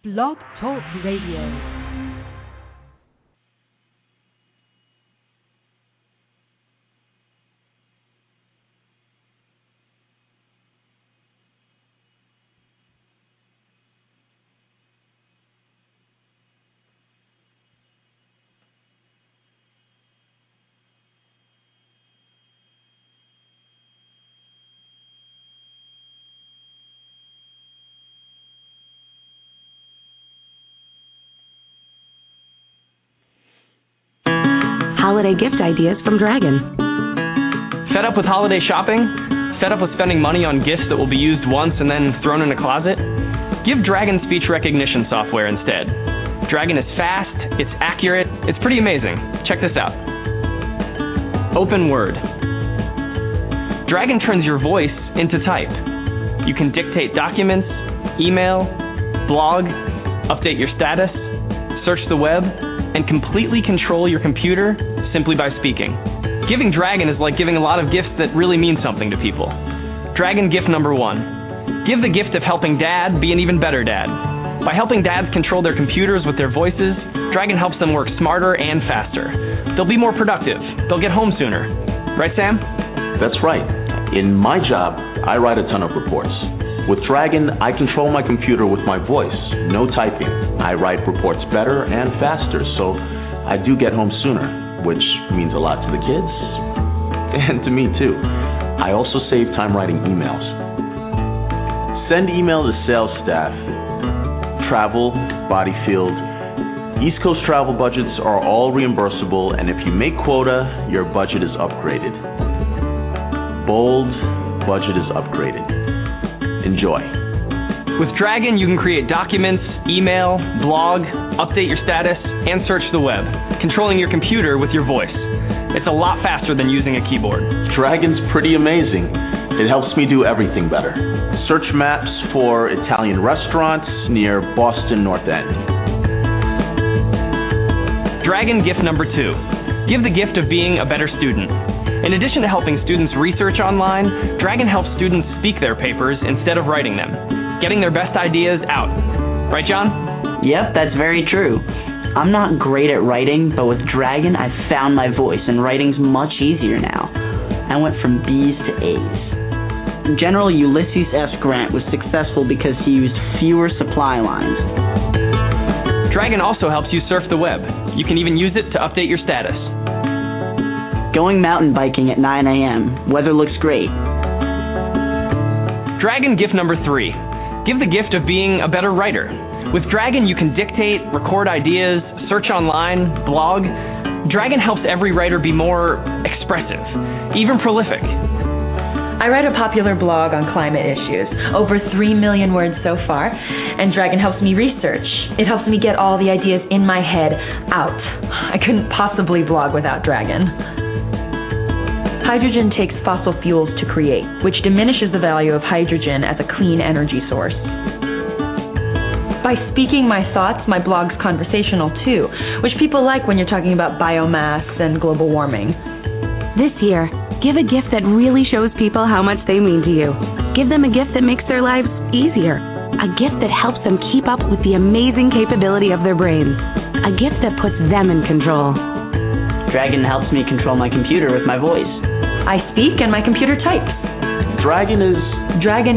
Blog Talk Radio. Holiday gift ideas from Dragon. Fed up with holiday shopping? Fed up with spending money on gifts that will be used once and then thrown in a closet? Give Dragon speech recognition software instead. Dragon is fast, it's accurate, it's pretty amazing. Check this out. Open Word. Dragon turns your voice into type. You can dictate documents, email, blog, update your status, search the web, and completely control your computer simply by speaking. Giving Dragon is like giving a lot of gifts that really mean something to people. Dragon gift number 1. Give the gift of helping Dad be an even better dad. By helping dads control their computers with their voices, Dragon helps them work smarter and faster. They'll be more productive. They'll get home sooner. Right, Sam? That's right. In my job, I write a ton of reports. With Dragon, I control my computer with my voice. No typing. I write reports better and faster, so I do get home sooner, which means a lot to the kids and to me too. I also save time writing emails. Send email to sales staff, travel, body field. East Coast travel budgets are all reimbursable, and if you make quota, your budget is upgraded. Bold, budget is upgraded. Enjoy. With Dragon, you can create documents, email, blog, update your status, and search the web, controlling your computer with your voice. It's a lot faster than using a keyboard. Dragon's pretty amazing. It helps me do everything better. Search maps for Italian restaurants near Boston North End. Dragon gift number 2. Give the gift of being a better student. In addition to helping students research online, Dragon helps students speak their papers instead of writing them, getting their best ideas out. Right, John? Yep, that's very true. I'm not great at writing, but with Dragon, I've found my voice, and writing's much easier now. I went from B's to A's. General Ulysses S. Grant was successful because he used fewer supply lines. Dragon also helps you surf the web. You can even use it to update your status. Going mountain biking at 9 a.m. Weather looks great. Dragon gift number 3. Give the gift of being a better writer. With Dragon, you can dictate, record ideas, search online, blog. Dragon helps every writer be more expressive, even prolific. I write a popular blog on climate issues, over 3 million words so far, and Dragon helps me research. It helps me get all the ideas in my head out. I couldn't possibly blog without Dragon. Hydrogen takes fossil fuels to create, which diminishes the value of hydrogen as a clean energy source. By speaking my thoughts, my blog's conversational too, which people like when you're talking about biomass and global warming. This year, give a gift that really shows people how much they mean to you. Give them a gift that makes their lives easier. A gift that helps them keep up with the amazing capability of their brains. A gift that puts them in control. Dragon helps me control my computer with my voice. I speak and my computer types. Dragon is great.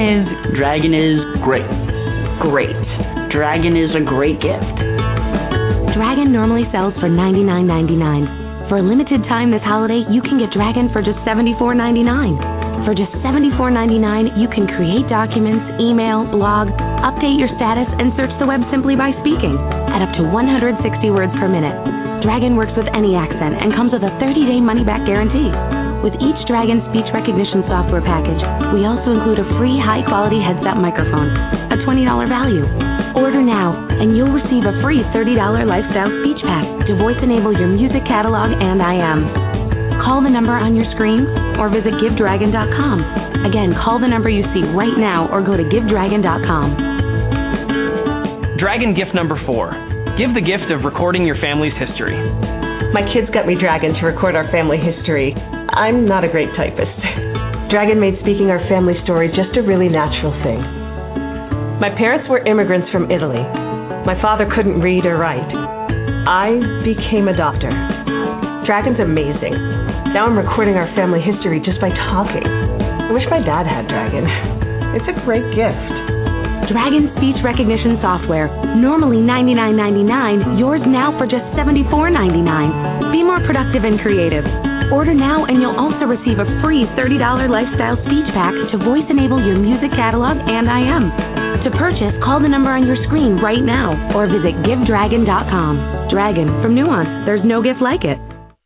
Great. Dragon is a great gift. Dragon normally sells for $99.99. For a limited time this holiday, you can get Dragon for just $74.99. For just $74.99, you can create documents, email, blog, update your status, and search the web simply by speaking at up to 160 words per minute. Dragon works with any accent and comes with a 30-day money-back guarantee. With each Dragon speech recognition software package, we also include a free high-quality headset microphone, a $20 value. Order now, and you'll receive a free $30 lifestyle speech pack to voice-enable your music catalog and IM. Call the number on your screen or visit GiveDragon.com. Again, call the number you see right now or go to GiveDragon.com. Dragon gift number 4. Give the gift of recording your family's history. My kids got me Dragon to record our family history. I'm not a great typist. Dragon made speaking our family story just a really natural thing. My parents were immigrants from Italy. My father couldn't read or write. I became a doctor. Dragon's amazing. Now I'm recording our family history just by talking. I wish my dad had Dragon. It's a great gift. Dragon speech recognition software, normally $99.99, yours now for just $74.99. Be more productive and creative. Order now and you'll also receive a free $30 lifestyle speech pack to voice-enable your music catalog and IM. To purchase, call the number on your screen right now or visit GiveDragon.com. Dragon from Nuance. There's no gift like it.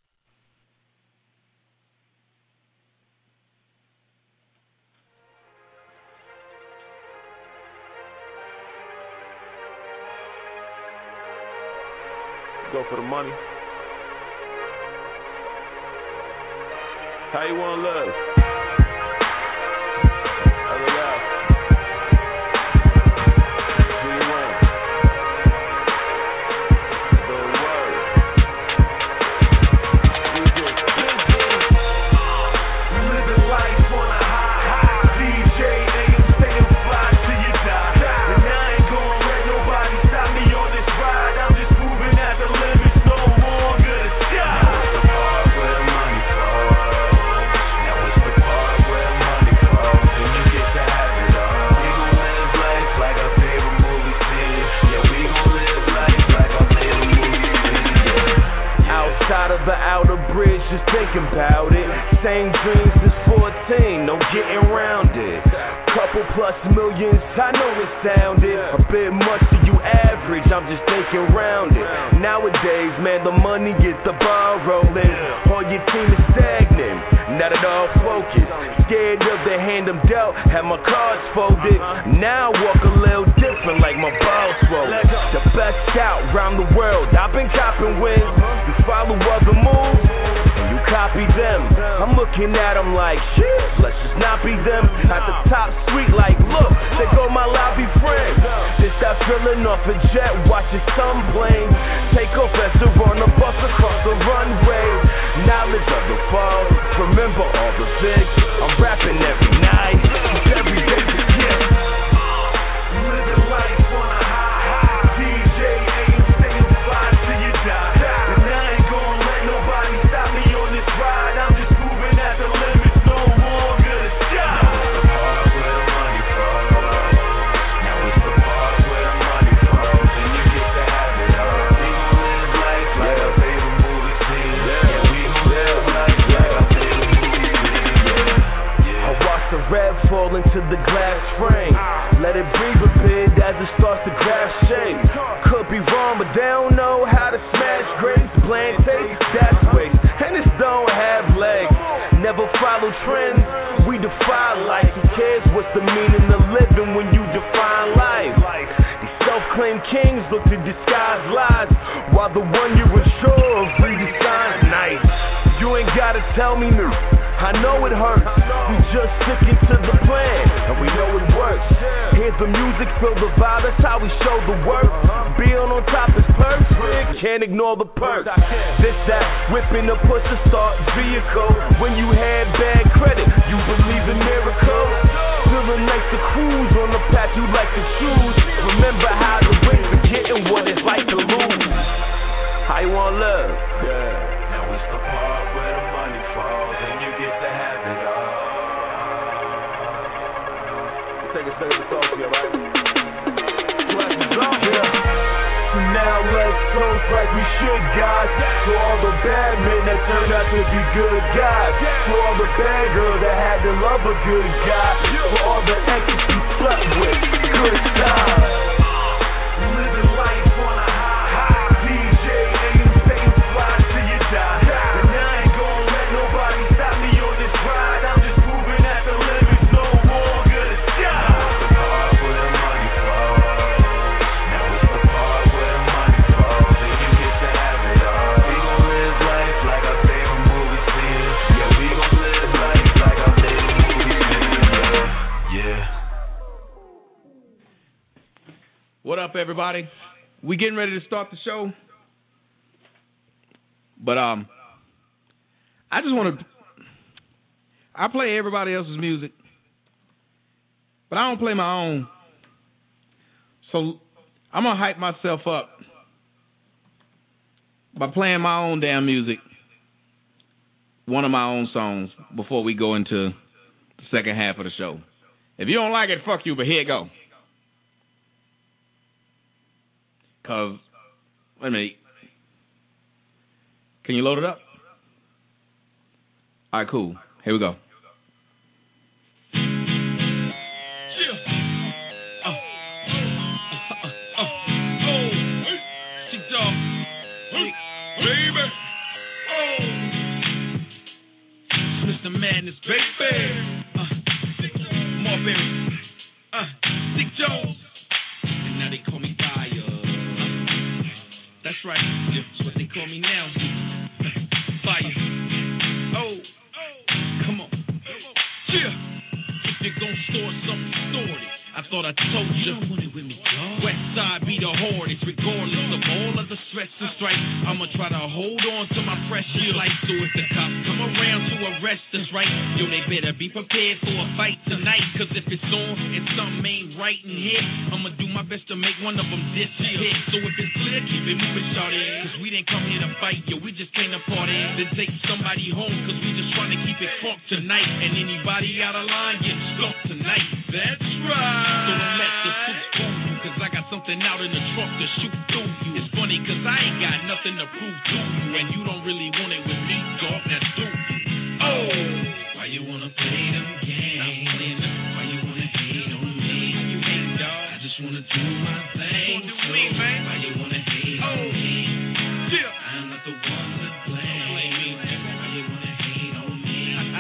Go for the money. How you want to live? Just thinking about it. Same dreams as 14, no getting round it. Couple plus millions, I know it sounded a bit much to you average, I'm just thinking round it. Nowadays, man, the money gets the ball rolling. All your team is stagnant, not at all focused. Scared of the hand I'm dealt, have my cards folded. Now I walk a little different like my balls roll. The best out round the world, I've been copping wins. You follow other moves, you copy them. I'm looking at them like, shit, let's just not be them. At the top street like, look, there go my lobby friends. This that feeling off a jet, watching some plane take off as they run a bus across the runway. Knowledge of the fall, remember all the things. I'm rapping every night, every day to get. Living life on a high, DJ aim, staying fly till you die. And I ain't gonna let nobody stop me on this ride. I'm just moving at the limits, no longer the shot. Now it's the part where the money falls, and you get to have it all. We gon' live life like a favorite movie scene. Yeah, we gon' live life like a favorite movie scene. I watch the red fall into the glass frame. Let it breathe a bit as it starts to grab shape. Could be wrong, but they don't know how to smash grapes. Plantain, that's waste, and this don't have legs. Never follow trends, we defy life. Who cares what's the meaning of living when you define life? These self-claimed kings look to disguise lies, while the one you're unsure of redesigns nice. You ain't gotta tell me no, I know it hurts. We just sticking to the plan, and we know it works. Hear the music, feel the vibe, that's how we show the work. Being on top is perfect, can't ignore the perks. This, that, whipping a push to start vehicle. When you had bad credit, you believe in miracles. Feeling like the cruise on the path you like to choose. Remember how to win, forgetting what it's like to lose. How you wanna live? Yeah. Now it's the part where the money falls, and you get to have it all. Take a second to talk to you, right? Yeah. So now let's toast like we should, guys. For all the bad men that turned out to be good guys. For all the bad girls that had to love a good guy. For all the exes you slept with, good times. Living life on a high, DJ aim, staying fly till you die. And I ain't gonna let nobody stop me on this ride. I'm just moving at the limits, no longer the shot. It's the part where the money falls. Now it's the part where the money falls, and you get to have it all. We gon' live life like our favorite movie scene. Yeah, we gon' live life like our favorite movie scene. Yeah. What up, everybody? We getting ready to start the show, but I just want to. I play everybody else's music, but I don't play my own. So I'm gonna hype myself up by playing my own damn music, one of my own songs, before we go into the second half of the show. If you don't like it, fuck you, but here it go. Cause, wait a minute. Can you load it up? All right, cool. Here we go. Madness, baby. Marbury. Dick Jones. And now they call me Fire. That's right. That's what they call me now. Fire. Oh. Come on. Yeah. If you're gonna store something, store it. I thought I told you. You don't want it with me, dog. West side be the hardest, regardless of all of the stress and strife. I'ma try to hold on to my precious life. So if the cops come around to arrest us, right, yo, they better be prepared for a fight tonight. Cause if it's on and something ain't right in here, I'ma do my best to make one of them disappear. So if it's clear, keep it moving, shawty. Cause we didn't come here to fight, yo, we just came to party. Then take somebody home, cause we just trying to keep it crunk tonight. And anybody out of line get skunked tonight. That's right. So don't let the suits fool you, cause I got something out in the trunk to shoot through you. It's funny cause I ain't got nothing to prove to you, and you don't really want it with me, dog, that's do you. Oh, why you wanna play them games? Why you wanna hate on me? You hate, dog. I just wanna do my thing. Do so me, man. Why you wanna hate on me? Yeah. I'm not the one to blame. Why you wanna hate on me?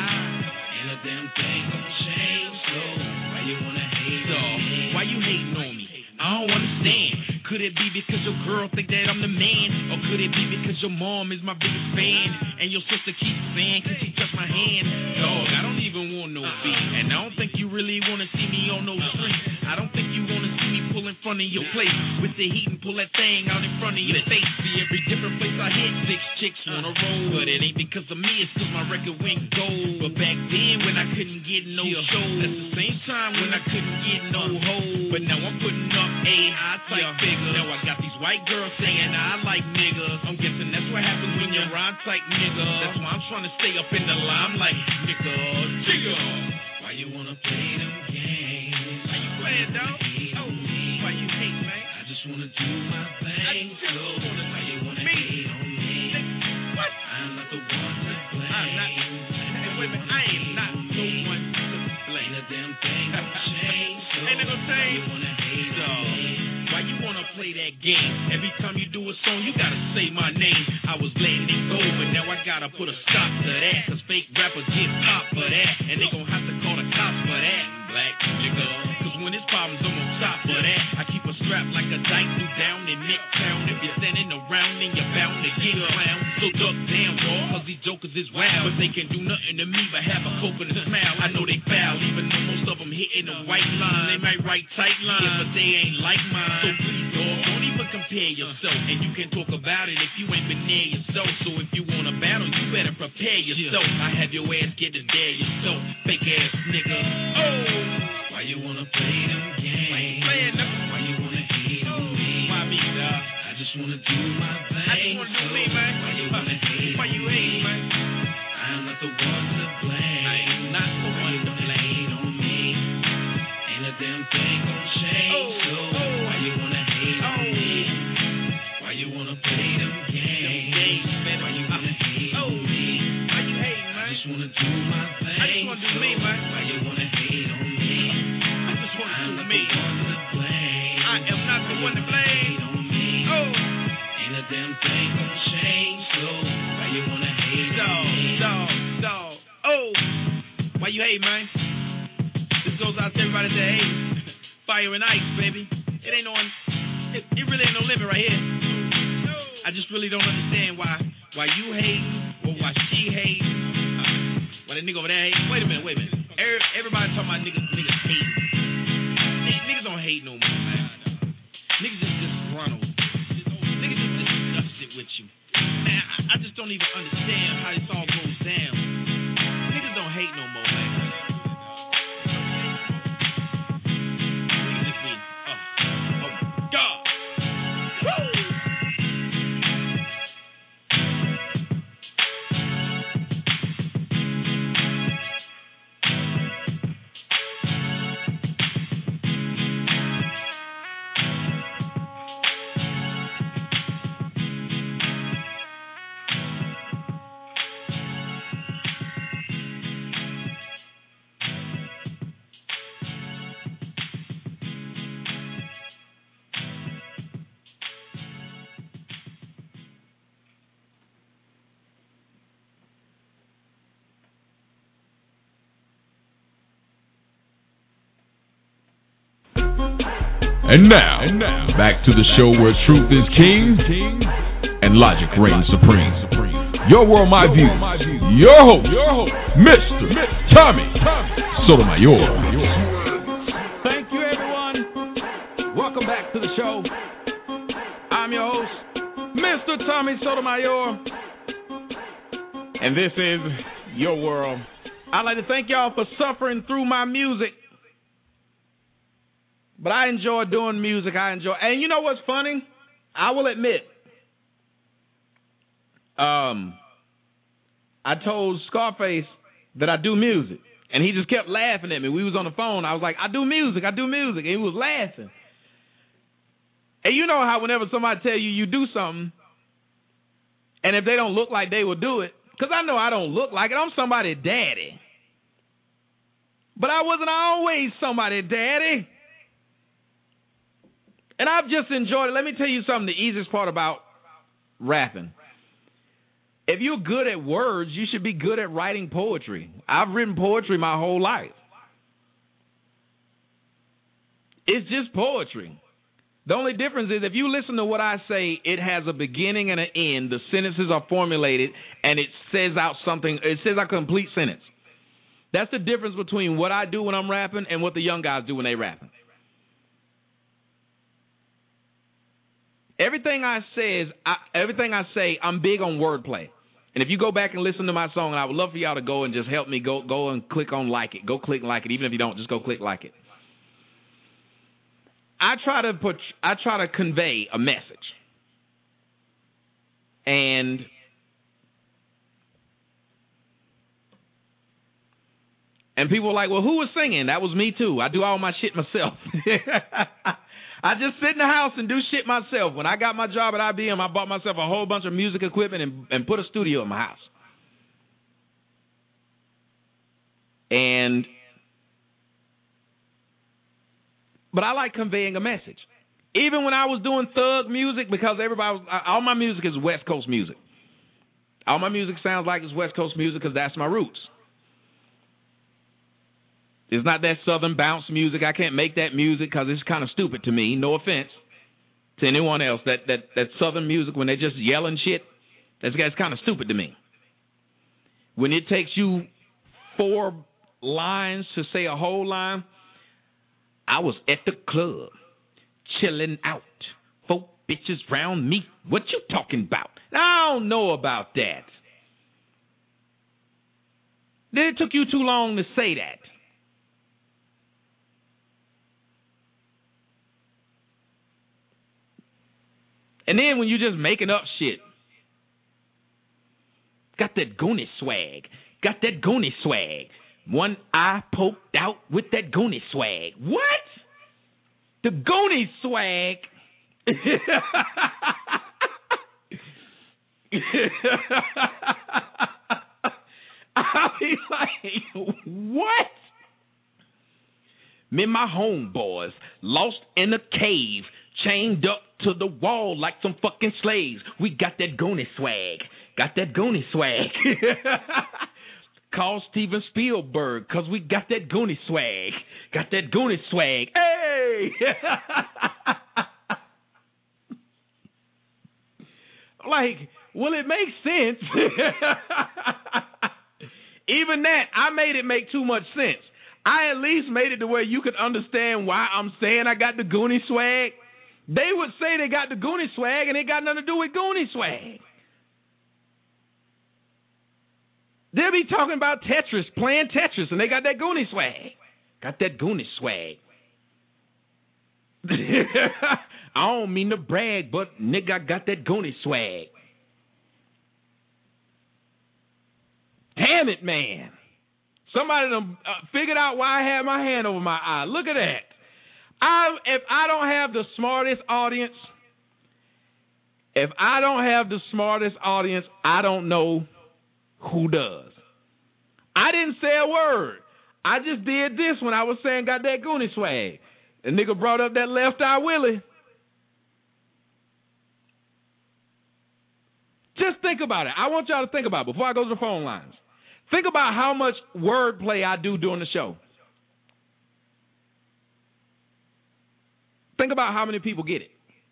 Ain't a damn thing gonna change, so why you wanna hate on me? Why you hating on me? I don't understand. Could it be because your girl think that I'm the man? Or could it be because your mom is my biggest fan? And your sister keeps saying, can she touch my hand? Dog, I don't even want no beat. And I don't think you really want to see me on no street. I don't think you want to see me pull in front of your place with the heat and pull that thing out in front of your face. See, every different place I hit, 6 chicks wanna roll. But it ain't because of me, it's cause my record went gold. But back then when I couldn't get no shows, at the same time when I couldn't get no hoes. But now I'm putting up a high type figure. Now I got these white girls saying I like niggas. I'm guessing that's what happens when you're rhyme type nigga. That's why I'm trying to stay up in the limelight, nigga. Jigga. Why you wanna play them games? Why you playing, dog? Oh, why you hate, man? I just wanna do my thing. So why you wanna hate on me? What? I'm not the one to blame. I'm not. Hey, wait a minute. I am not the one to blame. Ain't a damn thing gonna change. So ain't it gonna change? Why you wanna hate on me? Why you wanna play that game? Every time you do a song, you gotta say my name. I was letting it go, but now I gotta put a stop to that. Cause fake rappers get popped for that, and they gon' have to call the cops for that. Black nigga. Cause when it's problems, I'm on top of that. I keep a strap like a dyke do down in Nicktown. If you're standing around, then you're bound to get clown. So duck down, dog, cause these jokers is wild. But they can do nothing to me but have a coconut smile. I know they foul, even though most of them hitting the white line. They might write tight lines, but they ain't like mine. So please, dog, don't even compare yourself. And you can talk about it if you ain't been near yourself. So if you want a battle, you better prepare yourself. I have your ass get to dare yourself, fake ass nigga. Oh, why you wanna play them games? Why you playing them? Why you wanna hate on me? Why me, dog? I just wanna do my thing. I just wanna do me, man. Why you wanna hate? Why you hate, man? I'm not the one to blame. I am not the one to blame on me. Ain't a damn thing gonna change. So why you wanna hate on me? Why you wanna play them games? Why you wanna hate on me? Why you hate, man? I just wanna do my thing. I just wanna do me, man. Why you wanna hate on me? I just wanna do me. I am not the one to blame. Oh, ain't a damn thing gonna change. So why you wanna hate on me? Dog. Oh, why you hate, man? This goes out to everybody that hate. Fire and ice, baby. It ain't no, it really ain't no limit right here. I just really don't understand why you hate or why she hates. Why that nigga over there hate. Wait a minute. Everybody talking about niggas hate. Niggas don't hate no more, man. Niggas just disgruntled. Niggas just disgusted with you. Man, I just don't even understand how this all goes down. Niggas don't hate no more, man. Niggas just mean, oh God. And now, back to the show where truth is king and logic reigns supreme. Your world, my view. Your host, Mr. Tommy Sotomayor. Thank you, everyone. Welcome back to the show. I'm your host, Mr. Tommy Sotomayor. And this is Your World. I'd like to thank y'all for suffering through my music. But I enjoy doing music. And you know what's funny? I will admit, I told Scarface that I do music, and he just kept laughing at me. We was on the phone. I was like, I do music, and he was laughing. And you know how whenever somebody tell you you do something, and if they don't look like they will do it, because I know I don't look like it. I'm somebody's daddy. But I wasn't always somebody's daddy. And I've just enjoyed it. Let me tell you something, the easiest part about rapping. If you're good at words, you should be good at writing poetry. I've written poetry my whole life. It's just poetry. The only difference is if you listen to what I say, it has a beginning and an end. The sentences are formulated, and it says out something. It says out a complete sentence. That's the difference between what I do when I'm rapping and what the young guys do when they rapping. Everything I say, I'm big on wordplay. And if you go back and listen to my song, and I would love for y'all to go and just help me go and click on like it. Go click like it. Even if you don't, just go click like it. I try to convey a message. And people were like, well, who was singing? That was me too. I do all my shit myself. I just sit in the house and do shit myself. When I got my job at IBM, I bought myself a whole bunch of music equipment and put a studio in my house. But I like conveying a message. Even when I was doing thug music, because all my music is West Coast music. All my music sounds like it's West Coast music because that's my roots. It's not that Southern bounce music. I can't make that music because it's kind of stupid to me. No offense to anyone else. That Southern music, when they just yelling shit, that's kind of stupid to me. When it takes you 4 lines to say a whole line, I was at the club, chilling out. 4 bitches round me. What you talking about? I don't know about that. Then it took you too long to say that. And then when you just making up shit, got that Goonie swag. One eye poked out with that Goonie swag. What? The Goonie swag? I be like, what? Me and my homeboys lost in a cave, chained up to the wall like some fucking slaves. We got that Goonie swag. Call Steven Spielberg, because we got that Goonie swag. Hey! Like, will it make sense? Even that, I made it make too much sense. I at least made it to where you could understand why I'm saying I got the Goonie swag. They would say they got the Goonie swag, and it got nothing to do with Goonie swag. They'll be talking about Tetris, playing Tetris, and they got that Goonie swag. I don't mean to brag, but nigga, I got that Goonie swag. Damn it, man. Somebody done figured out why I had my hand over my eye. Look at that. If I don't have the smartest audience, I don't know who does. I didn't say a word. I just did this when I was saying got that Goonie swag. The nigga brought up that Left Eye Willie. Just think about it. I want y'all to think about it before I go to the phone lines. Think about how much wordplay I do during the show. Think about how many people get it.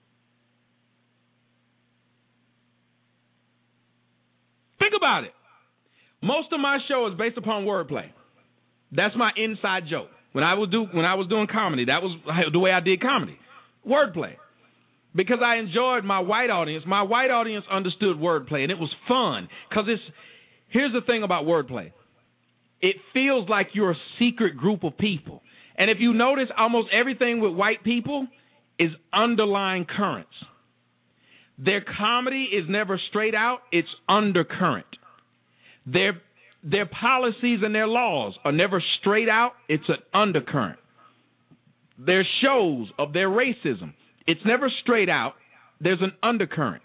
Think about it. Most of my show is based upon wordplay. That's my inside joke. When I was doing comedy, that was the way I did comedy. Wordplay. Because I enjoyed my white audience. My white audience understood wordplay, and it was fun. Because here's the thing about wordplay. It feels like you're a secret group of people. And if you notice, almost everything with white people is underlying currents. Their comedy is never straight out, it's undercurrent. Their policies and their laws are never straight out, it's an undercurrent. Their shows of their racism, it's never straight out, there's an undercurrent.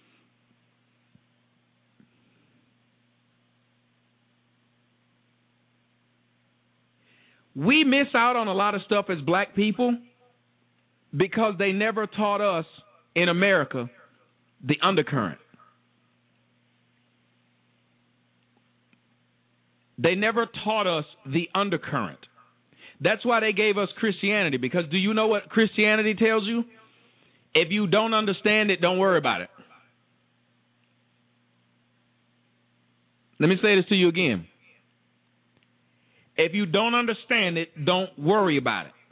We miss out on a lot of stuff as black people because they never taught us in America the undercurrent. They never taught us the undercurrent. That's why they gave us Christianity, because do you know what Christianity tells you? If you don't understand it, don't worry about it. Let me say this to you again. If you don't understand it, don't worry about it.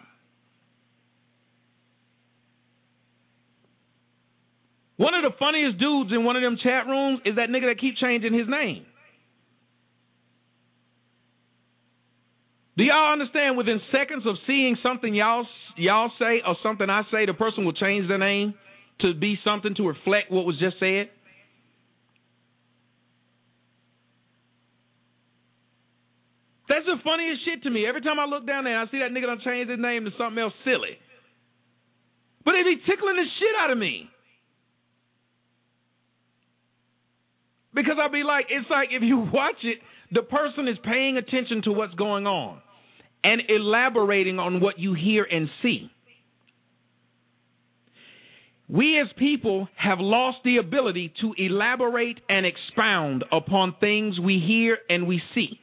One of the funniest dudes in one of them chat rooms is that nigga that keep changing his name. Do y'all understand within seconds of seeing something y'all say or something I say, the person will change their name to be something to reflect what was just said? That's the funniest shit to me. Every time I look down there, I see that nigga done change his name to something else silly. But it be tickling the shit out of me. Because I'll be like, it's like if you watch it, the person is paying attention to what's going on and elaborating on what you hear and see. We as people have lost the ability to elaborate and expound upon things we hear and we see.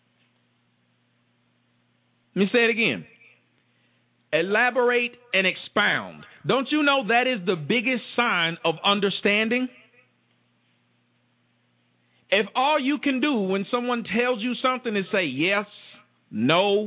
Let me say it again. Elaborate and expound. Don't you know that is the biggest sign of understanding? If all you can do when someone tells you something is say yes, no,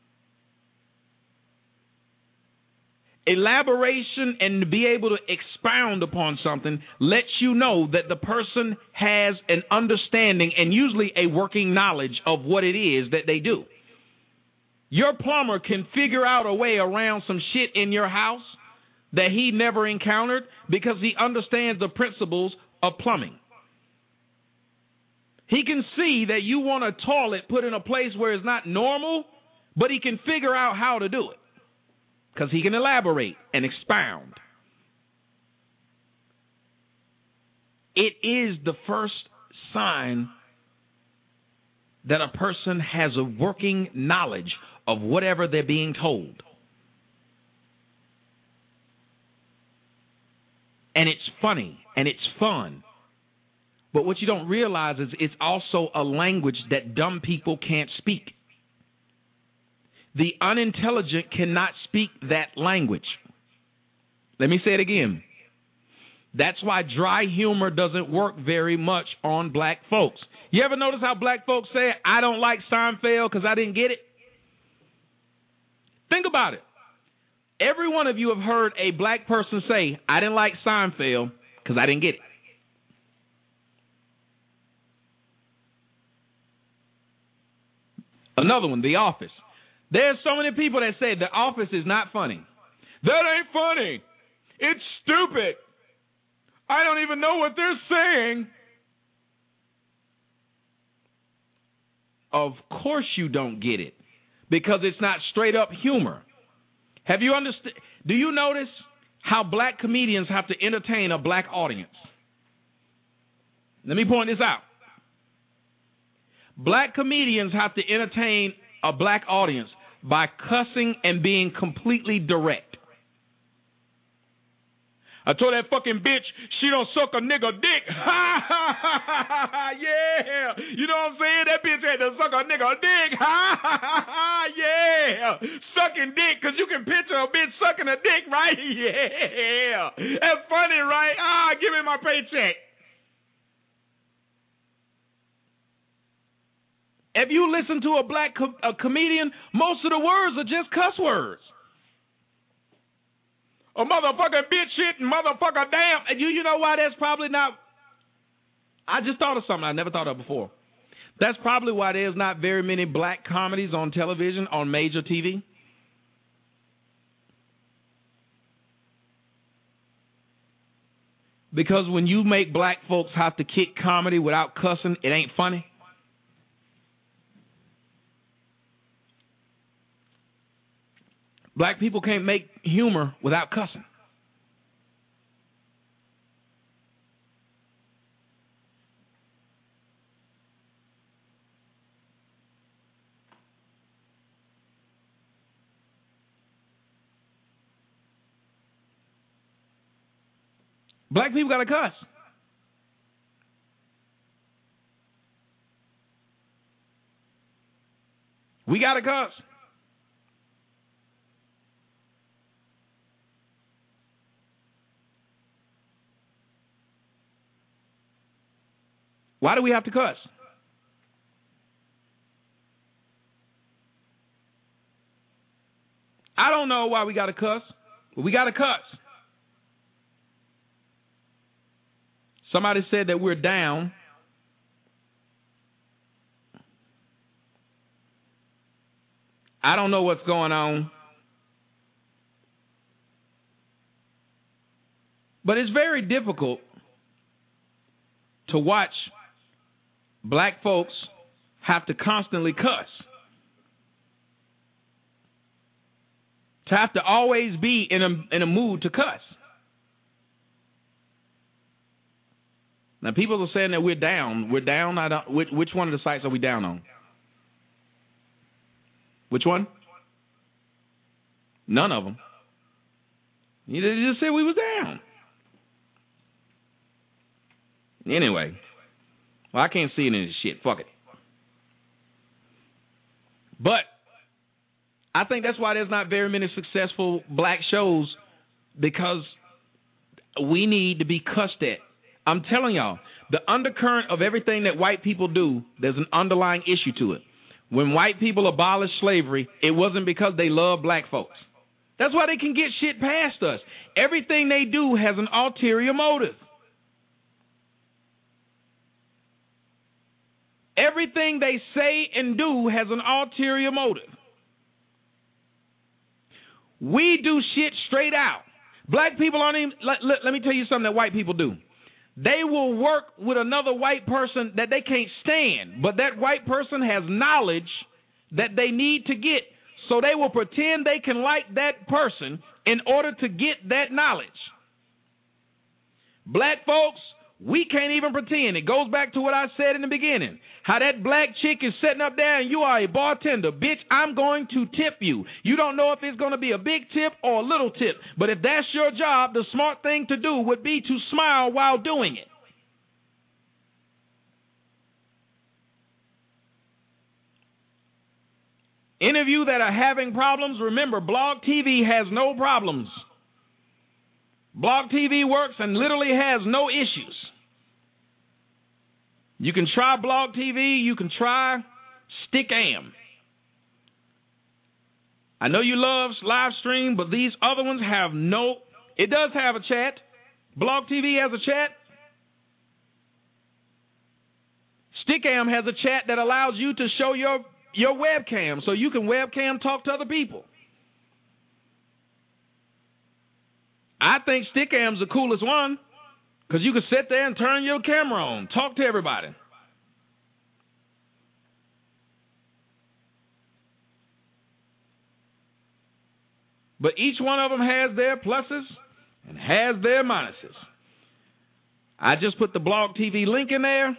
elaboration and to be able to expound upon something lets you know that the person has an understanding and usually a working knowledge of what it is that they do. Your plumber can figure out a way around some shit in your house that he never encountered because he understands the principles of plumbing. He can see that you want a toilet put in a place where it's not normal, but he can figure out how to do it because he can elaborate and expound. It is the first sign that a person has a working knowledge of whatever they're being told. And it's funny and it's fun. But what you don't realize is it's also a language that dumb people can't speak. The unintelligent cannot speak that language. Let me say it again. That's why dry humor doesn't work very much on black folks. You ever notice how black folks say, I don't like Seinfeld because I didn't get it? Think about it. Every one of you have heard a black person say, I didn't like Seinfeld because I didn't get it. Another one, The Office. There's so many people that say The Office is not funny. That ain't funny. It's stupid. I don't even know what they're saying. Of course you don't get it because it's not straight up humor. Have you understood? Do you notice how black comedians have to entertain a black audience? Let me point this out. Black comedians have to entertain a black audience by cussing and being completely direct. I told that fucking bitch she don't suck a nigga dick. Yeah. You know what I'm saying? That bitch had to suck a nigga dick. Yeah. Sucking dick, because you can picture a bitch sucking a dick, right? Yeah. That's funny, right? Give me my paycheck. If you listen to a black comedian, most of the words are just cuss words. A motherfucker bitch shit and motherfucker damn. And you know why that's probably not. I just thought of something I never thought of before. That's probably why there's not very many black comedies on television, on major TV. Because when you make black folks have to kick comedy without cussing, it ain't funny. Black people can't make humor without cussing. Black people gotta cuss. We gotta cuss. Why do we have to cuss? I don't know why we got to cuss, but we got to cuss. Somebody said that we're down. I don't know what's going on. But it's very difficult to watch black folks have to constantly cuss. To have to always be in a mood to cuss. Now people are saying that we're down. We're down. Which one of the sites are we down on? Which one? None of them. You just said we was down. Anyway. Well, I can't see any of this shit. Fuck it. But I think that's why there's not very many successful black shows, because we need to be cussed at. I'm telling y'all, the undercurrent of everything that white people do, there's an underlying issue to it. When white people abolished slavery, it wasn't because they love black folks. That's why they can get shit past us. Everything they do has an ulterior motive. Everything they say and do has an ulterior motive. We do shit straight out. Black people aren't even, let me tell you something that white people do. They will work with another white person that they can't stand, but that white person has knowledge that they need to get, so they will pretend they can like that person in order to get that knowledge. Black folks, we can't even pretend. It goes back to what I said in the beginning. How that black chick is sitting up there and you are a bartender. Bitch, I'm going to tip you. You don't know if it's going to be a big tip or a little tip. But if that's your job, the smart thing to do would be to smile while doing it. Any of you that are having problems, remember, Blog TV has no problems. Blog TV works and literally has no issues. You can try Blog TV. You can try Stickam. I know you love live stream, but these other ones have no. It does have a chat. Blog TV has a chat. Stickam has a chat that allows you to show your webcam, so you can webcam talk to other people. I think Stickam is the coolest one, because you can sit there and turn your camera on, talk to everybody. But each one of them has their pluses and has their minuses. I just put the Blog TV link in there.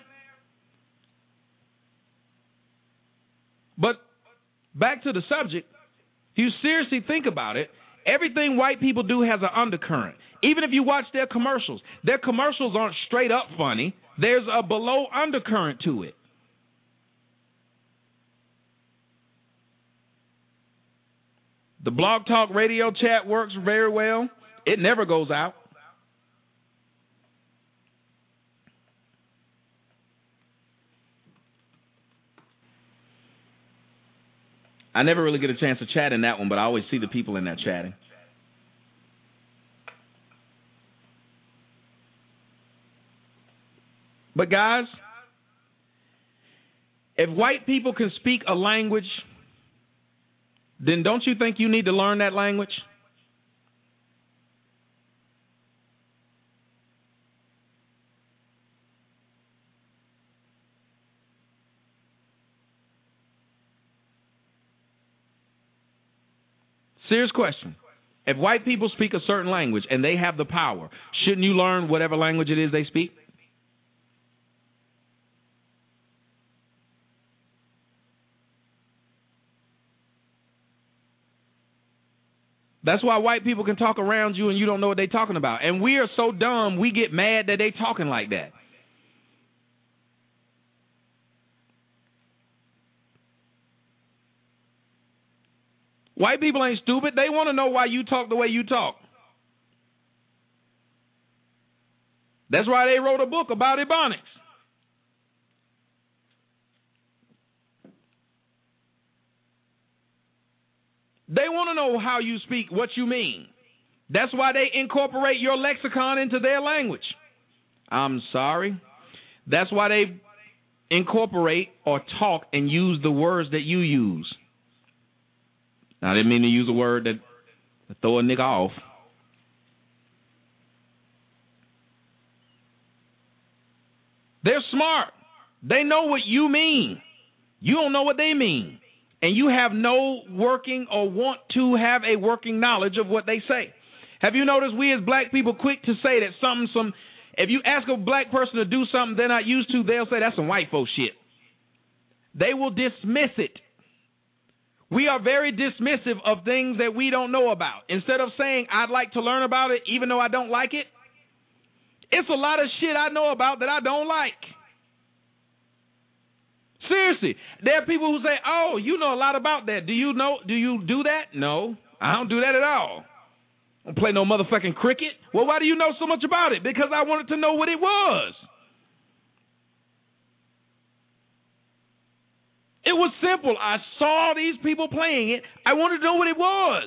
But back to the subject, if you seriously think about it, everything white people do has an undercurrent. Even if you watch their commercials aren't straight up funny. There's a below undercurrent to it. The Blog Talk Radio chat works very well. It never goes out. I never really get a chance to chat in that one, but I always see the people in there chatting. But guys, if white people can speak a language, then don't you think you need to learn that language? Serious question. If white people speak a certain language and they have the power, shouldn't you learn whatever language it is they speak? That's why white people can talk around you and you don't know what they're talking about. And we are so dumb, we get mad that they talking like that. White people ain't stupid. They want to know why you talk the way you talk. That's why they wrote a book about Ebonics. They want to know how you speak, what you mean. That's why they incorporate your lexicon into their language. I'm sorry. That's why they incorporate or talk and use the words that you use. I didn't mean to use a word that throw a nigga off. They're smart. They know what you mean. You don't know what they mean. And you have no working or want to have a working knowledge of what they say. Have you noticed we as black people quick to say that if you ask a black person to do something they're not used to, they'll say that's some white folk shit. They will dismiss it. We are very dismissive of things that we don't know about. Instead of saying, I'd like to learn about it even though I don't like it, it's a lot of shit I know about that I don't like. Seriously, there are people who say, oh, you know a lot about that. Do you do that? No, I don't do that at all. I don't play no motherfucking cricket. Well, why do you know so much about it? Because I wanted to know what it was. It was simple. I saw these people playing it. I wanted to know what it was.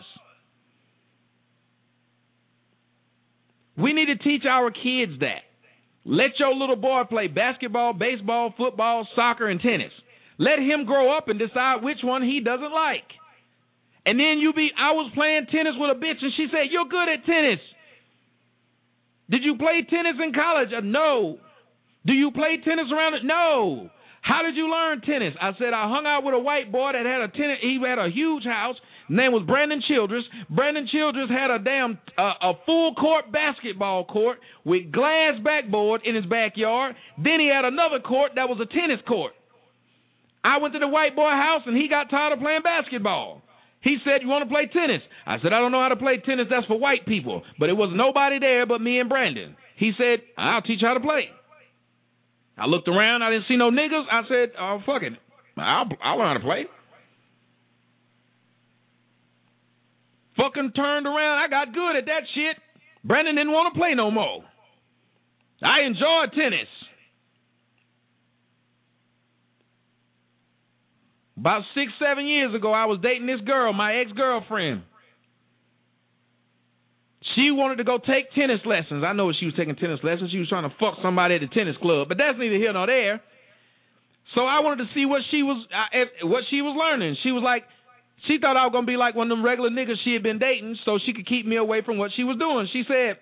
We need to teach our kids that. Let your little boy play basketball, baseball, football, soccer, and tennis. Let him grow up and decide which one he doesn't like. And then I was playing tennis with a bitch, and she said, you're good at tennis. Did you play tennis in college? No. Do you play tennis around it? No. How did you learn tennis? I said, I hung out with a white boy that had he had a huge house. His name was Brandon Childress. Brandon Childress had a full court basketball court with glass backboard in his backyard. Then he had another court that was a tennis court. I went to the white boy house and he got tired of playing basketball. He said, you want to play tennis? I said, I don't know how to play tennis. That's for white people. But it was nobody there but me and Brandon. He said, I'll teach you how to play. I looked around. I didn't see no niggas. I said, oh, fuck it. I'll learn how to play. Fucking turned around. I got good at that shit. Brandon didn't want to play no more. I enjoyed tennis. About 6-7 years ago, I was dating this girl, my ex-girlfriend. She wanted to go take tennis lessons. I know she was taking tennis lessons. She was trying to fuck somebody at the tennis club, but that's neither here nor there. So I wanted to see what she was learning. She was like, she thought I was going to be like one of them regular niggas she had been dating so she could keep me away from what she was doing. She said,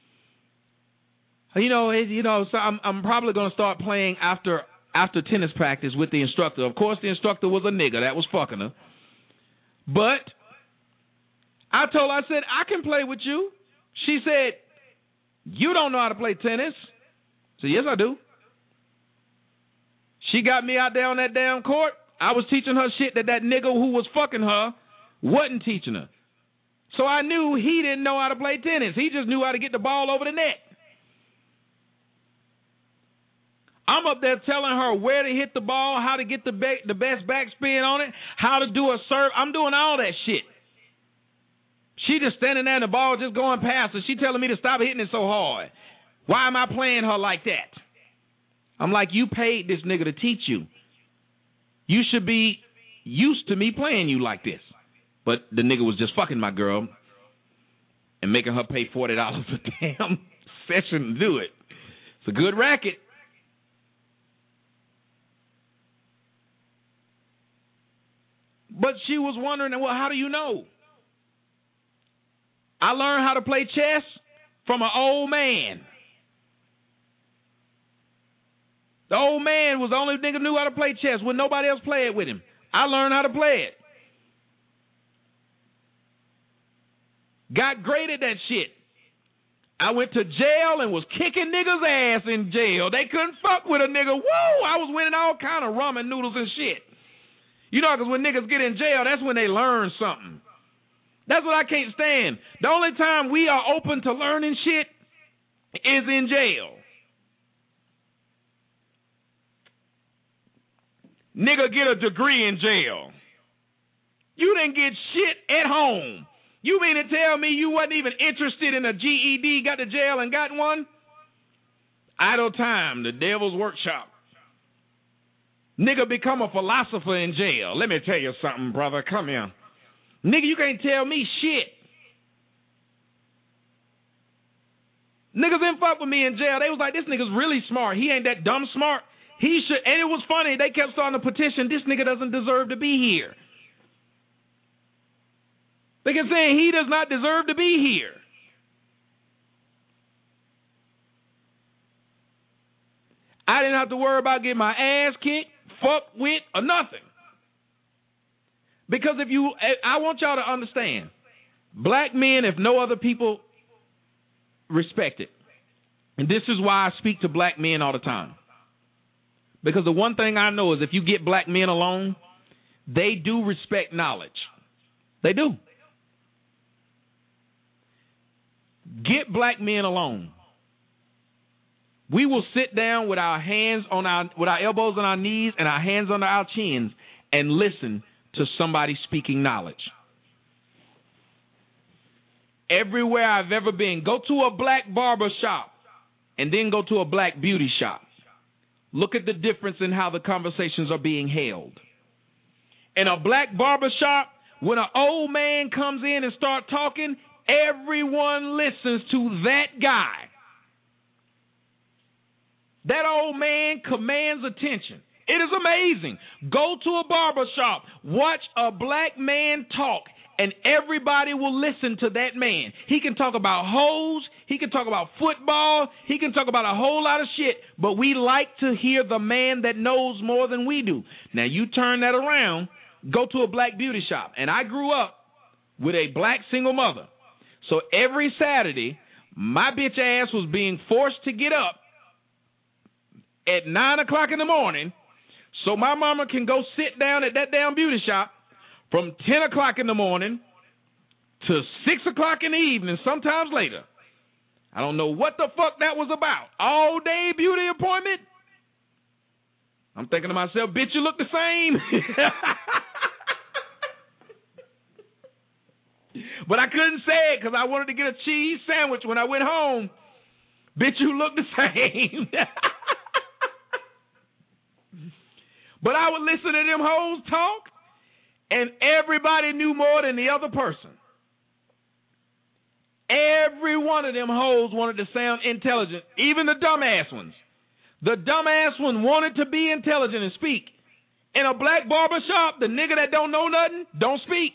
so I'm probably going to start playing after tennis practice with the instructor. Of course, the instructor was a nigga that was fucking her. But I told her, I said, I can play with you. She said, you don't know how to play tennis. I said, yes, I do. She got me out there on that damn court. I was teaching her shit that nigga who was fucking her wasn't teaching her. So I knew he didn't know how to play tennis. He just knew how to get the ball over the net. I'm up there telling her where to hit the ball, how to get the best backspin on it, how to do a serve. I'm doing all that shit. She just standing there and the ball just going past her. She telling me to stop hitting it so hard. Why am I playing her like that? I'm like, you paid this nigga to teach you. You should be used to me playing you like this. But the nigga was just fucking my girl and making her pay $40 a damn session to do it. It's a good racket. But she was wondering, well, how do you know? I learned how to play chess from an old man. The old man was the only nigga who knew how to play chess when nobody else played with him. I learned how to play it. Got great at that shit. I went to jail and was kicking niggas' ass in jail. They couldn't fuck with a nigga. Woo! I was winning all kind of ramen noodles and shit. You know, because when niggas get in jail, that's when they learn something. That's what I can't stand. The only time we are open to learning shit is in jail. Nigga get a degree in jail. You didn't get shit at home. You mean to tell me you wasn't even interested in a GED, got to jail and got one? Idle time, the devil's workshop. Nigga become a philosopher in jail. Let me tell you something, brother. Come here. Nigga, you can't tell me shit. Niggas didn't fuck with me in jail. They was like, this nigga's really smart. He ain't that dumb smart. He should. And it was funny. They kept starting a petition. This nigga doesn't deserve to be here. They kept saying he does not deserve to be here. I didn't have to worry about getting my ass kicked, fucked with, or nothing. Because I want y'all to understand, black men, if no other people, respect it. And this is why I speak to black men all the time. Because the one thing I know is if you get black men alone, they do respect knowledge. They do. Get black men alone. We will sit down with our hands on with our elbows on our knees and our hands under our chins and listen to somebody speaking knowledge. Everywhere I've ever been, go to a black barber shop and then go to a black beauty shop. Look at the difference in how the conversations are being held. In a black barber shop, when an old man comes in and starts talking, everyone listens to that guy. That old man commands attention. It is amazing. Go to a barber shop, watch a black man talk, and everybody will listen to that man. He can talk about hoes, he can talk about football, he can talk about a whole lot of shit, but we like to hear the man that knows more than we do. Now you turn that around, go to a black beauty shop. And I grew up with a black single mother. So every Saturday, my bitch ass was being forced to get up at 9 o'clock in the morning so my mama can go sit down at that damn beauty shop from 10 o'clock in the morning to 6 o'clock in the evening, sometimes later. I don't know what the fuck that was about. All day beauty appointment? I'm thinking to myself, bitch, you look the same. But I couldn't say it because I wanted to get a cheese sandwich when I went home. Bitch, you look the same. But I would listen to them hoes talk, and everybody knew more than the other person. Every one of them hoes wanted to sound intelligent, even the dumbass ones. The dumbass one wanted to be intelligent and speak. In a black barber shop, the nigga that don't know nothing don't speak.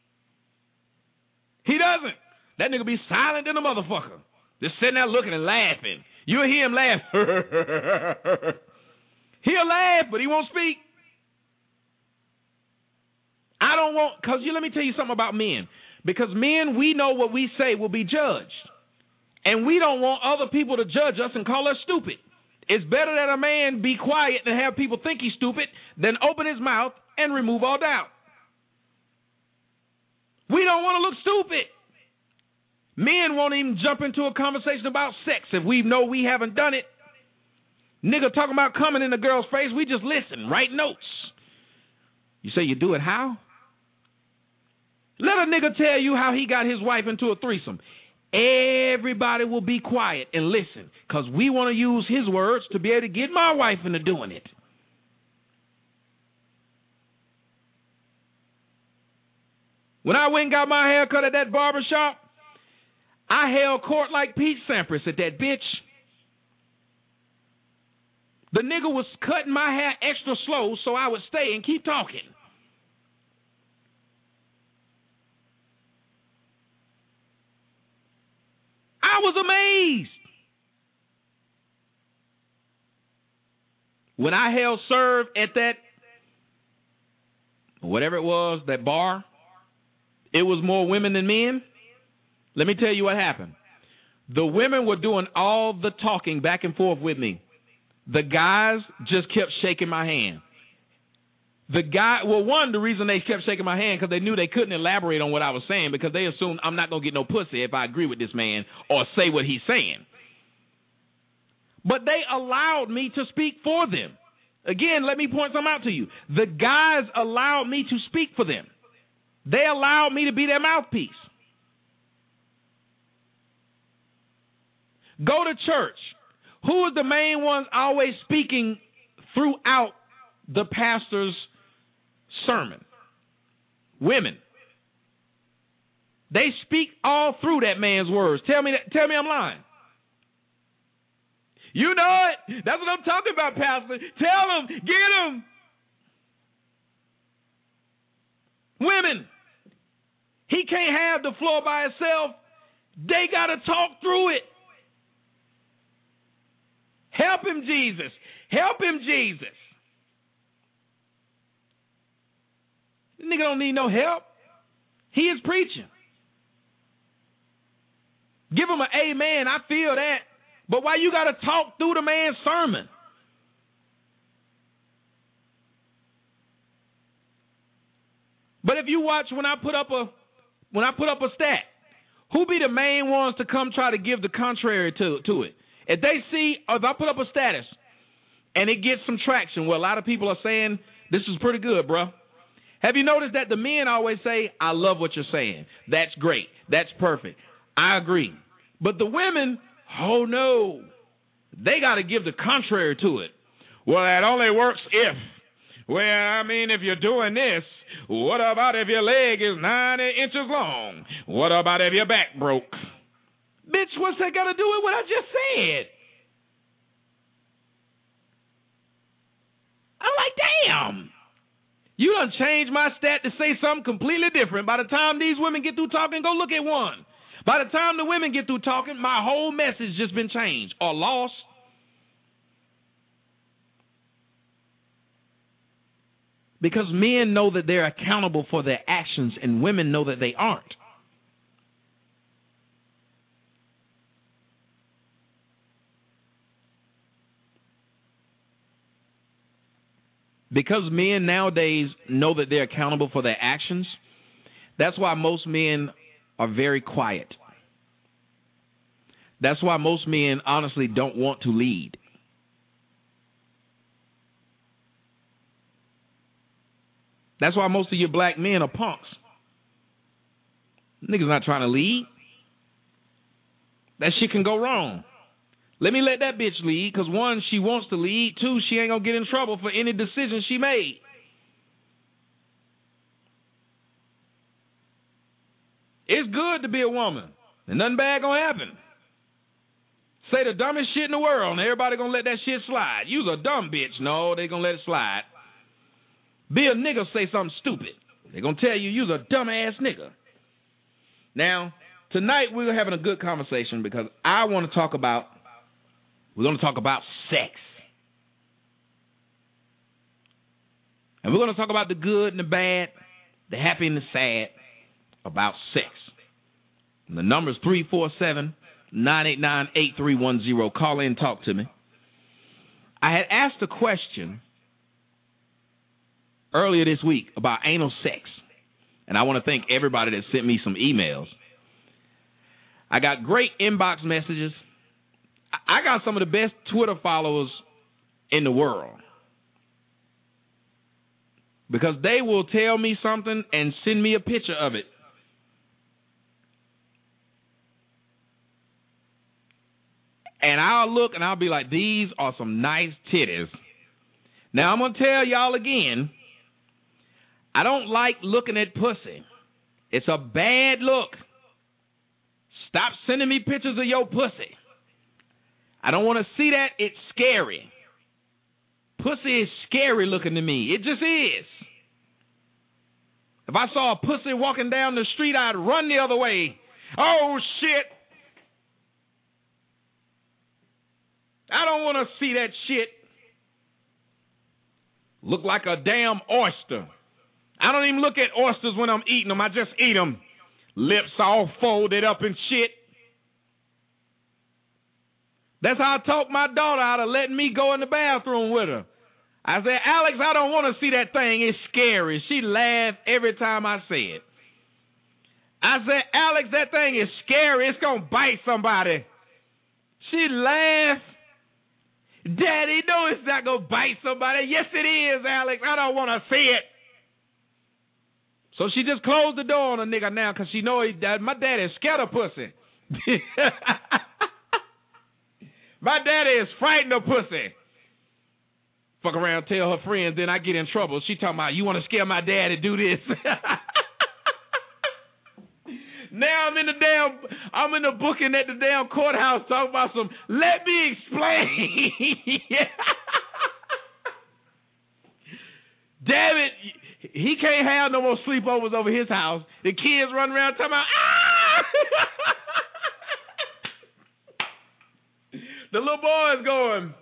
He doesn't. That nigga be silent than a motherfucker. Just sitting there looking and laughing. You'll hear him laugh. He'll laugh, but he won't speak. I don't want, let me tell you something about men. Because men, we know what we say will be judged. And we don't want other people to judge us and call us stupid. It's better that a man be quiet and have people think he's stupid than open his mouth and remove all doubt. We don't want to look stupid. Men won't even jump into a conversation about sex if we know we haven't done it. Nigga talking about coming in a girl's face, we just listen, write notes. You say you do it how? Let a nigga tell you how he got his wife into a threesome. Everybody will be quiet and listen, because we want to use his words to be able to get my wife into doing it. When I went and got my hair cut at that barber shop, I held court like Pete Sampras at that bitch. The nigga was cutting my hair extra slow so I would stay and keep talking. I was amazed. When I held serve at that, whatever it was, that bar, it was more women than men. Let me tell you what happened. The women were doing all the talking back and forth with me. The guys just kept shaking my hand. The reason they kept shaking my hand, because they knew they couldn't elaborate on what I was saying, because they assumed I'm not going to get no pussy if I agree with this man or say what he's saying. But they allowed me to speak for them. Again, let me point something out to you. The guys allowed me to speak for them. They allowed me to be their mouthpiece. Go to church. Who are the main ones always speaking throughout the pastor's sermon? Women. They speak all through that man's words. Tell me I'm lying. You know it. That's what I'm talking about, Pastor. Tell them. Get them. Women. He can't have the floor by himself. They got to talk through it. Help him, Jesus. Help him, Jesus. This nigga don't need no help. He is preaching. Give him an amen. I feel that. But why you got to talk through the man's sermon? But if you watch when I put up a stat, who be the main ones to come try to give the contrary to it? If they see, if I put up a status and it gets some traction where a lot of people are saying, this is pretty good, bro. Have you noticed that the men always say, I love what you're saying. That's great. That's perfect. I agree. But the women, oh no, they got to give the contrary to it. Well, that only works if. Well, I mean, if you're doing this, what about if your leg is 90 inches long? What about if your back broke? Bitch, what's that got to do with what I just said? I'm like, damn. You done changed my stat to say something completely different. By the time these women get through talking, go look at one. By the time the women get through talking, my whole message just been changed or lost. Because men know that they're accountable for their actions and women know that they aren't. Because men nowadays know that they're accountable for their actions, that's why most men are very quiet. That's why most men honestly don't want to lead. That's why most of your black men are punks. Niggas not trying to lead. That shit can go wrong. Let me let that bitch lead, because one, she wants to lead. Two, she ain't going to get in trouble for any decision she made. It's good to be a woman, and nothing bad going to happen. Say the dumbest shit in the world, and everybody going to let that shit slide. You's a dumb bitch. No, they going to let it slide. Be a nigga, say something stupid. They're going to tell you's a dumb-ass nigga. Now, tonight we're having a good conversation because we're going to talk about sex. And we're going to talk about the good and the bad, the happy and the sad about sex. And the number is 347-989-8310. Call in and talk to me. I had asked a question earlier this week about anal sex. And I want to thank everybody that sent me some emails. I got great inbox messages. I got some of the best Twitter followers in the world. Because they will tell me something and send me a picture of it. And I'll look and I'll be like, these are some nice titties. Now, I'm going to tell y'all again, I don't like looking at pussy. It's a bad look. Stop sending me pictures of your pussy. I don't want to see that. It's scary. Pussy is scary looking to me. It just is. If I saw a pussy walking down the street, I'd run the other way. Oh, shit. I don't want to see that shit. Look like a damn oyster. I don't even look at oysters when I'm eating them. I just eat them. Lips all folded up and shit. That's how I talked my daughter out of letting me go in the bathroom with her. I said, Alex, I don't want to see that thing. It's scary. She laughed every time I say it. I said, Alex, that thing is scary. It's going to bite somebody. She laughed. Daddy, no, it's not going to bite somebody. Yes, it is, Alex. I don't want to see it. So she just closed the door on a nigga now because she know my daddy is scared of pussy. My daddy is frightened of pussy. Fuck around, tell her friends, then I get in trouble. She talking about, you want to scare my daddy, do this. Now I'm in the booking at the damn courthouse talking about some, let me explain. Damn it. He can't have no more sleepovers over his house. The kids run around talking about, ah! The little boy is going.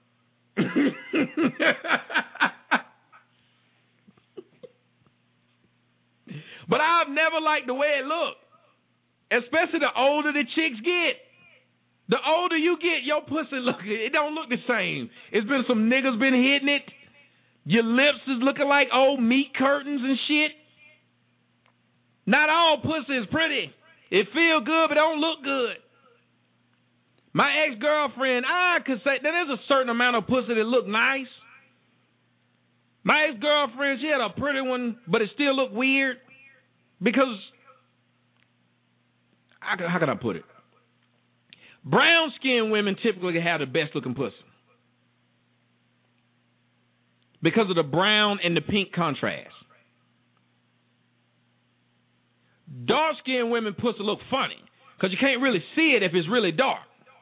But I've never liked the way it looked. Especially the older the chicks get. The older you get, your pussy it don't look the same. It's been some niggas been hitting it. Your lips is looking like old meat curtains and shit. Not all pussy is pretty. It feel good, but don't look good. My ex-girlfriend, I could say, there's a certain amount of pussy that look nice. My ex-girlfriend, she had a pretty one, but it still looked weird. Because, how can I put it? Brown-skinned women typically have the best-looking pussy. Because of the brown and the pink contrast. Dark-skinned women pussy look funny. Because you can't really see it if it's really dark.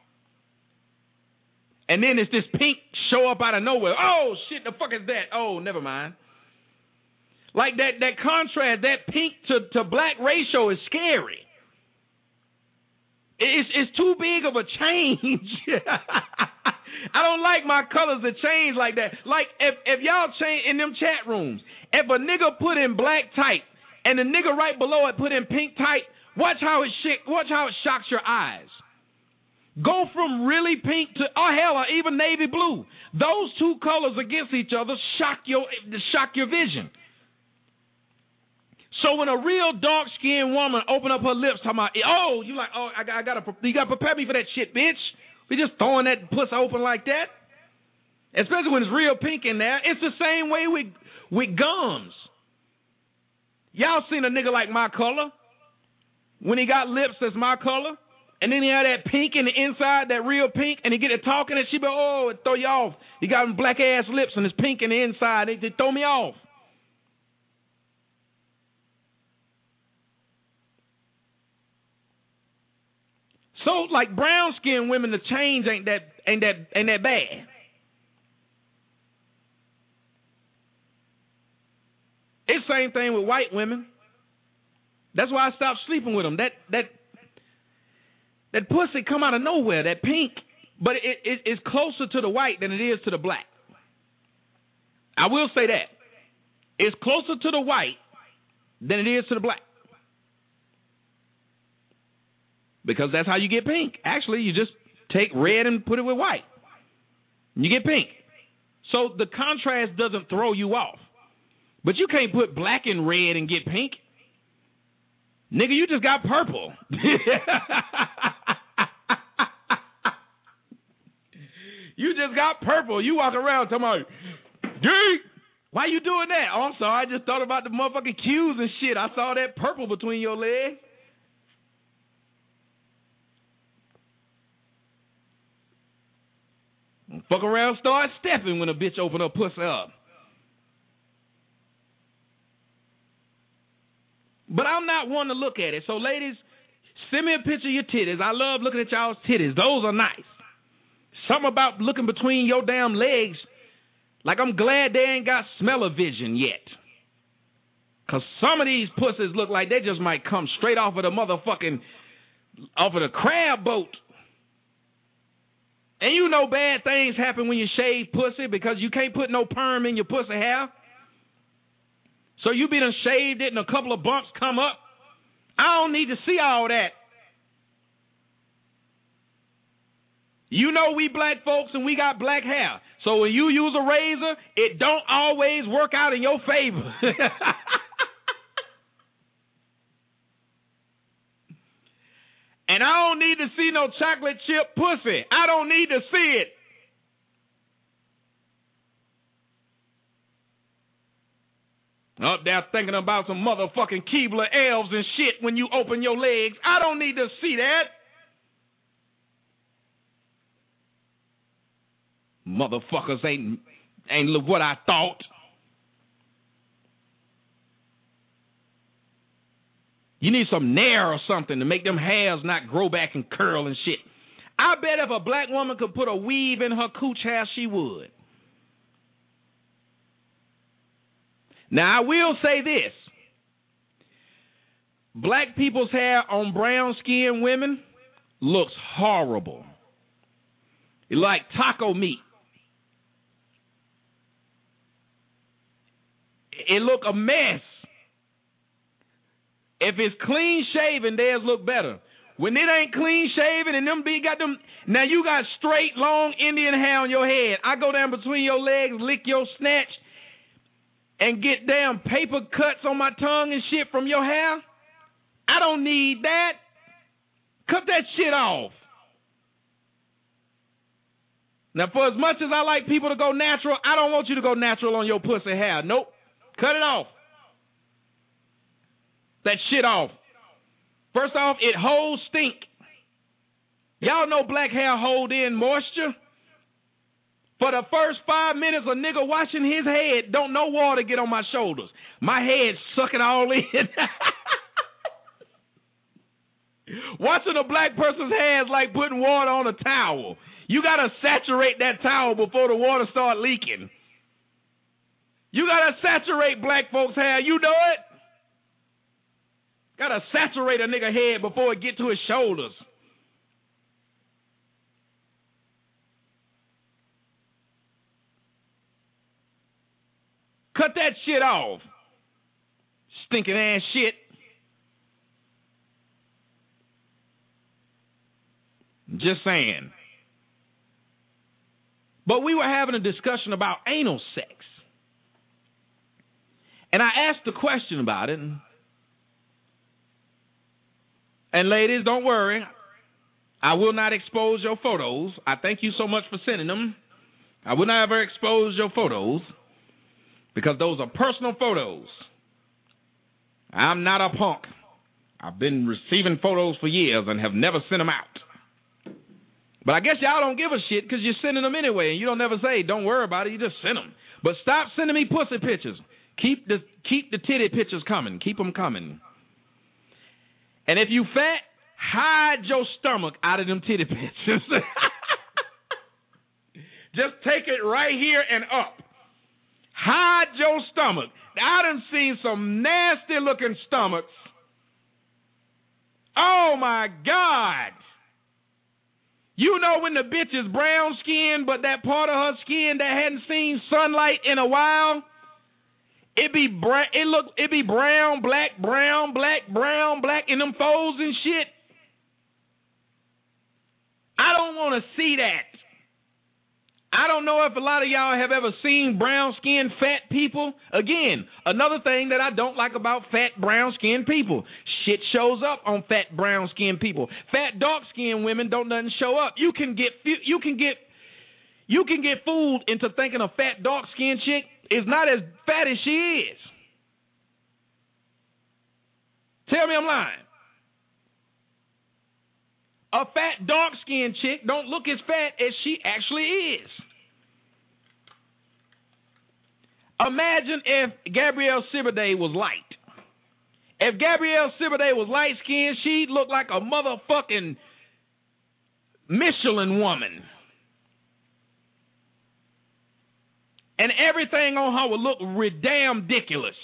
And then it's this pink show up out of nowhere. Oh, shit, the fuck is that? Oh, never mind. Like that contrast, that pink to black ratio is scary. It's too big of a change. I don't like my colors to change like that. Like, if y'all change in them chat rooms, if a nigga put in black tight and the nigga right below it put in pink tight, watch how it shocks your eyes. Go from really pink to, oh hell, or even navy blue. Those two colors against each other shock your vision. So when a real dark-skinned woman open up her lips talking about, oh, you gotta prepare me for that shit, bitch. We just throwing that puss open like that. Especially when it's real pink in there. It's the same way with gums. Y'all seen a nigga like my color? When he got lips that's my color? And then he had that pink in the inside, that real pink, and he get it talking, and she be, oh, it throw you off. He got them black-ass lips and it's pink in the inside. They throw me off. So, like brown-skinned women, the change ain't that bad. It's the same thing with white women. That's why I stopped sleeping with them. That pussy come out of nowhere, that pink, but it's closer to the white than it is to the black. I will say that. It's closer to the white than it is to the black. Because that's how you get pink. Actually, you just take red and put it with white. And you get pink. So the contrast doesn't throw you off. But you can't put black and red and get pink. Nigga, you just got purple. You just got purple. You walk around talking about, Geek, why you doing that? Oh, I'm sorry. I just thought about the motherfucking cues and shit. I saw that purple between your legs. Fuck around, start stepping when a bitch open her pussy up. But I'm not one to look at it. So, ladies, send me a picture of your titties. I love looking at y'all's titties. Those are nice. Something about looking between your damn legs, like I'm glad they ain't got smell-o-vision yet. Because some of these pussies look like they just might come straight off of the crab boat. And you know bad things happen when you shave pussy because you can't put no perm in your pussy hair. So you be done shaved it and a couple of bumps come up. I don't need to see all that. You know we black folks and we got black hair. So when you use a razor, it don't always work out in your favor. And I don't need to see no chocolate chip pussy. I don't need to see it. Up there thinking about some motherfucking Keebler elves and shit when you open your legs. I don't need to see that. Motherfuckers ain't what I thought. You need some nair or something to make them hairs not grow back and curl and shit. I bet if a black woman could put a weave in her cooch hair, she would. Now, I will say this. Black people's hair on brown-skinned women looks horrible. It's like taco meat. It look a mess. If it's clean shaven, theirs look better. When it ain't clean shaven and them got them, now you got straight, long Indian hair on your head. I go down between your legs, lick your snatch, and get damn paper cuts on my tongue and shit from your hair. I don't need that. Cut that shit off. Now, for as much as I like people to go natural, I don't want you to go natural on your pussy hair. Nope. Cut it off. That shit off. First off, it holds stink. Y'all know black hair hold in moisture. For the first 5 minutes, a nigga washing his head, don't no water get on my shoulders. My head sucking all in. Washing a black person's hair is like putting water on a towel. You got to saturate that towel before the water start leaking. You got to saturate black folks' hair. You know it? Got to saturate a nigga head before it get to his shoulders. Cut that shit off. Stinking ass shit. Just saying. But we were having a discussion about anal sex. And I asked a question about it. And ladies, don't worry. I will not expose your photos. I thank you so much for sending them. I will not ever expose your photos because those are personal photos. I'm not a punk. I've been receiving photos for years and have never sent them out. But I guess y'all don't give a shit because you're sending them anyway, and you don't never say, don't worry about it, you just send them. But stop sending me pussy pictures. Keep the titty pictures coming. Keep them coming. And if you fat, hide your stomach out of them titty pictures. Just take it right here and up. Hide your stomach. I done seen some nasty looking stomachs. Oh my God. You know when the bitch is brown skinned, but that part of her skin that hadn't seen sunlight in a while, it be brown, black, in them folds and shit. I don't want to see that. I don't know if a lot of y'all have ever seen brown-skinned fat people. Again, another thing that I don't like about fat brown-skinned people. Shit shows up on fat brown-skinned people. Fat dark-skinned women don't nothing show up. You can get fooled into thinking a fat dark-skinned chick is not as fat as she is. Tell me I'm lying. A fat, dark-skinned chick don't look as fat as she actually is. Imagine if Gabrielle Siberday was light. If Gabrielle Siberday was light-skinned, she'd look like a motherfucking Michelin woman. And everything on her would look damn ridiculous.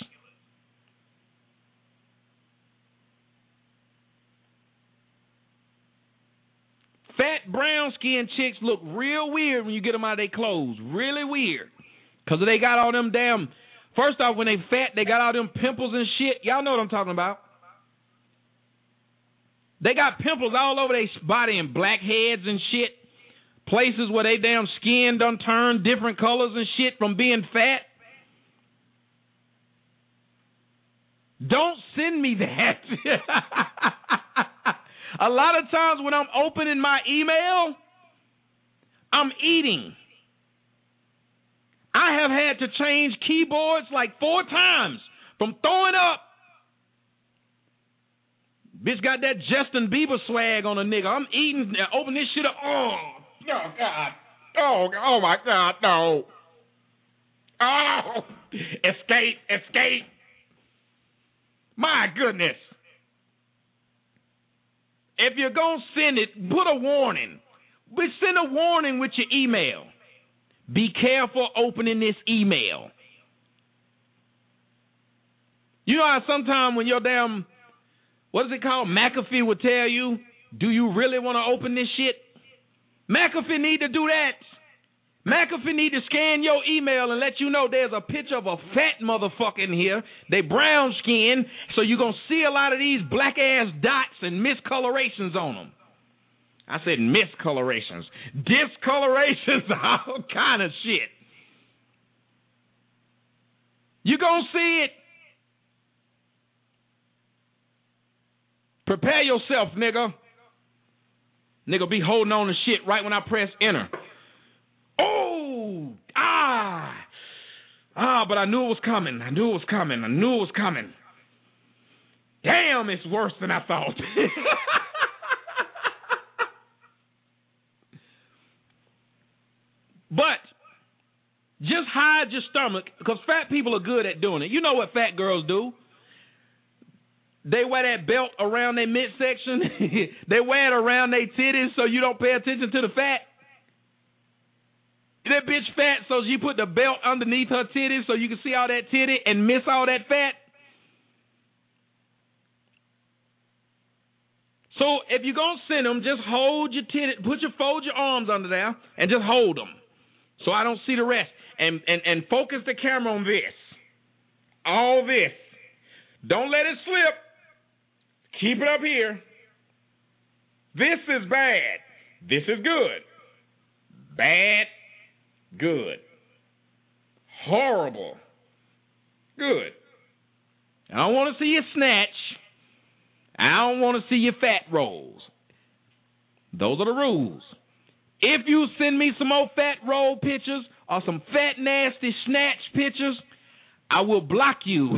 Fat, brown-skinned chicks look real weird when you get them out of their clothes. Really weird. Because they got all them damn... First off, when they fat, they got all them pimples and shit. Y'all know what I'm talking about. They got pimples all over their body and blackheads and shit. Places where they damn skin done turned different colors and shit from being fat. Don't send me that. A lot of times when I'm opening my email, I'm eating. I have had to change keyboards like 4 times from throwing up. Bitch got that Justin Bieber swag on a nigga. I'm eating, open this shit up. Oh God. Oh my God, no. Oh, escape. My goodness. If you're going to send it, put a warning. But send a warning with your email. Be careful opening this email. You know how sometimes when your damn, what is it called, McAfee would tell you, do you really want to open this shit? McAfee need to do that. McAfee need to scan your email and let you know there's a picture of a fat motherfucker in here. They brown skin, so you're going to see a lot of these black ass dots and miscolorations on them. I said miscolorations. Discolorations, all kind of shit. You going to see it. Prepare yourself, nigga. Nigga be holding on to shit right when I press enter. But I knew it was coming. Damn, it's worse than I thought. But just hide your stomach, because fat people are good at doing it. You know what fat girls do? They wear that belt around their midsection. They wear it around their titties so you don't pay attention to the fat. That bitch fat, so you put the belt underneath her titties so you can see all that titty and miss all that fat. So if you're going to send them, just hold your titty, fold your arms under there and just hold them so I don't see the rest. And focus the camera on this. All this. Don't let it slip. Keep it up here. This is bad. This is good. Bad. Good. Horrible. Good. I don't want to see you snatch. I don't want to see your fat rolls. Those are the rules. If you send me some more fat roll pictures or some fat nasty snatch pictures, I will block you.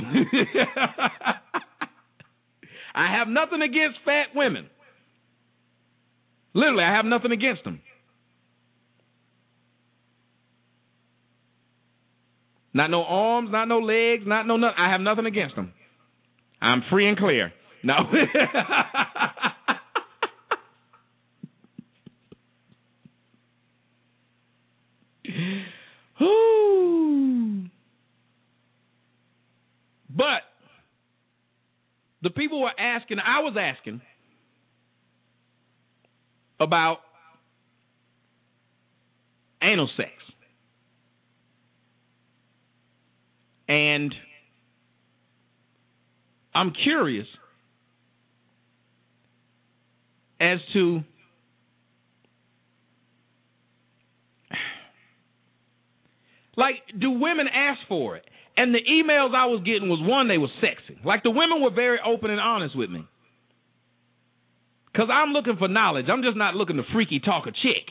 I have nothing against fat women. Literally, I have nothing against them. Not no arms, not no legs, not no nothing. I have nothing against them. I'm free and clear. No. But the people were asking, I was asking about anal sex. And I'm curious as to Like, do women ask for it? And the emails I was getting was, one, they were sexy. Like, the women were very open and honest with me. Because I'm looking for knowledge. I'm just not looking to freaky talk a chick.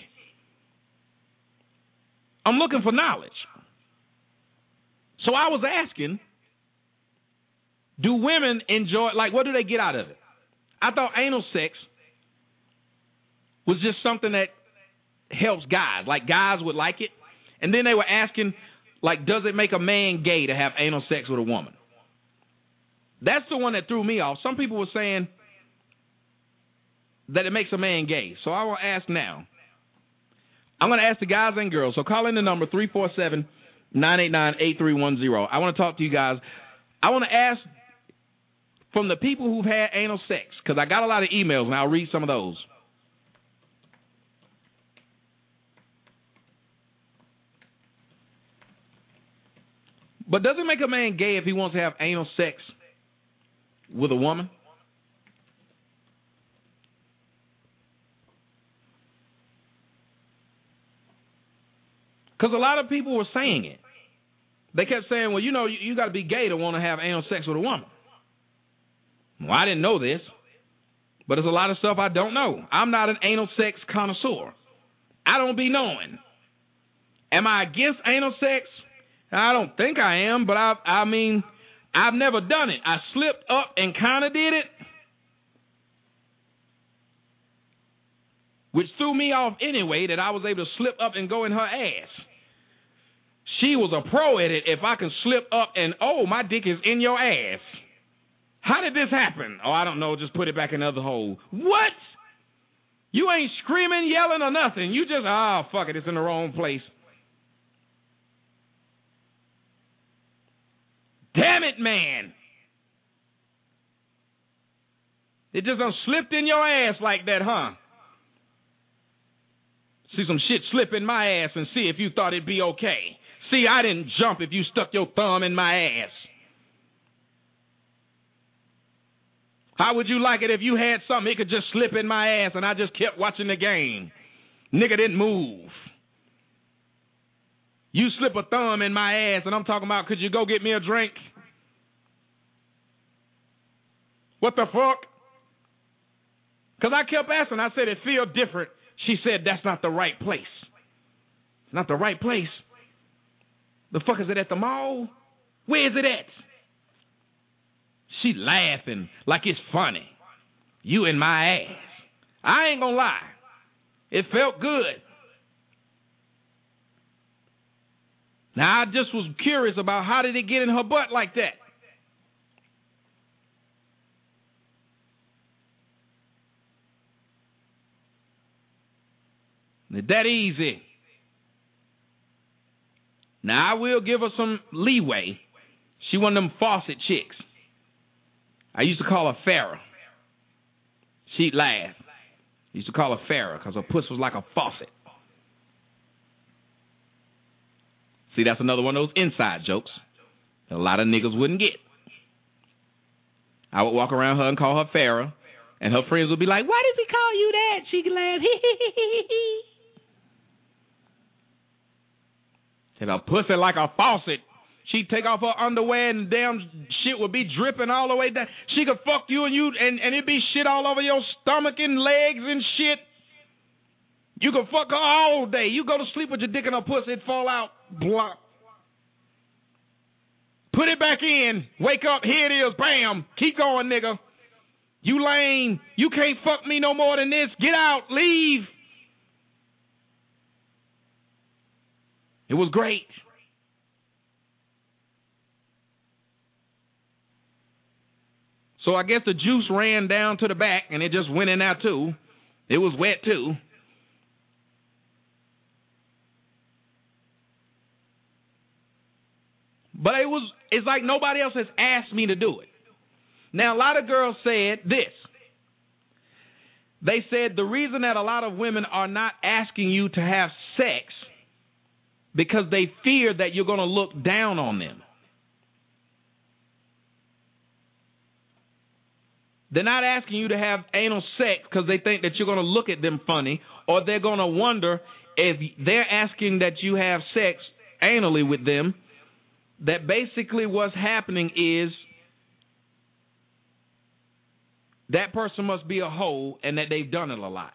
I'm looking for knowledge. So I was asking, do women enjoy, like, what do they get out of it? I thought anal sex was just something that helps guys. Like, guys would like it. And then they were asking, like, does it make a man gay to have anal sex with a woman? That's the one that threw me off. Some people were saying that it makes a man gay. So I will ask now. I'm going to ask the guys and girls. So call in the number 347-989-8310. I want to talk to you guys. I want to ask from the people who've had anal sex, because I got a lot of emails, and I'll read some of those. But does it make a man gay if he wants to have anal sex with a woman? Because a lot of people were saying it. They kept saying, well, you know, you got to be gay to want to have anal sex with a woman. Well, I didn't know this, but there's a lot of stuff I don't know. I'm not an anal sex connoisseur. I don't be knowing. Am I against anal sex? I don't think I am, but I mean, I've never done it. I slipped up and kind of did it, which threw me off anyway, that I was able to slip up and go in her ass. She was a pro at it. If I can slip up and, oh, my dick is in your ass. How did this happen? Oh, I don't know. Just put it back in the other hole. What? You ain't screaming, yelling, or nothing. You just, fuck it. It's in the wrong place. Damn it, man. It just done slipped in your ass like that, huh? See some shit slip in my ass and see if you thought it'd be okay. See, I didn't jump if you stuck your thumb in my ass. How would you like it if you had something, it could just slip in my ass and I just kept watching the game? Nigga didn't move. You slip a thumb in my ass and I'm talking about, could you go get me a drink? What the fuck? Because I kept asking. I said, it feel different. She said, that's not the right place. It's not the right place. The fuck is it at the mall? Where is it at? She laughing like it's funny. You in my ass. I ain't gonna lie. It felt good. Now, I just was curious about how did it get in her butt like that? It's that easy. Now, I will give her some leeway. She one of them faucet chicks. I used to call her Farrah. She'd laugh. I used to call her Farrah because her puss was like a faucet. See, that's another one of those inside jokes that a lot of niggas wouldn't get. I would walk around her and call her Farrah, and her friends would be like, why does he call you that? She could laugh. Said her pussy like a faucet. She'd take off her underwear and damn shit would be dripping all the way down. She could fuck you and it'd be shit all over your stomach and legs and shit. You could fuck her all day. You go to sleep with your dick in her pussy, it'd fall out. Blah. Put it back in. Wake up. Here it is. Bam. Keep going, nigga. You lame. You can't fuck me no more than this. Get out. Leave. It was great. So I guess the juice ran down to the back and it just went in there too. It was wet too. But it's like nobody else has asked me to do it. Now, a lot of girls said this. They said the reason that a lot of women are not asking you to have sex because they fear that you're going to look down on them. They're not asking you to have anal sex because they think that you're going to look at them funny, or they're going to wonder if they're asking that you have sex anally with them, that basically what's happening is that person must be a hoe and that they've done it a lot.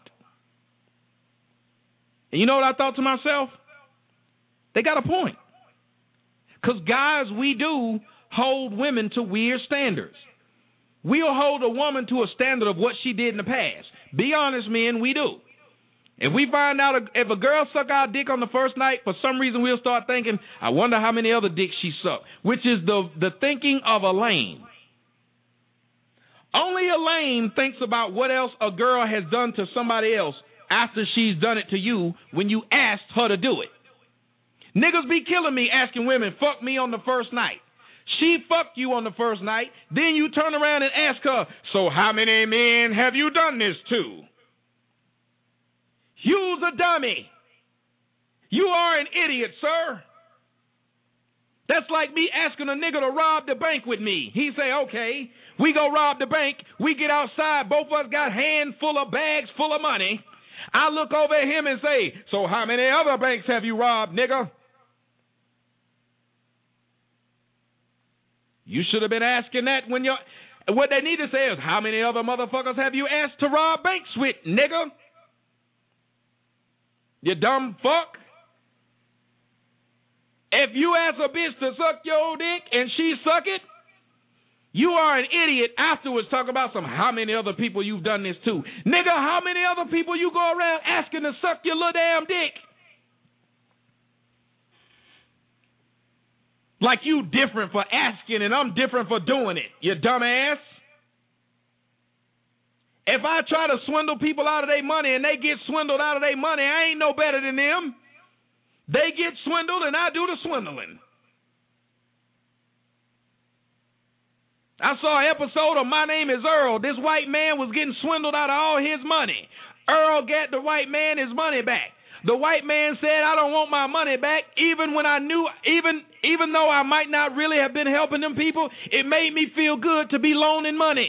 And you know what I thought to myself? They got a point. Because guys, we do hold women to weird standards. We'll hold a woman to a standard of what she did in the past. Be honest, men, we do. If we find out if a girl suck our dick on the first night, for some reason we'll start thinking, I wonder how many other dicks she sucked, which is the thinking of a lame. Only a lame thinks about what else a girl has done to somebody else after she's done it to you when you asked her to do it. Niggas be killing me asking women, fuck me on the first night. She fucked you on the first night, then you turn around and ask her, so how many men have you done this to? You's a dummy. You are an idiot, sir. That's like me asking a nigga to rob the bank with me. He say, okay, we go rob the bank. We get outside. Both of us got hands full of bags full of money. I look over at him and say, so how many other banks have you robbed, nigga? You should have been asking that when you're... What they need to say is, how many other motherfuckers have you asked to rob banks with, nigga? You dumb fuck. If you ask a bitch to suck your dick and she suck it, you are an idiot afterwards talking about how many other people you've done this to. Nigga, how many other people you go around asking to suck your little damn dick? Like you different for asking and I'm different for doing it, you dumbass. If I try to swindle people out of their money and they get swindled out of their money, I ain't no better than them. They get swindled and I do the swindling. I saw an episode of My Name is Earl. This white man was getting swindled out of all his money. Earl got the white man his money back. The white man said, I don't want my money back, even when I knew, even though I might not really have been helping them people, it made me feel good to be loaning money.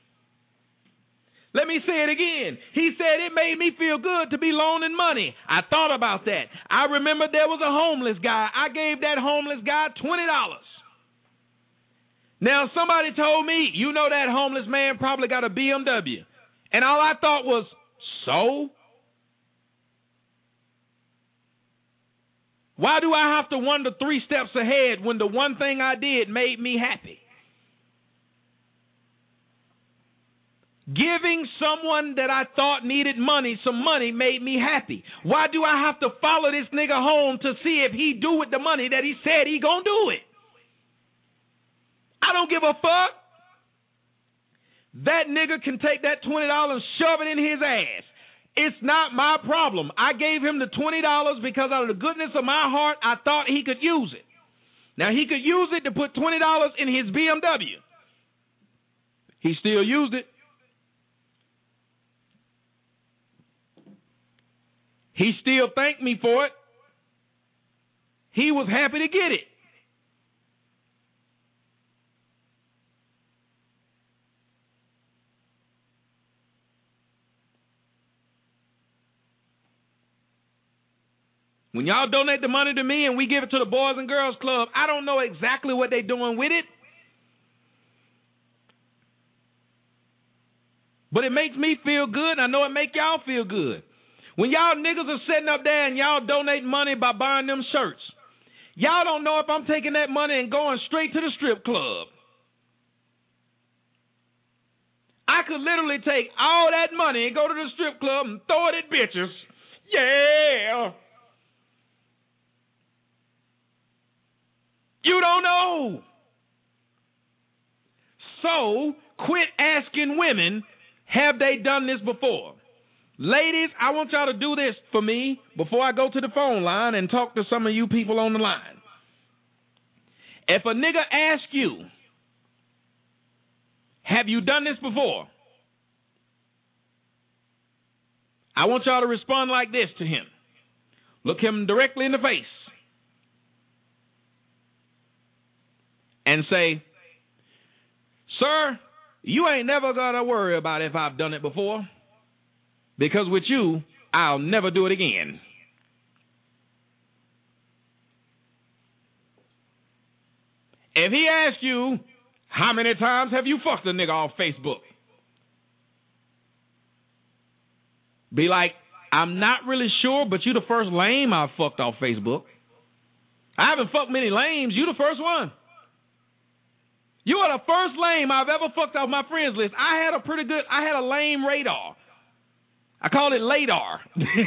Let me say it again. He said it made me feel good to be loaning money. I thought about that. I remember there was a homeless guy. I gave that homeless guy $20. Now, somebody told me, you know that homeless man probably got a BMW. And all I thought was, so? Why do I have to wonder 3 steps ahead when the one thing I did made me happy? Giving someone that I thought needed money some money made me happy. Why do I have to follow this nigga home to see if he do with the money that he said he gonna do it? I don't give a fuck. That nigga can take that $20 and shove it in his ass. It's not my problem. I gave him the $20 because out of the goodness of my heart, I thought he could use it. Now, he could use it to put $20 in his BMW. He still used it. He still thanked me for it. He was happy to get it. When y'all donate the money to me and we give it to the Boys and Girls Club, I don't know exactly what they're doing with it. But it makes me feel good. I know it make y'all feel good. When y'all niggas are sitting up there and y'all donate money by buying them shirts, y'all don't know if I'm taking that money and going straight to the strip club. I could literally take all that money and go to the strip club and throw it at bitches. Yeah. You don't know. So, quit asking women, have they done this before? Ladies, I want y'all to do this for me before I go to the phone line and talk to some of you people on the line. If a nigga asks you, have you done this before? I want y'all to respond like this to him. Look him directly in the face and say, sir, you ain't never got to worry about if I've done it before, because with you, I'll never do it again. If he asks you, how many times have you fucked a nigga off Facebook? Be like, I'm not really sure, but you the first lame I've fucked off Facebook. I haven't fucked many lames. You the first one. You are the first lame I've ever fucked off my friends list. I had a lame radar. I called it LADAR.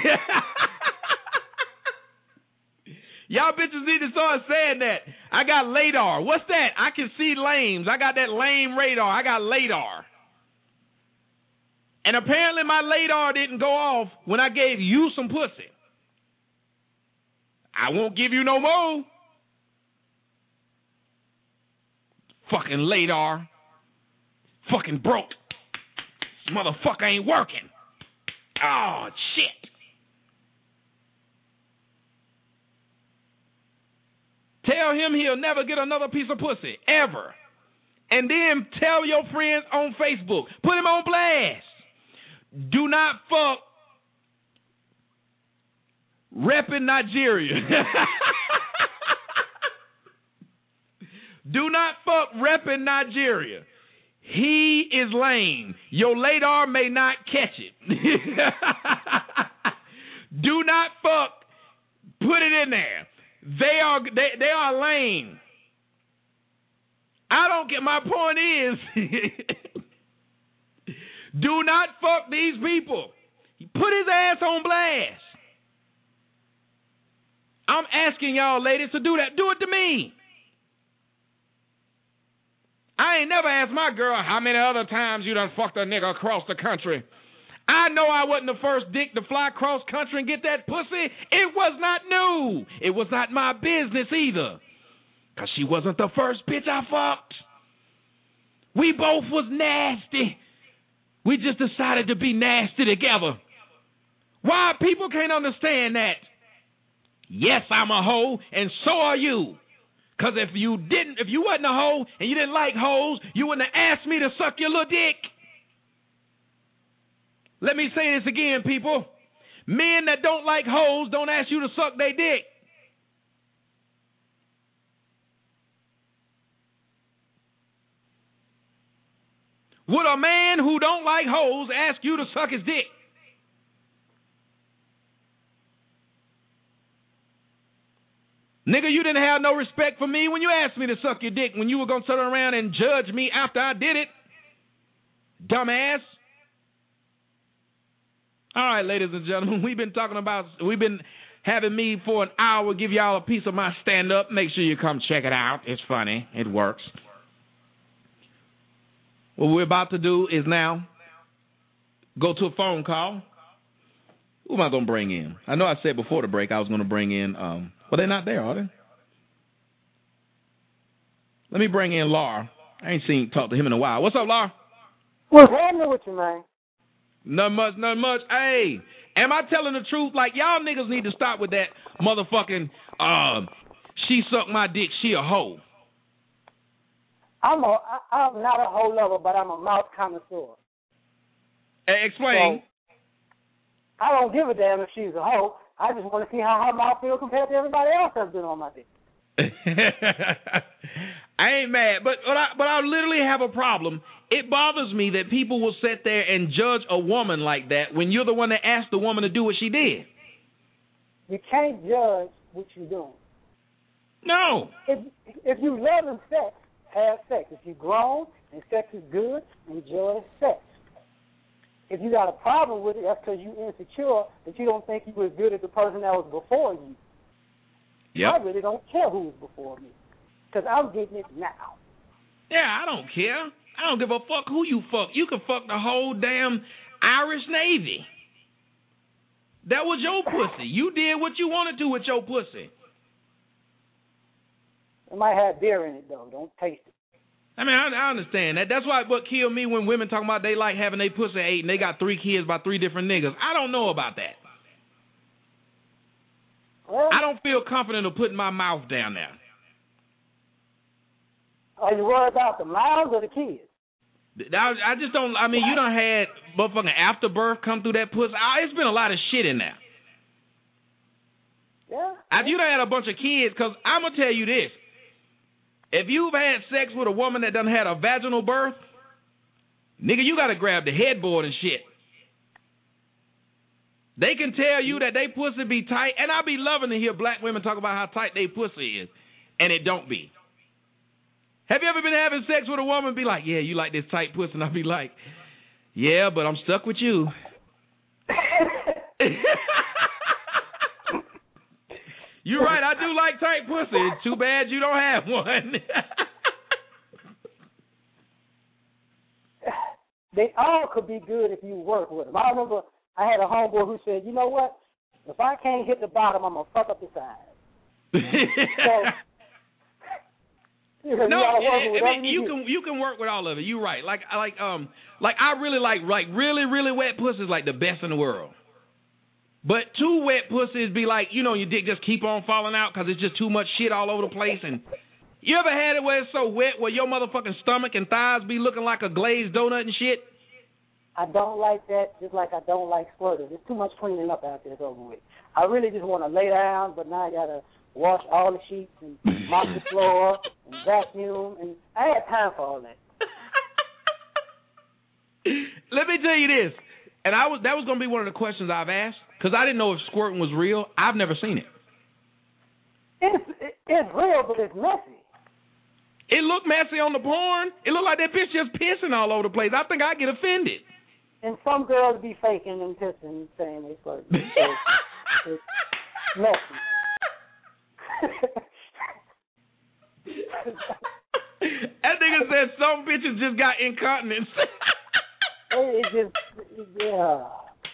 Y'all bitches need to start saying that. I got LADAR. What's that? I can see lames. I got that lame radar. I got LADAR. And apparently my LADAR didn't go off when I gave you some pussy. I won't give you no more. Fucking LADAR. Fucking broke. This motherfucker ain't working. Oh, shit. Tell him he'll never get another piece of pussy, ever. And then tell your friends on Facebook. Put him on blast. Do not fuck repping Nigeria. Do not fuck repping Nigeria. He is lame. Your LADAR may not catch it. Do not fuck. Put it in there. They are lame. I don't get. My point is, do not fuck these people. Put his ass on blast. I'm asking y'all ladies to do that. Do it to me. I ain't never asked my girl how many other times you done fucked a nigga across the country. I know I wasn't the first dick to fly cross country and get that pussy. It was not new. It was not my business either. Because she wasn't the first bitch I fucked. We both was nasty. We just decided to be nasty together. Why people can't understand that? Yes, I'm a hoe, and so are you. Because if you wasn't a hoe and you didn't like hoes, you wouldn't have asked me to suck your little dick. Let me say this again, people. Men that don't like hoes don't ask you to suck their dick. Would a man who don't like hoes ask you to suck his dick? Nigga, you didn't have no respect for me when you asked me to suck your dick, when you were going to turn around and judge me after I did it. Dumbass. All right, ladies and gentlemen, we've been having me for an hour, give y'all a piece of my stand-up. Make sure you come check it out. It's funny. It works. What we're about to do is now go to a phone call. Who am I going to bring in? I know I said before the break I was going to bring in, but they're not there, are they? Let me bring in Laura. I ain't talked to him in a while. What's up, Laura? What's happening with you, man? Not much. Hey, am I telling the truth? Like, y'all niggas need to stop with that motherfucking, she sucked my dick, she a hoe. I'm not a hoe lover, but I'm a mouth connoisseur. Hey, explain. So, I don't give a damn if she's a hoe. I just want to see how her mouth feels compared to everybody else that's been on my dick. I ain't mad, but I literally have a problem. It bothers me that people will sit there and judge a woman like that when you're the one that asked the woman to do what she did. You can't judge what you're doing. No. If you love and sex, have sex. If you're grown and sex is good, enjoy sex. If you got a problem with it, that's because you're insecure, that you don't think you were as good as the person that was before you. Yep. I really don't care who was before me, because I'm getting it now. Yeah, I don't care. I don't give a fuck who you fuck. You can fuck the whole damn Irish Navy. That was your pussy. You did what you wanted to with your pussy. It might have beer in it, though. Don't taste it. I mean, I understand that. That's why what killed me when women talking about they like having their pussy ate and they got 3 kids by 3 different niggas. I don't know about that. Well, I don't feel confident of putting my mouth down there. Are you worried about the mouths or the kids? I just don't. I mean, you done had motherfucking afterbirth come through that pussy. It's been a lot of shit in there. Yeah. You done had a bunch of kids, because I'm going to tell you this. If you've had sex with a woman that done had a vaginal birth, nigga, you got to grab the headboard and shit. They can tell you that they pussy be tight, and I be loving to hear black women talk about how tight they pussy is, and it don't be. Have you ever been having sex with a woman and be like, yeah, you like this tight pussy, and I be like, yeah, but I'm stuck with you. You're right, I do like tight pussy. It's too bad you don't have one. They all could be good if you work with them. I remember I had a homeboy who said, you know what? If I can't hit the bottom, I'm going to fuck up the side. You can work with all of it. You're right. Like I really like really wet pussy is like the best in the world. But too wet pussies be like, you know, your dick just keep on falling out because it's just too much shit all over the place. And you ever had it where it's so wet where your motherfucking stomach and thighs be looking like a glazed donut and shit? I don't like that, just like I don't like squirters. There's too much cleaning up out there. It's over with. I really just want to lay down, but now I got to wash all the sheets and mop the floor and vacuum, and I ain't had time for all that. Let me tell you this, and that was going to be one of the questions I've asked, because I didn't know if squirting was real. I've never seen it. It's real, but it's messy. It looked messy on the porn. It looked like that bitch just pissing all over the place. I think I'd get offended. And some girls be faking and pissing, saying they flirt. It's messy. That nigga said some bitches just got incontinence. It just, yeah.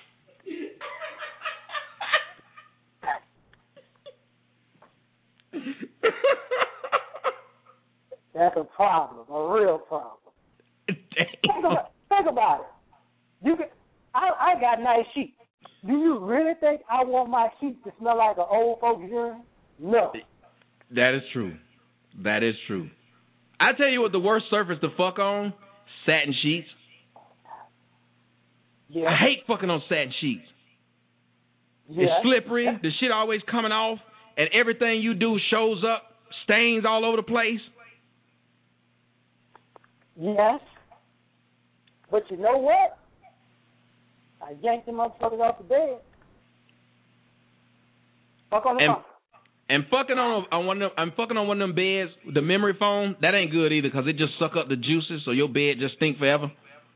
That's a problem, a real problem. Think about it. I got nice sheets. Do you really think I want my sheets to smell like an old folks' urine? No. That is true. That is true. I tell you what, the worst surface to fuck on, satin sheets. Yeah. I hate fucking on satin sheets. Yeah. It's slippery. The shit always coming off, and everything you do shows up, stains all over the place. Yes. But you know what? I yanked them motherfuckers off the bed. Fuck on the phone. And fucking on one of them beds, the memory foam, that ain't good either because it just suck up the juices, so your bed just stink forever.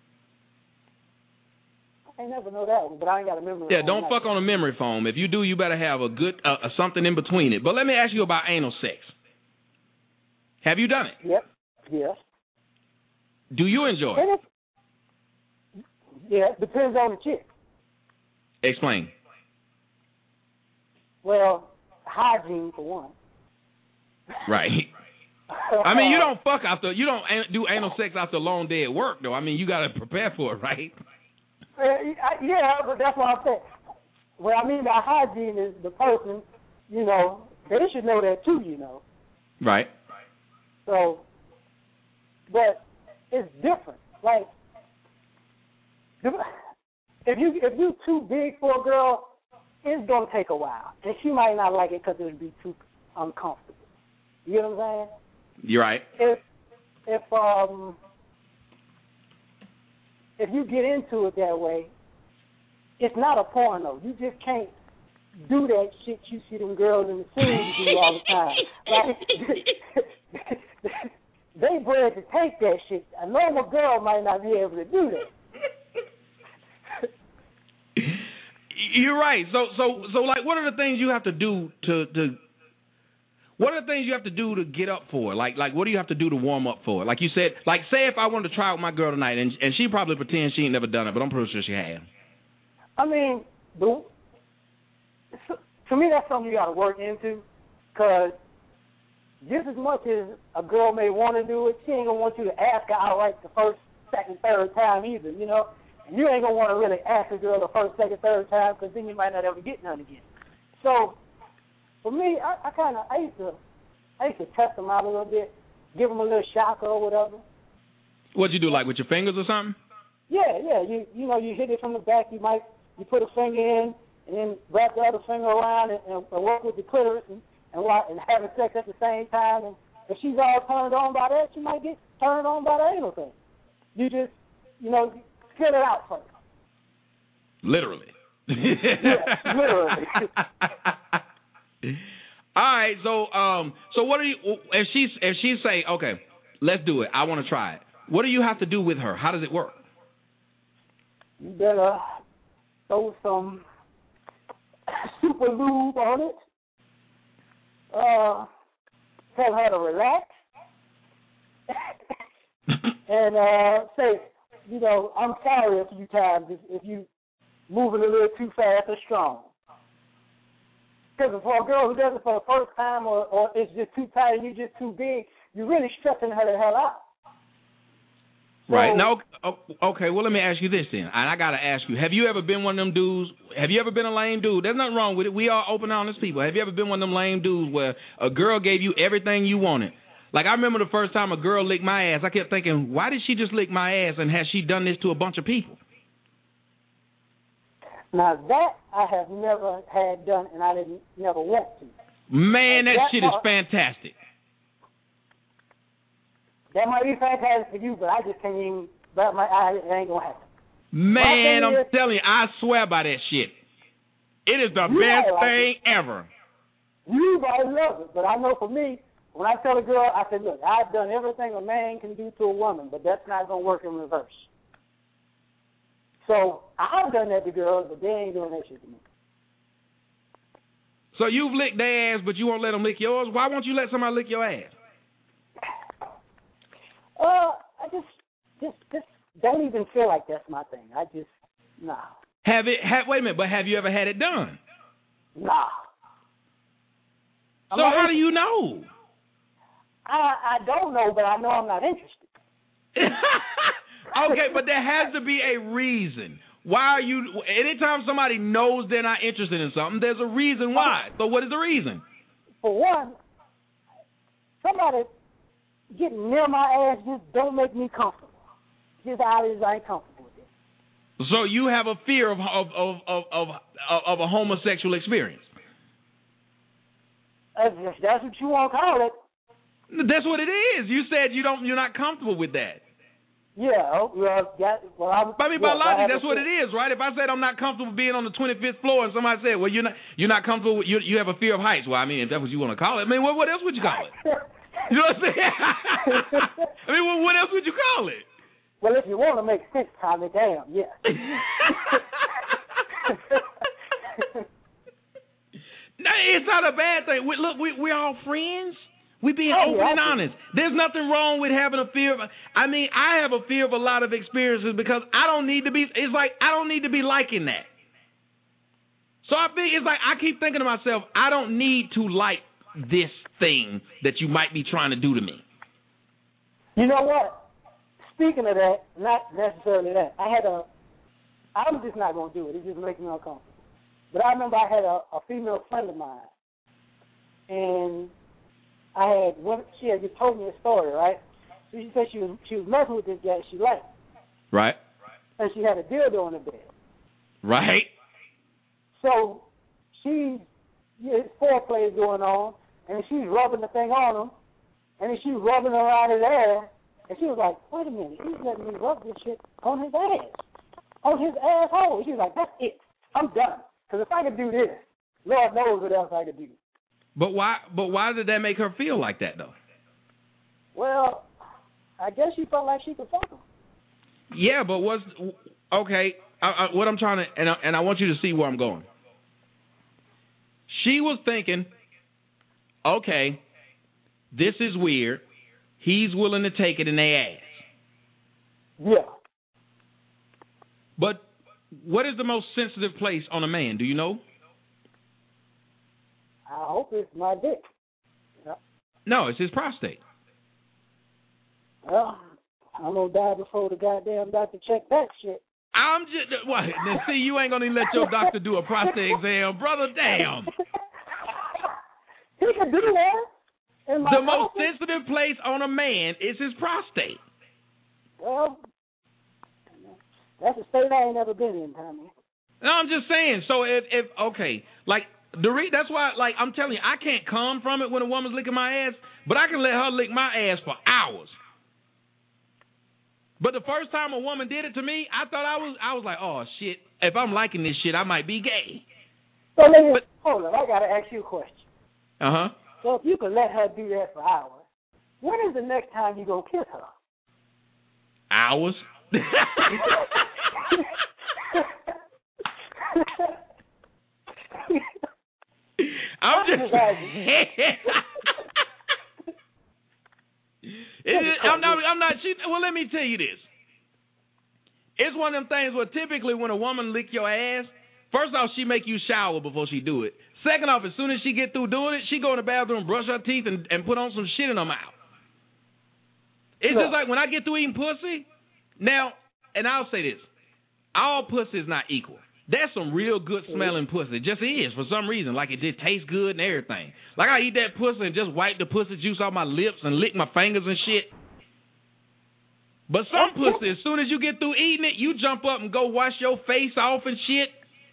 I ain't never know that one, but I ain't got a memory foam. Yeah, don't fuck on a memory foam. If you do, you better have a good something in between it. But let me ask you about anal sex. Have you done it? Yep. Yes. Do you enjoy it? Yeah, it depends on the chick. Explain. Well, hygiene for one. Right. I mean, you don't do anal sex after a long day at work, though. I mean, you got to prepare for it, right? Yeah, but that's what I'm saying. What I mean by hygiene is the person, you know, they should know that too, you know. Right. So, but it's different. Like, if you too big for a girl, it's gonna take a while, and she might not like it because it would be too uncomfortable. You know what I'm saying? You're right. If you get into it that way, it's not a porno. You just can't do that shit you see them girls in the scenes do all the time. Like, they bred to take that shit. A normal girl might not be able to do that. You're right. So like, what are the things you have to do to what are the things you have to do to get up for it? Like what do you have to do to warm up for it? Like you said, like say if I wanted to try with my girl tonight, and she probably pretends she ain't never done it, but I'm pretty sure she has. I mean, to me that's something you got to work into, because just as much as a girl may want to do it, she ain't gonna want you to ask her outright the first, second, third time either. You know. You ain't going to want to really ask a girl the first, second, third time, because then you might not ever get none again. So, for me, I used to test them out a little bit, give them a little shocker or whatever. What'd you do, like with your fingers or something? Yeah. You know, you hit it from the back. You put a finger in and then wrap the other finger around and work with the clitoris and having sex at the same time if she's all turned on by that, she might get turned on by the anal thing. You just, fill it out first. Literally. Yeah, literally. All right, so what do you if she say, okay, let's do it, I want to try it. What do you have to do with her? How does it work? You better throw some super lube on it. Tell her to relax. And say, I'm sorry a few times if you moving a little too fast or strong. Because for a girl who does it for the first time or it's just too tight and you're just too big, you're really stressing her the hell out. So, right. Now, okay, well, let me ask you this then. And I got to ask you, have you ever been one of them dudes? Have you ever been a lame dude? There's nothing wrong with it. We are open, honest people. Have you ever been one of them lame dudes where a girl gave you everything you wanted? Like, I remember the first time a girl licked my ass, I kept thinking, why did she just lick my ass, and has she done this to a bunch of people? Now, that I have never had done, and I never want to. Man, that shit is fantastic. That might be fantastic for you, but I just can't even, it ain't going to happen. Man, I'm telling you, I swear by that shit. It is the best thing ever. You might love it, but I know for me, when I tell a girl, I said, look, I've done everything a man can do to a woman, but that's not going to work in reverse. So I've done that to girls, but they ain't doing that shit to me. So you've licked their ass, but you won't let them lick yours? Why won't you let somebody lick your ass? I just don't even feel like that's my thing. Nah. Wait a minute, but have you ever had it done? Nah. So how do you know? I don't know, but I know I'm not interested. Okay, but there has to be a reason. Why are you? Anytime somebody knows they're not interested in something, there's a reason why. So what is the reason? For one, somebody getting near my ass just don't make me comfortable. Just I ain't comfortable with it. So you have a fear of a homosexual experience. That's what you want to call it. That's what it is. You said you're not comfortable with that. Yeah, by logic, that's what it is, right? If I said I'm not comfortable being on the 25th floor, and somebody said, "Well, you're not comfortable, you have a fear of heights." Well, I mean, if that's what you want to call it, I mean, what else would you call it? You know what I'm saying? I mean, what else would you call it? Well, if you want to make sense, Tommy, damn, yeah. No, it's not a bad thing. Look, we're all friends. We being open and honest. There's nothing wrong with having a fear of. I mean, I have a fear of a lot of experiences because I don't need to be. It's like I don't need to be liking that. So I think it's like I keep thinking to myself, I don't need to like this thing that you might be trying to do to me. You know what? Speaking of that, not necessarily that. I'm just not going to do it. It just makes me uncomfortable. But I remember I had a female friend of mine, and she had just told me a story, right? So she said she was messing with this guy she liked. Right. And she had a dildo in the bed. Right. So foreplay is going on, and she's rubbing the thing on him, and then she's rubbing around his ass, and she was like, wait a minute, he's letting me rub this shit on his ass, on his asshole. She was like, that's it. I'm done. Because if I could do this, Lord knows what else I could do. But why did that make her feel like that, though? Well, I guess she felt like she could fuck him. Yeah, but okay? What I'm trying to, and I want you to see where I'm going. She was thinking, okay, this is weird. He's willing to take it in their ass. Yeah. But what is the most sensitive place on a man? Do you know? I hope it's my dick. Yeah. No, it's his prostate. Well, I'm going to die before the goddamn doctor check that shit. I'm just, what? Now, see, you ain't going to let your doctor do a prostate exam. Brother, damn. He can do that. The most sensitive place on a man is his prostate. Well, that's a state I ain't never been in, Tommy. No, I'm just saying. So if okay, like That's why, like, I'm telling you, I can't come from it when a woman's licking my ass, but I can let her lick my ass for hours. But the first time a woman did it to me, I thought I was like, oh shit, if I'm liking this shit, I might be gay. So hold on, I gotta ask you a question. So if you could let her do that for hours, when is the next time you gonna kiss her? Hours. I'm just. I'm not. Well, let me tell you this. It's one of them things where typically when a woman lick your ass, first off, she make you shower before she do it. Second off, as soon as she get through doing it, she go in the bathroom, brush her teeth, and put on some shit in her mouth. It's just like when I get through eating pussy. Now, and I'll say this: all pussy is not equal. That's some real good smelling pussy. It just is for some reason. Like it did taste good and everything. Like I eat that pussy and just wipe the pussy juice off my lips and lick my fingers and shit. But some pussy, as soon as you get through eating it, you jump up and go wash your face off and shit.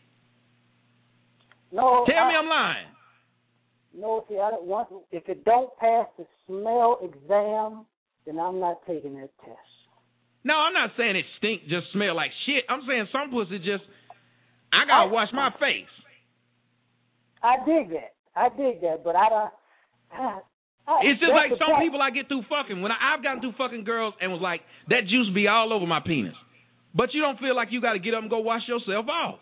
No, Tell me I'm lying. No, see, I don't want. If it don't pass the smell exam, then I'm not taking that test. No, I'm not saying it stink, just smell like shit. I'm saying some pussy just, I gotta wash my face. I dig that, but I don't. It's just like some people I get through fucking. When I've gotten through fucking girls and was like, that juice be all over my penis. But you don't feel like you got to get up and go wash yourself off.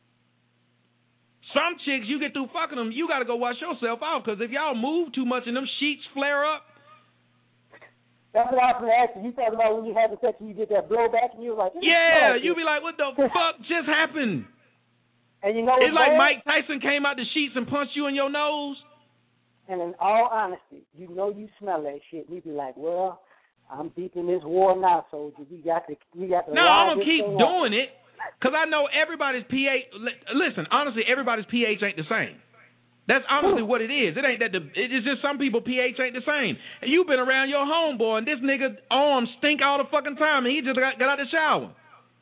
Some chicks, you get through fucking them, you got to go wash yourself off because if y'all move too much and them sheets flare up. That's what I was going to ask you. You talking about when you have sex and you get that blowback and you were like, yeah, you be like, what the fuck just happened? And you know it's like Mike Tyson came out the sheets and punched you in your nose. And in all honesty, you know you smell that shit. You be like, well, I'm deep in this war now, soldier. We got to. No, I'm gonna keep doing it because I know everybody's pH. Listen, honestly, everybody's pH ain't the same. That's honestly what it is. It ain't that. It's just some people pH ain't the same. And you've been around your homeboy, and this nigga arms stink all the fucking time, and he just got out the shower.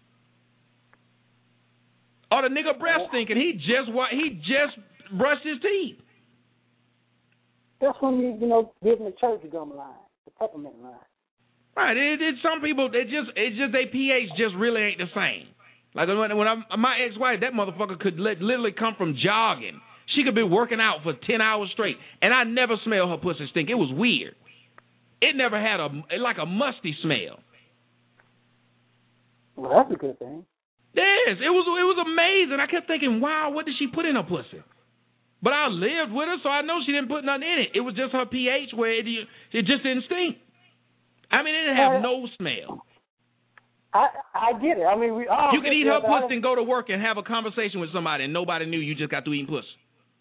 Or the nigga breath stinking. He just brushed his teeth. That's when you give them the church gum line, the peppermint line. Right. It's some people. It's just their pH just really ain't the same. Like when my ex-wife, that motherfucker could literally come from jogging. She could be working out for 10 hours straight, and I never smelled her pussy stink. It was weird. It never had a musty smell. Well, that's a good thing. Yes, it was amazing. I kept thinking, wow, what did she put in her pussy? But I lived with her, so I know she didn't put nothing in it. It was just her pH where it just didn't stink. I mean, it didn't have no smell. I get it. I mean, you could eat her pussy and go to work and have a conversation with somebody, and nobody knew you just got through eating pussy.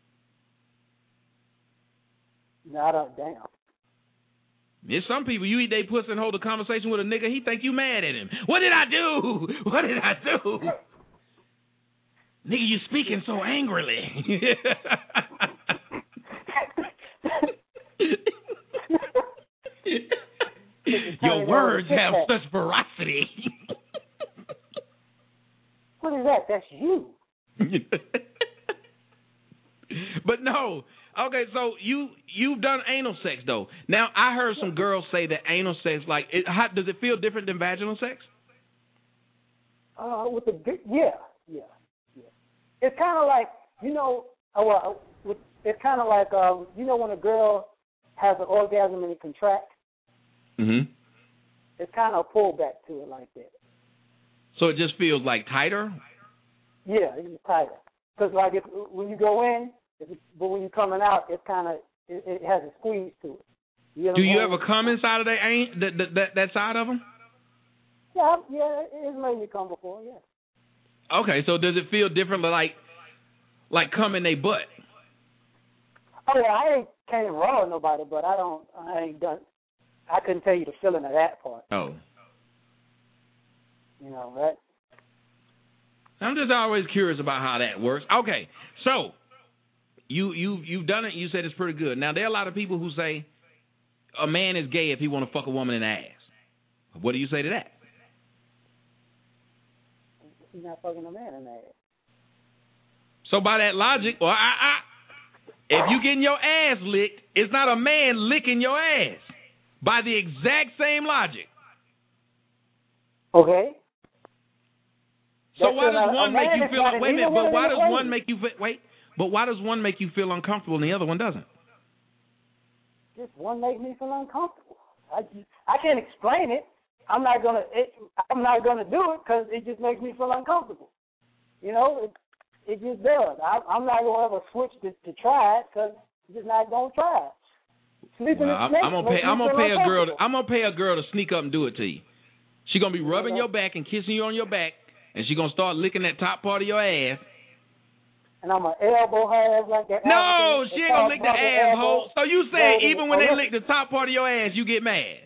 Not a damn. There's some people, you eat their pussy and hold a conversation with a nigga, he think you mad at him. What did I do? What did I do? Nigga, you speaking so angrily. Your words have such veracity. What is that? That's you. But no. Okay, so you've done anal sex though. Now I heard some girls say that anal sex, does it feel different than vaginal sex? Yeah. It's kind of like it's kind of like when a girl has an orgasm and it contracts. Mm-hmm. It's kind of a pullback to it like that. So it just feels like tighter. Yeah, it's tighter. Because when you go in. But when you're coming out, it has a squeeze to it. Do you ever come inside of that side of them? Yeah, it's made me come before, yeah. Okay, so does it feel different, like coming they butt? Oh yeah, I ain't came raw with nobody, but I couldn't tell you the feeling of that part. Oh. That. I'm just always curious about how that works. Okay, so. You've done it. You said it's pretty good. Now there are a lot of people who say a man is gay if he want to fuck a woman in the ass. What do you say to that? He's not fucking a man in the ass. So by that logic, If you getting your ass licked, it's not a man licking your ass. By the exact same logic. Okay. So why does one make you feel? Wait a minute. But why does one make you wait? But why does one make you feel uncomfortable and the other one doesn't? Just one makes me feel uncomfortable. I can't explain it. I'm not gonna do it because it just makes me feel uncomfortable. You know, it just does. I'm not gonna ever switch to try it because I'm just not gonna try it. Well, I'm gonna pay a girl to sneak up and do it to you. She gonna be rubbing your back and kissing you on your back, and she gonna start licking that top part of your ass. And I'm gonna elbow her ass like that. No, she ain't gonna lick the asshole. So you say even when they lick the top part of your ass, you get mad?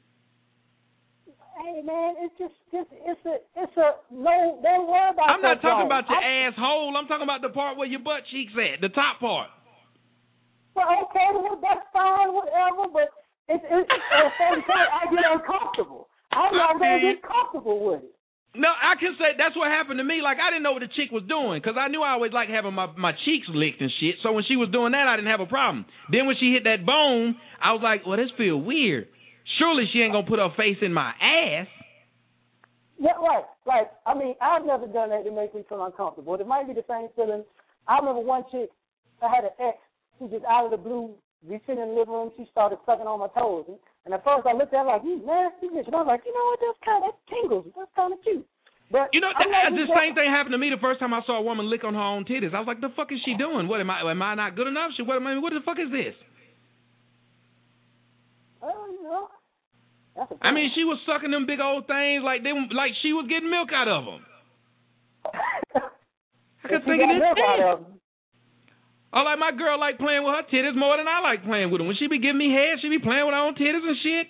Hey man, it's a no. Don't worry about. I'm not talking about your asshole. I'm talking about the part where your butt cheeks at, the top part. Well, okay, well, that's fine, whatever. But it's at the same time, I get uncomfortable. I'm not gonna get comfortable with it. No, I can say that's what happened to me. Like, I didn't know what the chick was doing because I knew I always liked having my cheeks licked and shit. So when she was doing that, I didn't have a problem. Then when she hit that bone, I was like, well, this feel weird. Surely she ain't going to put her face in my ass. Yeah, right. Like, I mean, I've never done that to make me feel uncomfortable. It might be the same feeling. I remember one chick, I had an ex who just out of the blue, we sitting in the living room, she started sucking on my toes. And at first I looked at her like, you nasty bitch. And I was like, you know what, that tingles. That's kind of cute. But you know, the same thing happened to me the first time I saw a woman lick on her own titties. I was like, the fuck is she doing? What, am I not good enough? What the fuck is this? You know, I mean, she was sucking them big old things like she was getting milk out of them. I could think of this thing. Oh, like my girl like playing with her titties more than I like playing with them. When she be giving me head, she be playing with her own titties and shit.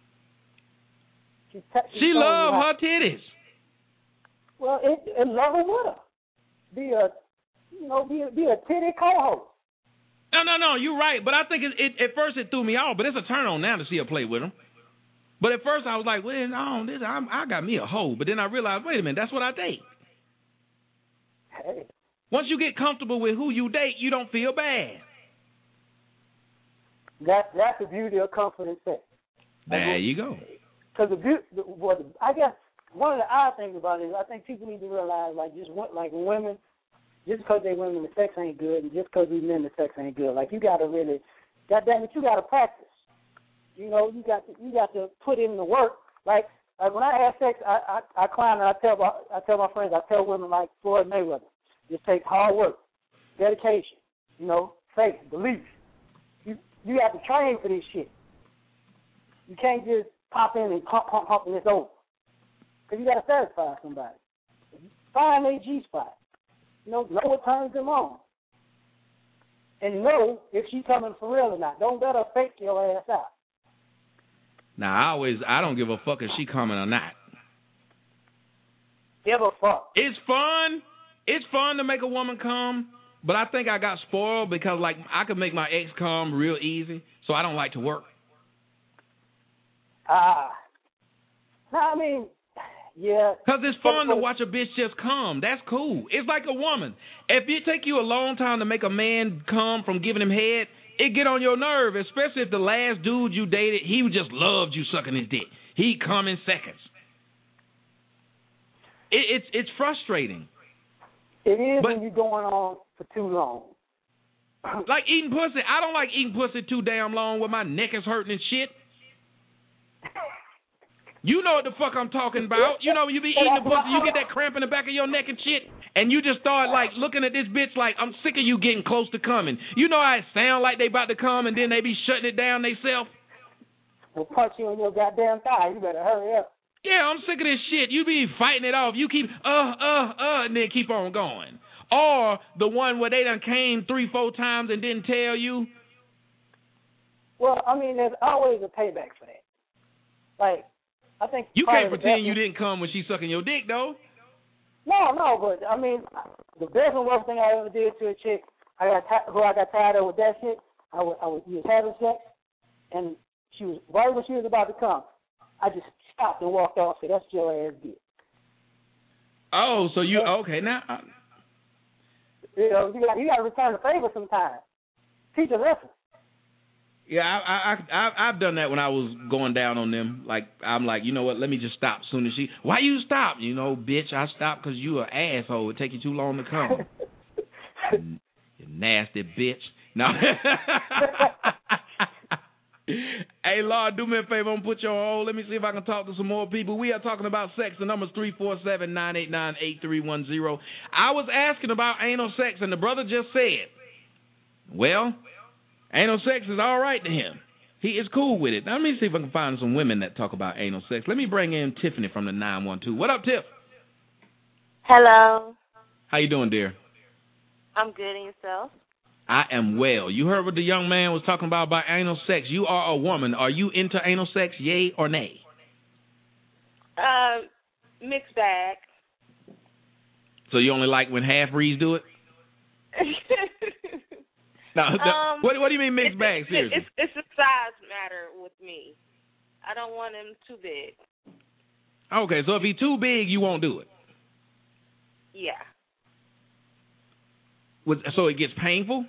She love her titties. Well, it love her with her. Be a titty co-host. No, you're right. But I think at first it threw me off, but it's a turn on now to see her play with them. But at first I was like, well, no, I got me a hoe. But then I realized, wait a minute, that's what I date. Hey. Once you get comfortable with who you date, you don't feel bad. That's the beauty of comfort and sex. There you go. Because I guess one of the odd things about it is I think people need to realize, like women, just because they women, the sex ain't good, and just because we men, the sex ain't good. Like, you got to really, goddamn it, you got to practice. You know, you got to put in the work. Like when I have sex, I climb and I tell my friends, I tell women like Floyd Mayweather, just take hard work, dedication, faith, belief. You have to train for this shit. You can't just pop in and pump and it's over. Because you got to satisfy somebody. Find their G-spot. Know what turns them on. And know if she's coming for real or not. Don't let her fake your ass out. Now, I don't give a fuck if she coming or not. Give a fuck. It's fun. It's fun to make a woman come, but I think I got spoiled because, like, I could make my ex come real easy, so I don't like to work. No, I mean, yeah. Because it's fun to watch a bitch just come. That's cool. It's like a woman. If it take you a long time to make a man come from giving him head, it get on your nerve, especially if the last dude you dated, he just loved you sucking his dick. He come in seconds. It's frustrating. It is when you're going on for too long. Like eating pussy. I don't like eating pussy too damn long where my neck is hurting and shit. You know what the fuck I'm talking about. You know, you be eating the pussy, you get that cramp in the back of your neck and shit, and you just start, like, looking at this bitch like, I'm sick of you getting close to coming. You know how it sound like they about to come, and then they be shutting it down theyself? We'll punch you in your goddamn thigh. You better hurry up. Yeah, I'm sick of this shit. You be fighting it off. You keep, and then keep on going. Or the one where they done came 3-4 times and didn't tell you. Well, I mean, there's always a payback for that. Like, I think you can't pretend you didn't come when she sucking your dick, though. No, but I mean, the best and worst thing I ever did to a chick, I got tired of with that shit. We was having sex, and she was right when she was about to come. I just stopped and walked off. Said, "That's your ass bitch." Oh, so you okay now? You got to return the favor sometimes. teach a lesson. Yeah, I've done that when I was going down on them. Like, I'm like, you know what? Let me just stop soon as she. Why you stop? You know, bitch, I stopped because you an asshole. It take you too long to come. You nasty bitch. No. Hey, Lord, do me a favor. I'm gonna put you on hold. Let me see if I can talk to some more people. We are talking about sex. The number's 347-989-8310. I was asking about anal sex, and the brother just said, well, anal sex is all right to him. He is cool with it. Now, let me see if I can find some women that talk about anal sex. Let me bring in Tiffany from the 912. What up, Tiff? Hello. How you doing, dear? I'm good, and yourself? I am well. You heard what the young man was talking about anal sex. You are a woman. Are you into anal sex, yay or nay? Mixed bag. So you only like when half-breeds do it? No, what do you mean mixed bag, seriously? It's a size matter with me. I don't want him too big. Okay, so if he's too big, you won't do it? Yeah. So it gets painful?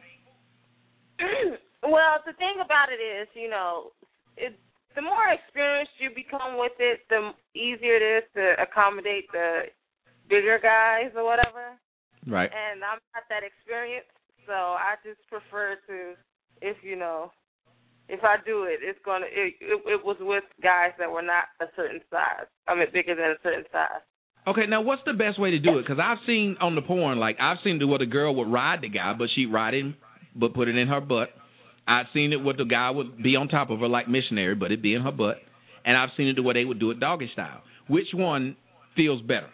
Well, the thing about it is, you know, the more experienced you become with it, the easier it is to accommodate the bigger guys or whatever. Right. And I'm not that experienced, so I just prefer to, if I do it, it was with guys that were not a certain size. I mean, bigger than a certain size. Okay, now what's the best way to do it? Because I've seen on the porn, like I've seen where the girl would ride the guy, but she'd ride him, but put it in her butt. I've seen it where the guy would be on top of her like missionary, but it'd be in her butt. And I've seen it where they would do it doggy style. Which one feels better?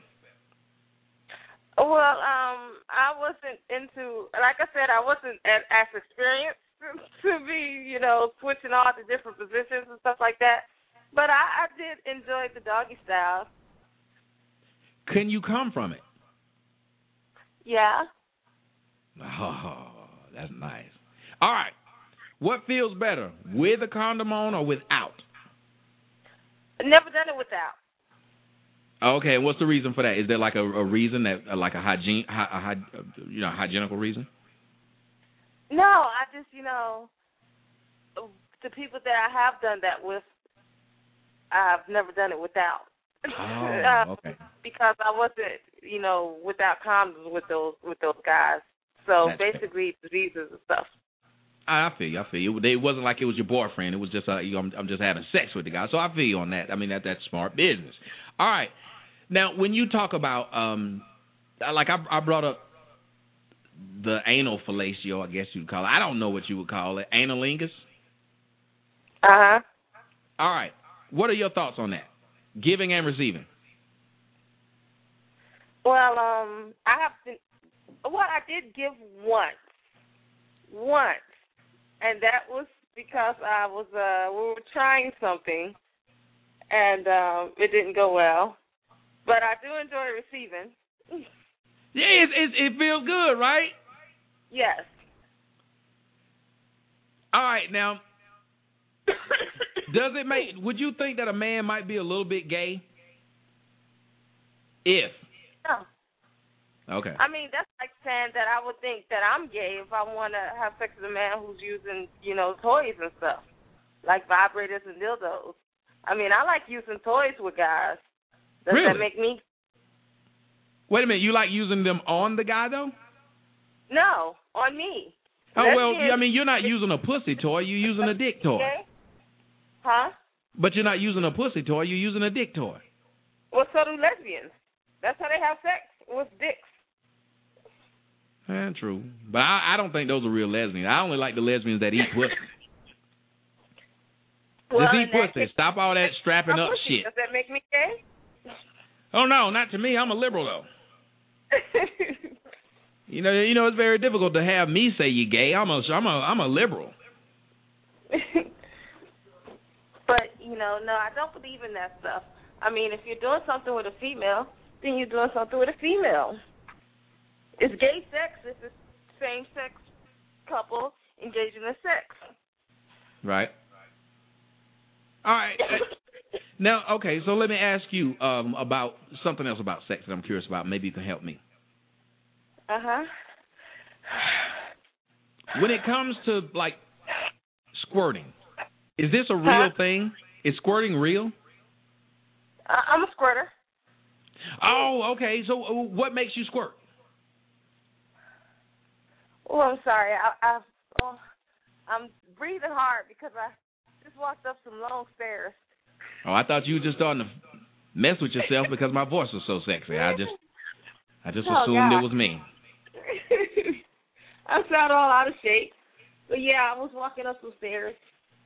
Well, I wasn't into, like I said, I wasn't as experienced to be, switching all the different positions and stuff like that. But I did enjoy the doggy style. Can you come from it? Yeah. Oh, that's nice. All right. What feels better, with a condom on or without? Never done it without. Okay, what's the reason for that? Is there like a reason that, like a hygienical reason? No, I just, the people that I have done that with, I've never done it without. Oh, okay. Because I wasn't, without condoms with those guys. So That's basically diseases and stuff. I feel you. It wasn't like it was your boyfriend. It was just I'm just having sex with the guy. So I feel you on that. I mean that's smart business. All right. Now when you talk about like I brought up the anal fellatio, I guess you'd call it. I don't know what you would call it. Analingus? Uh-huh. All right. What are your thoughts on that? Giving and receiving. Well, I did give once, and that was because I was we were trying something, and it didn't go well. But I do enjoy receiving. Yeah, it feels good, right? Yes. All right, now. Would you think that a man might be a little bit gay? If. No. Okay. I mean, that's like saying that I would think that I'm gay if I want to have sex with a man who's using, toys and stuff, like vibrators and dildos. I mean, I like using toys with guys. Does Really? that make me? Wait a minute, you like using them on the guy, though? No, on me. Oh, well, I mean, you're not using a pussy toy, you're using a dick toy. Okay. Huh? But you're not using a pussy toy, you're using a dick toy. Well, so do lesbians. That's how they have sex, with dicks. True. But I don't think those are real lesbians. I only like the lesbians that eat pussy. Well, just eat pussy. Stop all that strapping up shit. Does that make me gay? Oh, no, not to me. I'm a liberal, though. It's very difficult to have me say you're gay. I'm a liberal. But, no, I don't believe in that stuff. I mean, if you're doing something with a female, then you're doing something with a female. It's gay sex if it's same-sex couple engaging in sex. Right. All right. Now, okay, so let me ask you about something else about sex that I'm curious about. Maybe you can help me. Uh-huh. when it comes to like squirting, is this a real thing? Is squirting real? I'm a squirter. Oh, okay. So what makes you squirt? Oh, I'm sorry. I'm breathing hard because I just walked up some long stairs. Oh, I thought you were just starting to mess with yourself because my voice was so sexy. I just assumed it was me. I sound all out of shape. But yeah, I was walking up some stairs.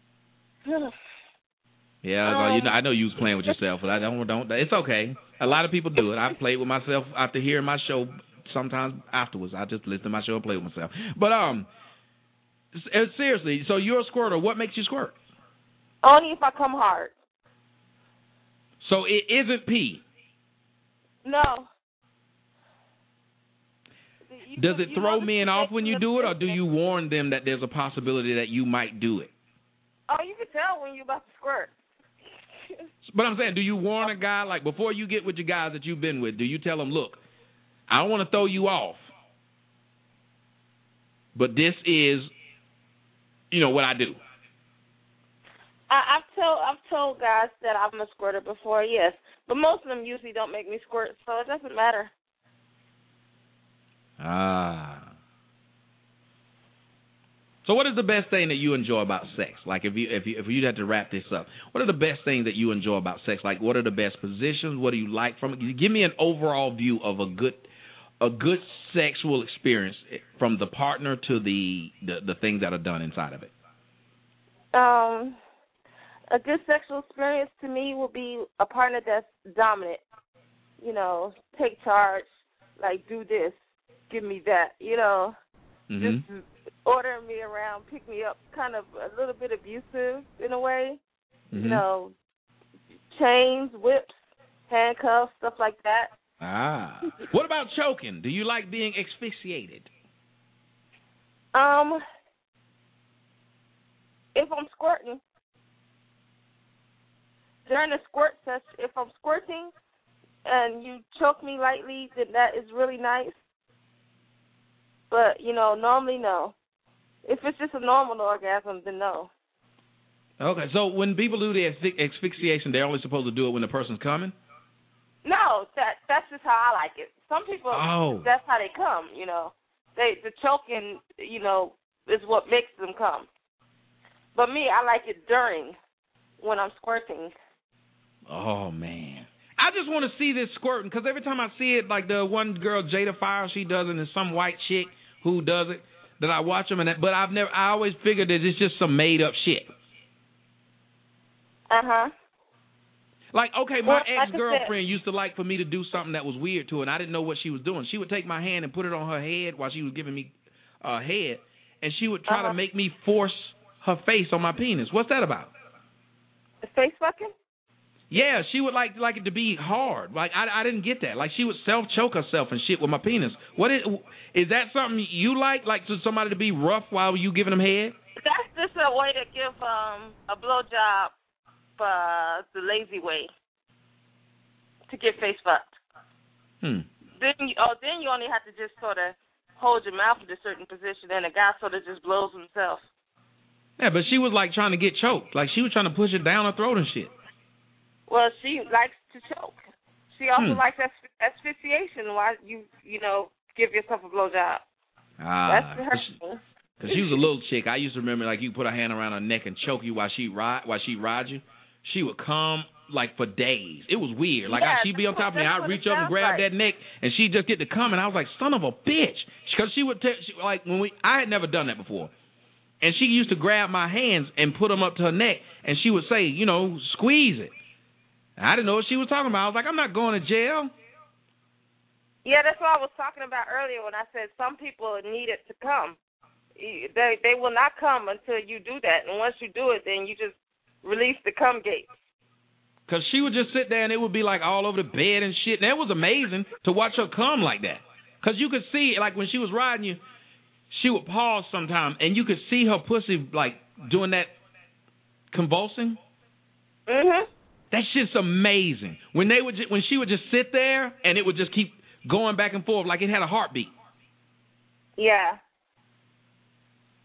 Yeah, I know you was playing with yourself, but I don't. It's okay. A lot of people do it. I played with myself after hearing my show. Sometimes afterwards, I just listen to my show and play with myself. But seriously, so you're a squirter. What makes you squirt? Only if I come hard. So it isn't pee. No. Does it throw men off when you do it, or do you warn them that there's a possibility that you might do it? Oh, you can tell when you're about to squirt. But I'm saying, do you warn a guy, like before you get with your guys that you've been with, do you tell them, look, I don't want to throw you off, but this is, what I do? I've told guys that I'm a squirter before, yes. But most of them usually don't make me squirt, so it doesn't matter. So what is the best thing that you enjoy about sex? Like if you had to wrap this up, what are the best things that you enjoy about sex? Like what are the best positions? What do you like from it? Give me an overall view of a good sexual experience from the partner to the things that are done inside of it. A good sexual experience to me will be a partner that's dominant. Take charge, like do this, give me that, just ordering me around, pick me up, kind of a little bit abusive in a way. Chains, whips, handcuffs, stuff like that. What about choking? Do you like being asphyxiated? If I'm squirting, during the squirt session, if I'm squirting and you choke me lightly, then that is really nice. But, normally no. If it's just a normal orgasm, then no. Okay, so when people do the asphyxiation, they're only supposed to do it when the person's coming? No, that's just how I like it. Some people, that's how they come, The choking, is what makes them come. But me, I like it during, when I'm squirting. Oh, man. I just want to see this squirting, because every time I see it, like the one girl, Jada Fire, she does it, and there's some white chick who does it, that I watch them, but I always figured that it's just some made-up shit. Like, okay, my ex-girlfriend used to like for me to do something that was weird to her, and I didn't know what she was doing. She would take my hand and put it on her head while she was giving me head, and she would try to make me force her face on my penis. What's that about? The face fucking? Yeah, she would like it to be hard. Like, I didn't get that. Like, she would self-choke herself and shit with my penis. Is that something you like to somebody to be rough while you giving them head? That's just a way to give a blowjob the lazy way to get face fucked. Then you only have to just sort of hold your mouth in a certain position, and the guy sort of just blows himself. Yeah, but she was like trying to get choked. Like she was trying to push it down her throat and shit. Well, she likes to choke. She also likes asphyxiation while you give yourself a blowjob. That's her thing. Because she was a little chick. I used to remember, like, you put her hand around her neck and choke you while she ride you. She would come, like, for days. It was weird. Like, she'd be on top of me. I'd reach up and grab that neck, and she'd just get to come, and I was like, son of a bitch. Because she would, I had never done that before. And she used to grab my hands and put them up to her neck, and she would say, squeeze it. I didn't know what she was talking about. I was like, I'm not going to jail. Yeah, that's what I was talking about earlier when I said some people need it to come. They will not come until you do that. And once you do it, then you just release the cum gate. Because she would just sit there and it would be like all over the bed and shit. And it was amazing to watch her come like that. Because you could see, like when she was riding you, she would pause sometime and you could see her pussy like doing that convulsing. That shit's amazing. When she would just sit there and it would just keep going back and forth like it had a heartbeat. Yeah.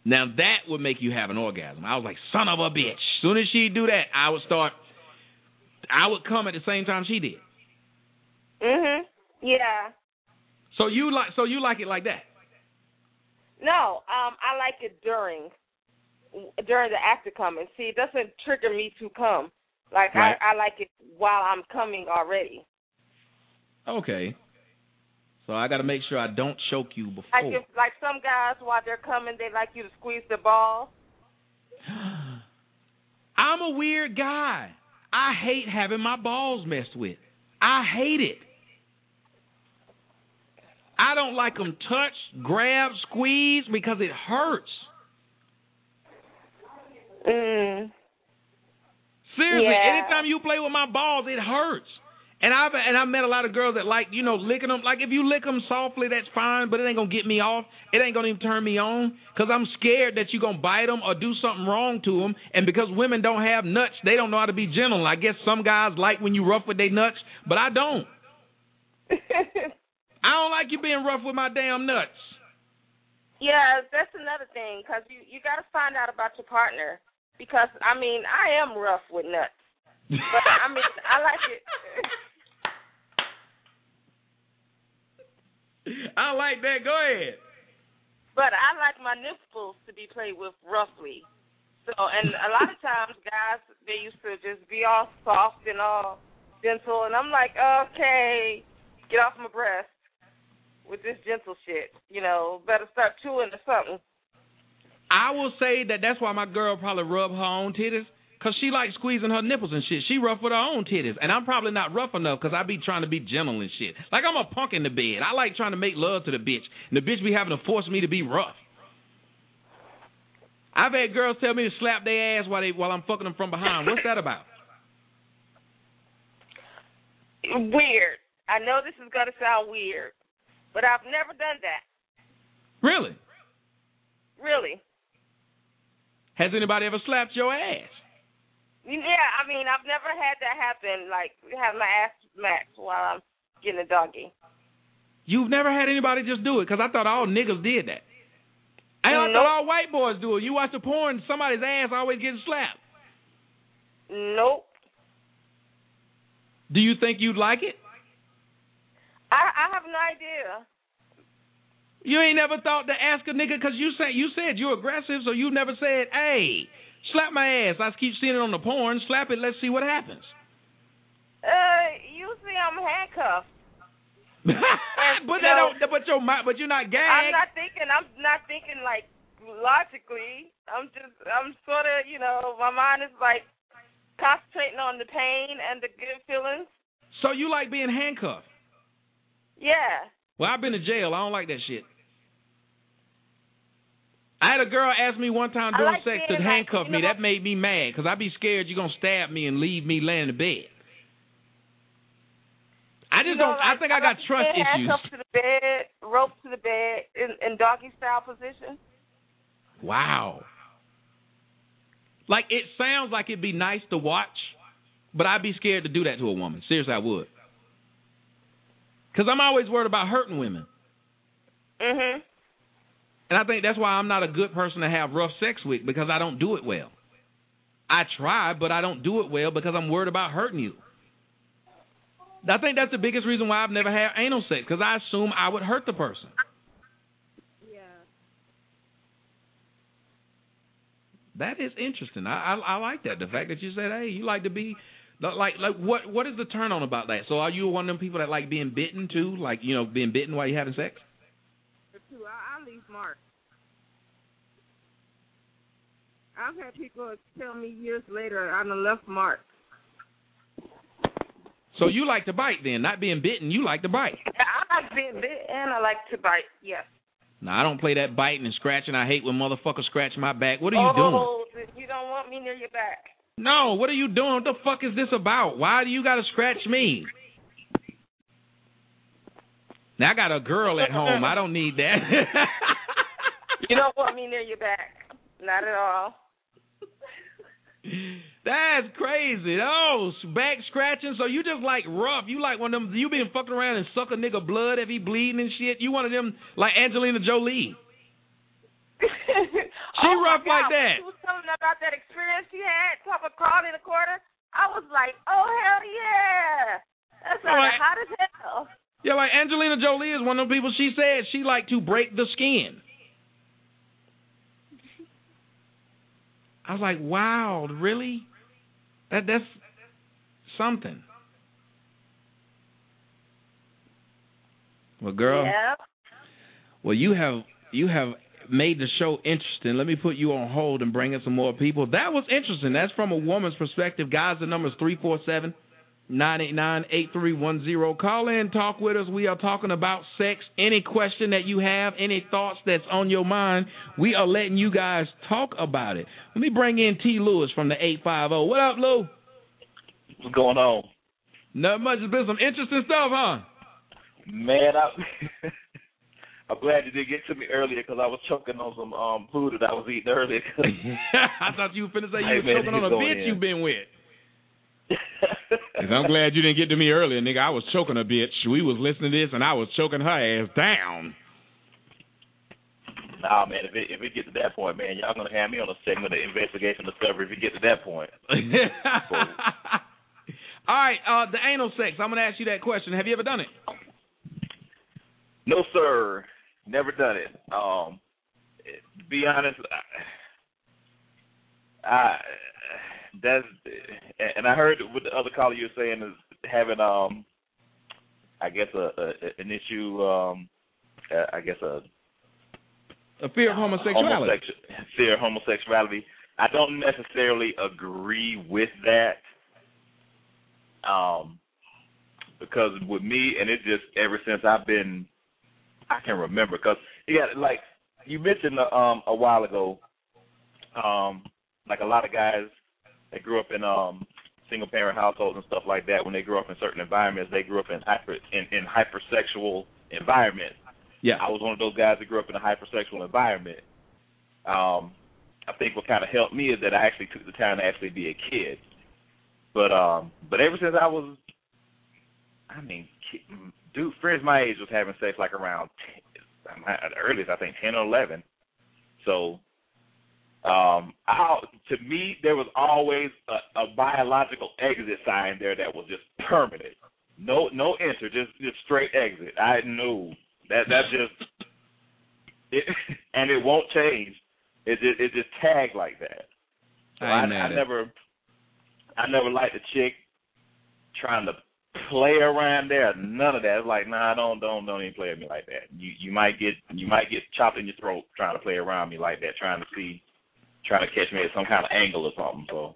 Now that would make you have an orgasm. I was like, son of a bitch. As soon as she do that, I would come at the same time she did. Mhm. Yeah. So you like it like that? No, I like it during the act of coming. See, it doesn't trigger me to come. Like right. I like it while I'm coming already. Okay. So I got to make sure I don't choke you before. Like some guys, while they're coming, they like you to squeeze the ball. I'm a weird guy. I hate having my balls messed with. I hate it. I don't like them touched, grabbed, squeezed because it hurts. Seriously, anytime you play with my balls, it hurts. And I've met a lot of girls that like, licking them. Like if you lick them softly, that's fine, but it ain't gonna get me off. It ain't gonna even turn me on because I'm scared that you're gonna bite them or do something wrong to them. And because women don't have nuts, they don't know how to be gentle. I guess some guys like when you rough with their nuts, but I don't. I don't like you being rough with my damn nuts. Yeah, that's another thing because you got to find out about your partner because I am rough with nuts, but I like it. I like that. Go ahead. But I like my nipples to be played with roughly. So, and a lot of times, guys, they used to just be all soft and all gentle, and I'm like, okay, get off my breast with this gentle shit. Better start chewing or something. I will say that's why my girl probably rub her own titties. Because she likes squeezing her nipples and shit. She rough with her own titties. And I'm probably not rough enough because I be trying to be gentle and shit. Like I'm a punk in the bed. I like trying to make love to the bitch. And the bitch be having to force me to be rough. I've had girls tell me to slap their ass while I'm fucking them from behind. What's that about? Weird. I know this is going to sound weird. But I've never done that. Really? Really. Has anybody ever slapped your ass? Yeah, I've never had that happen, like have my ass smacked while I'm getting a doggy. You've never had anybody just do it? Because I thought all niggas did that. I thought all white boys do it. You watch the porn, somebody's ass always getting slapped. Nope. Do you think you'd like it? I have no idea. You ain't never thought to ask a nigga, because you said you're aggressive, so you never said, hey, slap my ass. I keep seeing it on the porn. Slap it. Let's see what happens. Usually I'm handcuffed. But you're not gagged. I'm not thinking like logically. I'm sort of, my mind is like concentrating on the pain and the good feelings. So you like being handcuffed? Yeah. Well, I've been to jail. I don't like that shit. I had a girl ask me one time during sex to handcuff me. That made me mad because I'd be scared you're going to stab me and leave me laying in the bed. I just don't. I think I got trust issues. Handcuffed to the bed, rope to the bed in doggy style position. Wow. Like it sounds like it'd be nice to watch, but I'd be scared to do that to a woman. Seriously, I would. Because I'm always worried about hurting women. Mhm. And I think that's why I'm not a good person to have rough sex with, because I don't do it well. I try, but I don't do it well because I'm worried about hurting you. I think that's the biggest reason why I've never had anal sex, because I assume I would hurt the person. Yeah. That is interesting. I like that. The fact that you said, hey, you like to be, like what is the turn on about that? So are you one of them people that like being bitten too? Like, being bitten while you're having sex? I leave marks. I've had people tell me years later I done left marks. So you like to bite then, not being bitten. You like to bite. I like being bit and I like to bite. Yes. No, I don't play that biting and scratching. I hate when motherfuckers scratch my back. What are you doing? Oh, you don't want me near your back. No, what are you doing? What the fuck is this about? Why do you got to scratch me? Now, I got a girl at home. I don't need that. You don't want me near your back. Not at all. That's crazy. Oh, back scratching. So you just like rough. You like one of them. You been fucking around and suck a nigga blood if he bleeding and shit. You one of them like Angelina Jolie. rough like that? She was telling about that experience she had, Papa crawled in the corner. I was like, oh, hell yeah. That sounded hot as hell. Yeah, like Angelina Jolie is one of the people. She said she liked to break the skin. I was like, wow, really? That's something. Well, girl. Yeah. Well, you have made the show interesting. Let me put you on hold and bring in some more people. That was interesting. That's from a woman's perspective. Guys, the number is 347-989-8310. Call in, talk with us. We are talking about sex. Any question that you have, any thoughts that's on your mind, we are letting you guys talk about it. Let me bring in T. Lewis from the 850. What up, Lou? What's going on? Not much. It's been some interesting stuff, huh? Man, I'm glad you did get to me earlier because I was choking on some food that I was eating earlier. I thought you were finna say you were choking on a bitch you've been with. I'm glad you didn't get to me earlier, nigga. I was choking a bitch. We was listening to this, and I was choking her ass down. Nah, man, if it gets to that point, man, y'all going to have me on a segment of Investigation Discovery if it gets to that point. All right, the anal sex. I'm going to ask you that question. Have you ever done it? No, sir. Never done it. To be honest, that's, and I heard what the other caller you were saying is having, I guess an issue, I guess a fear of homosexuality. Fear of homosexuality. I don't necessarily agree with that. Because with me, and it's just ever since I can remember, because like you mentioned a while ago, like a lot of guys that grew up in single parent households and stuff like that, when they grew up in certain environments, they grew up in hypersexual environments. Yeah, I was one of those guys that grew up in a hypersexual environment. I think what kind of helped me is that I actually took the time to actually be a kid. But ever since I was, friends my age was having sex like around at the earliest, I think 10 or 11. So, to me, there was always a biological exit sign there that was just permanent. No enter, just straight exit. I knew that's just it, and it won't change. It just tagged like that. So I never liked a chick trying to play around there. None of that. It's like, nah, don't even play with me like that. You might get chopped in your throat trying to play around me like that, trying to catch me at some kind of angle or something. So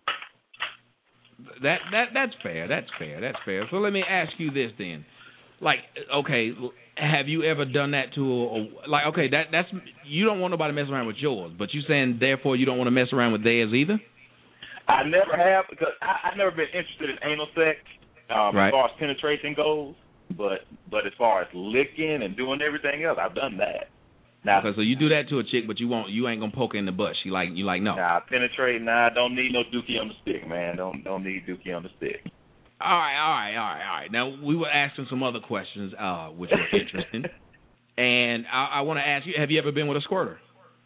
that's fair. That's fair. So let me ask you this then. Like, okay, have you ever done that to that's you don't want nobody messing around with yours, but you saying therefore you don't want to mess around with theirs either? I never have, because I've never been interested in anal sex right. As far as penetration goes, but as far as licking and doing everything else, I've done that. Now, okay, so you do that to a chick, but you ain't gonna poke her in the butt. You like no. Nah, penetrate. Nah, don't need no dookie on the stick, man. Don't need dookie on the stick. All right. Now we were asking some other questions, which were interesting, and I want to ask you: have you ever been with a squirter?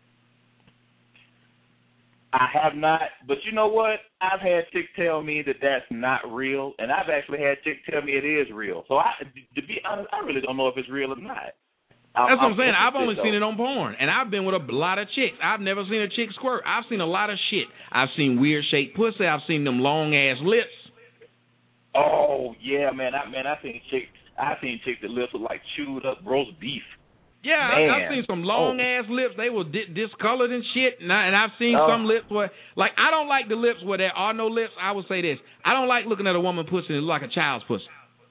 I have not, but you know what? I've had chicks tell me that that's not real, and I've actually had chicks tell me it is real. So, to be honest, I really don't know if it's real or not. That's what I'm saying. I've only seen it on porn, and I've been with a lot of chicks. I've never seen a chick squirt. I've seen a lot of shit. I've seen weird-shaped pussy. I've seen them long-ass lips. Oh, yeah, man. I've seen chicks that lips look like chewed-up roast beef. Yeah, I've seen some long-ass lips. They were discolored and shit, and I've seen some lips where, like, I don't like the lips where there are no lips. I would say this. I don't like looking at a woman pussy and it look like a child's pussy.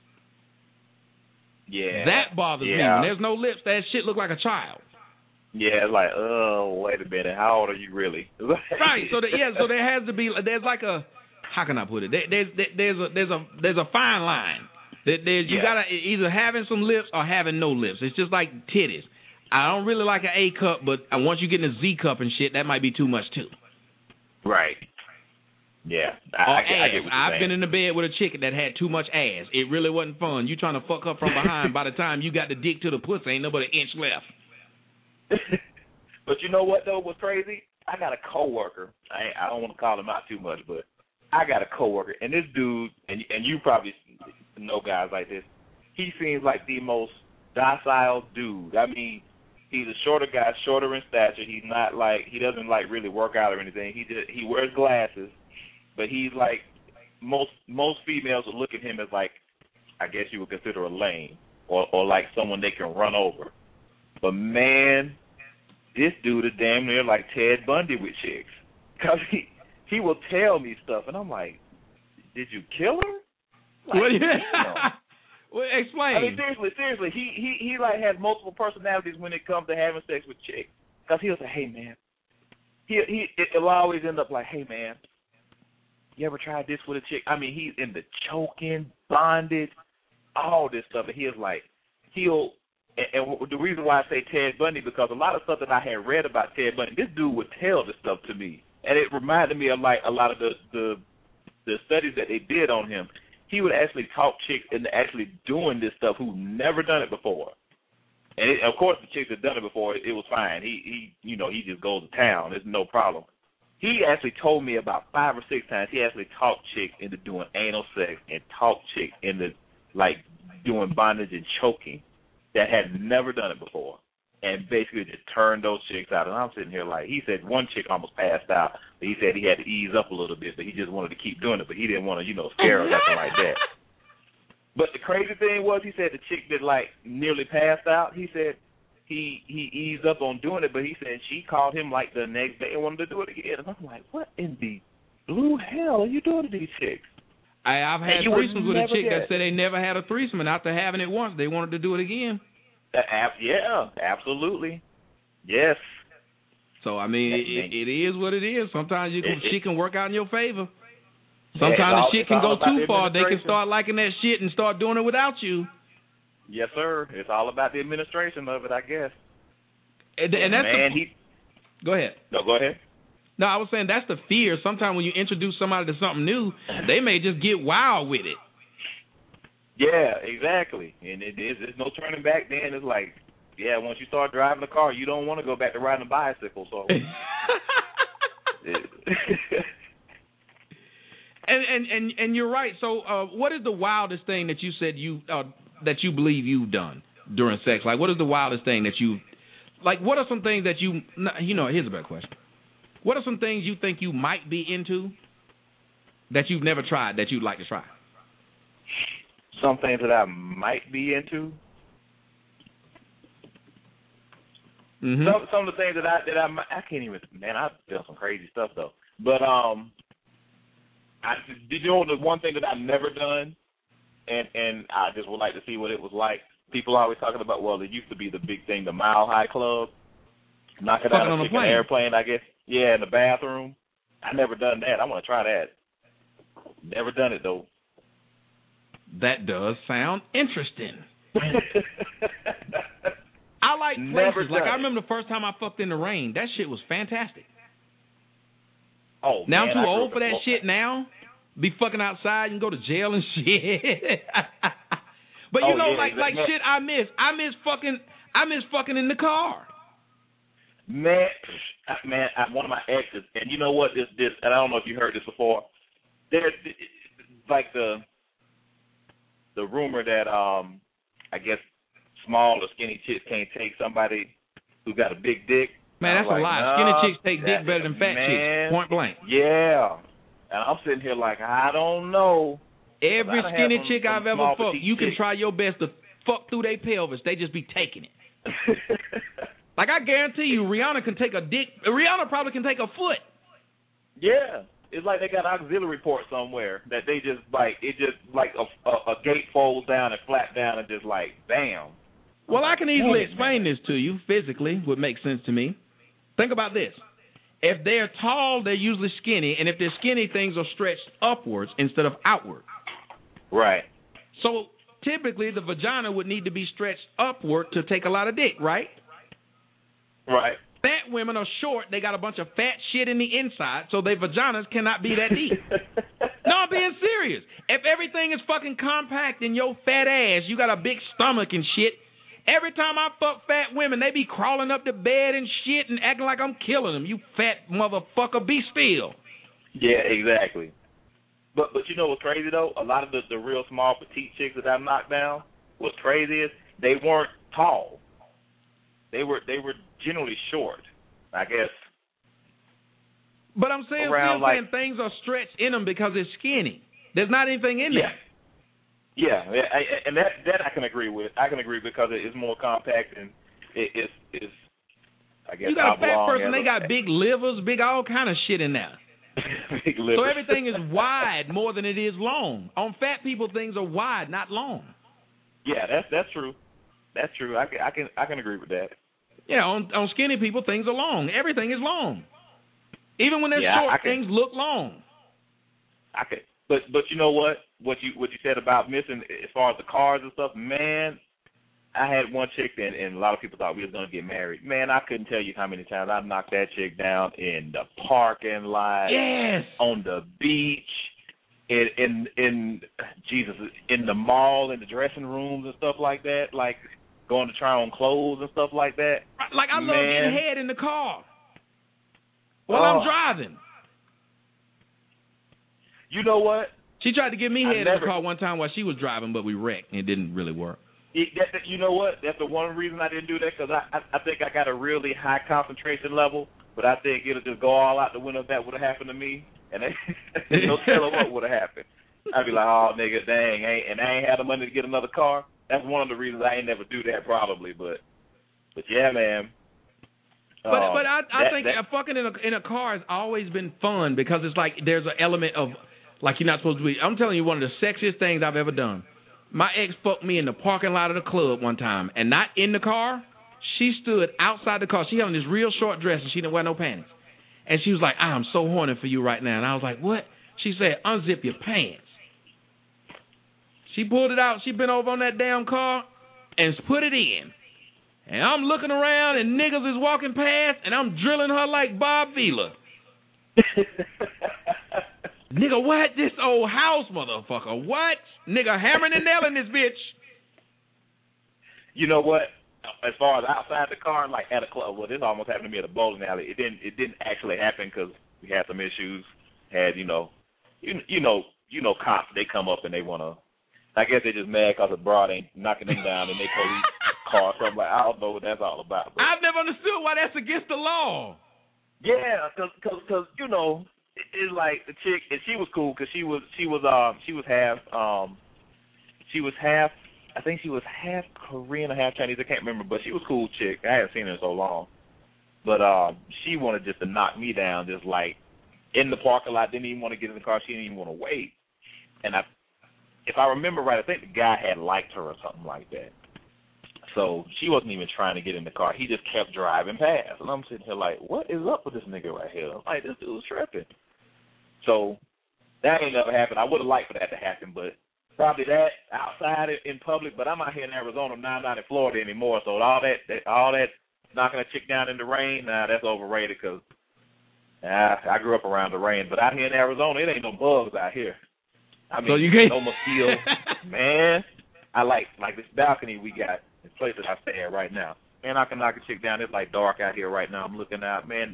Yeah. That bothers me. When there's no lips, that shit look like a child. Yeah, it's like, oh, wait a minute. How old are you really? Right. So there has to be, there's like a, how can I put it? There's a fine line. You gotta either having some lips or having no lips. It's just like titties. I don't really like an A cup, but once you get in a Z cup and shit, that might be too much too. Right. Yeah. I get what you're saying. I've been in the bed with a chick that had too much ass. It really wasn't fun. You trying to fuck her from behind. By the time you got the dick to the pussy, ain't nobody an inch left. But you know what though? What's crazy? I got a coworker. I don't want to call him out too much, but I got a coworker, and this dude, and you probably know guys like this. He seems like the most docile dude. I mean, he's a shorter guy, shorter in stature. He's not like, he doesn't like really work out or anything. He wears glasses, but he's like, most females would look at him as like, I guess you would consider a lame or like someone they can run over. But man, this dude is damn near like Ted Bundy with chicks, because he will tell me stuff, and I'm like, did you kill her? Like, well, yeah. Well, explain. I mean, seriously, he like has multiple personalities when it comes to having sex with chicks. Because he'll say, hey, man. It'll always end up like, hey, man, you ever tried this with a chick? I mean, he's in the choking, bondage, all this stuff. And he's like, and the reason why I say Ted Bundy, because a lot of stuff that I had read about Ted Bundy, this dude would tell this stuff to me. And it reminded me of like a lot of the studies that they did on him. He would actually talk chicks into actually doing this stuff who never done it before. And of course, the chicks that done it before, it was fine. He just goes to town. It's no problem. He actually told me about 5 or 6 times he actually talked chicks into doing anal sex and talked chicks into like doing bondage and choking that had never done it before, and basically just turned those chicks out. And I'm sitting here like, he said one chick almost passed out, but he said he had to ease up a little bit, but he just wanted to keep doing it, but he didn't want to, scare her or nothing like that. But the crazy thing was, he said the chick that like nearly passed out, he said he eased up on doing it, but he said she called him like the next day and wanted to do it again. And I'm like, what in the blue hell are you doing to these chicks? I've had threesomes with a chick that said they never had a threesome, and after having it once, they wanted to do it again. Yeah, absolutely. Yes. So, I mean, it is what it is. Sometimes she can work out in your favor. Sometimes the shit can go too far. They can start liking that shit and start doing it without you. Yes, sir. It's all about the administration of it, I guess. And that's go ahead. No, go ahead. No, I was saying that's the fear. Sometimes when you introduce somebody to something new, they may just get wild with it. Yeah, exactly. And there's no turning back then. It's like, yeah, once you start driving a car, you don't want to go back to riding a bicycle. So, and you're right. So, what is the wildest thing that you said that you believe you've done during sex? Like, what is the wildest thing that you like? What are some things that here's a better question. What are some things you think you might be into that you've never tried that you'd like to try? Some things that I might be into. Mm-hmm. Some of the things that I can't even. Man, I've done some crazy stuff though. But did you know the one thing that I've never done, and I just would like to see what it was like. People are always talking about. Well, it used to be the big thing, the Mile High Club, knocking out a chick in an airplane. I guess. Yeah, in the bathroom. I never done that. I want to try that. Never done it though. That does sound interesting. I like places. Like I remember the first time I fucked in the rain. That shit was fantastic. Oh, now man, I'm too old for that shit now. Be fucking outside and go to jail and shit. But like shit I miss. I miss fucking in the car. Man, one of my exes, and you know what? This, and I don't know if you heard this before. There's like the rumor that I guess small or skinny chicks can't take somebody who got a big dick. Man, that's a lie. Skinny chicks take dick better than fat chicks. Point blank. Yeah, and I'm sitting here like I don't know. Every skinny chick I've ever fucked, you can try your best to fuck through their pelvis. They just be taking it. Like, I guarantee you, Rihanna can take a dick. Rihanna probably can take a foot. Yeah. It's like they got an auxiliary port somewhere that they just, like, it just, like, a gate folds down and flat down and just, like, bam. Well, I can easily explain this to you physically, would make sense to me. Think about this. If they're tall, they're usually skinny, and if they're skinny, things are stretched upwards instead of outward. Right. So, typically, the vagina would need to be stretched upward to take a lot of dick, right? Right. Fat women are short. They got a bunch of fat shit in the inside, so their vaginas cannot be that deep. No, I'm being serious. If everything is fucking compact in your fat ass, you got a big stomach and shit, Every time I fuck fat women, they be crawling up the bed and shit and acting like I'm killing them. You fat motherfucker, be still. Yeah, exactly. But you know what's crazy though? A lot of the real small petite chicks that I knocked down, what's crazy is they weren't tall. They were generally short, I guess. But I'm saying, saying things are stretched in them because it's skinny. There's not anything in there. Yeah, and that I can agree with. I can agree because it's more compact and it's I guess. You got a fat person, they got big livers, big all kind of shit in there. Big livers. So everything is wide more than it is long. On fat people, things are wide, not long. Yeah, that's true. That's true. I can agree with that. Yeah, on skinny people, things are long. Everything is long. Even when they're short, things look long. I could. But you know what? What you said about missing as far as the cars and stuff, man, I had one chick and a lot of people thought we was gonna get married. Man, I couldn't tell you how many times I knocked that chick down in the parking lot, on the beach, in the mall, in the dressing rooms and stuff like that, like going to try on clothes and stuff like that. Like I love getting head in the car while I'm driving. You know what? She tried to give me head in the car one time while she was driving, but we wrecked and it didn't really work. You know what? That's the one reason I didn't do that, because I think I got a really high concentration level, but I think it'll just go all out the window if that would have happened to me, and no telling what would have happened. I'd be like, oh, nigga, dang, I ain't had the money to get another car. That's one of the reasons I ain't never do that probably, but yeah, man. But I think fucking in a car has always been fun because it's like there's an element of like you're not supposed to be. I'm telling you, one of the sexiest things I've ever done. My ex fucked me in the parking lot of the club one time, and not in the car. She stood outside the car. She had on this real short dress, and she didn't wear no panties. And she was like, I'm so horny for you right now. And I was like, what? She said, unzip your pants. She pulled it out. She bent over on that damn car and put it in. And I'm looking around, and niggas is walking past, and I'm drilling her like Bob Vila. Nigga, what? This old house, motherfucker. What? Nigga, hammering and nailing this bitch. You know what? As far as outside the car, like at a club, well, this almost happened to me at a bowling alley. It didn't actually happen because we had some issues. Had you know, cops. They come up and they wanna. I guess they just mad because the broad ain't knocking them down in their police car. So I'm like, I don't know what that's all about. But I've never understood why that's against the law. Yeah, because you know, it's like the chick, and she was cool because she was half. I think she was half Korean or half Chinese. I can't remember, but she was a cool chick. I haven't seen her in so long. But she wanted just to knock me down, just like in the parking lot. Didn't even want to get in the car. She didn't even want to wait. And if I remember right, I think the guy had liked her or something like that. So she wasn't even trying to get in the car. He just kept driving past. And I'm sitting here like, what is up with this nigga right here? I'm like, this dude's tripping. So that ain't never happened. I would have liked for that to happen, but probably that outside in public. But I'm out here in Arizona, now I'm not in Florida anymore. So all that knocking a chick down in the rain, that's overrated because I grew up around the rain. But out here in Arizona, it ain't no bugs out here. I mean, so you no mosquitoes. Man, I like this balcony we got. This place that I stay at right now. Man, I can knock a chick down. It's like dark out here right now. I'm looking out. Man,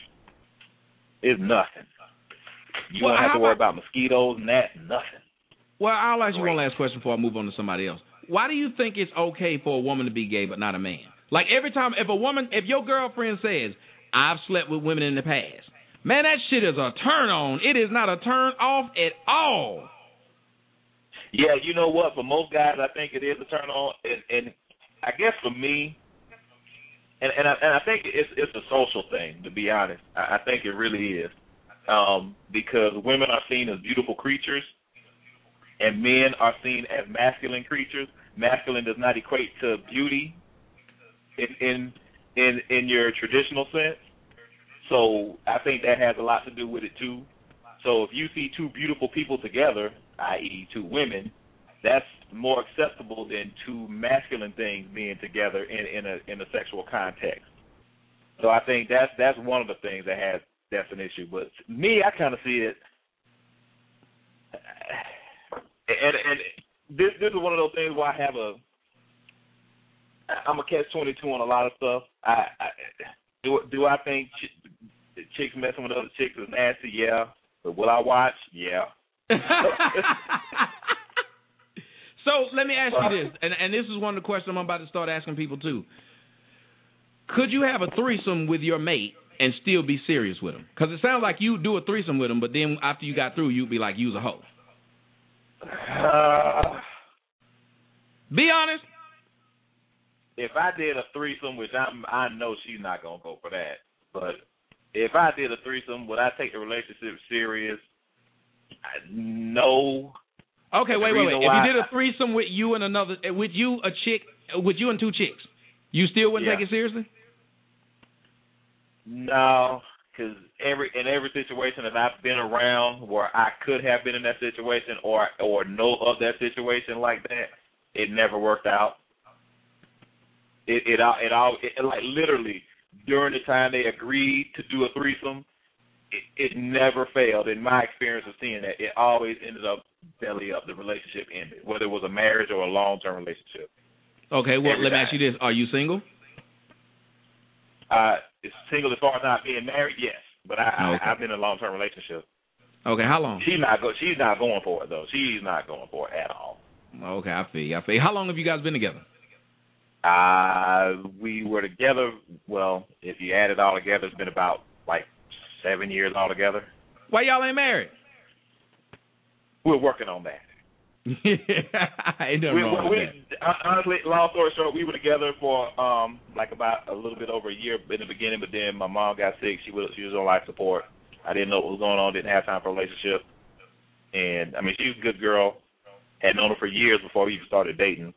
it's nothing. You don't have to worry about mosquitoes and that, nothing. Well, I'll ask you one last question before I move on to somebody else. Why do you think it's okay for a woman to be gay but not a man? Like every time, if your girlfriend says, I've slept with women in the past, man, that shit is a turn on. It is not a turn off at all. Yeah, you know what? For most guys, I think it is a turn on, and I guess for me, and I think it's a social thing, to be honest. I think it really is, because women are seen as beautiful creatures, and men are seen as masculine creatures. Masculine does not equate to beauty in your traditional sense. So I think that has a lot to do with it too. So if you see two beautiful people together, i.e. two women, that's more acceptable than two masculine things being together in a sexual context. So I think that's one of the things that's an issue. But me, I kind of see it, and this is one of those things where I I'm a catch-22 on a lot of stuff. Do I think chicks messing with other chicks is nasty? Yeah. But will I watch? Yeah. So let me ask you this, and this is one of the questions I'm about to start asking people too. Could you have a threesome with your mate and still be serious with him? Because it sounds like you do a threesome with him, but then after you got through, you'd be like, you's a hoe. Be honest. If I did a threesome, which I know she's not going to go for that, but if I did a threesome, would I take the relationship serious? No. Okay, wait. If you did a threesome with you and another, with you and two chicks, you still wouldn't take it seriously? No, because in every situation that I've been around where I could have been in that situation or know of that situation like that, it never worked out. It like literally during the time they agreed to do a threesome, it never failed. In my experience of seeing that, it always ended up belly up. The relationship ended, whether it was a marriage or a long-term relationship. Okay, well, let me ask you this: are you single? Single as far as not being married, yes, but I've been in a long-term relationship. Okay, how long? She's not going for it though. She's not going for it at all. Okay, I feel you. How long have you guys been together? We were together. Well, if you add it all together, it's been about like 7 years altogether. Why y'all ain't married? We're working on that. Ain't nothing wrong with that. Honestly, long story short, we were together for like about a little bit over a year in the beginning, but then my mom got sick. She was on life support. I didn't know what was going on. Didn't have time for a relationship. And I mean, she was a good girl. Had known her for years before we even started dating.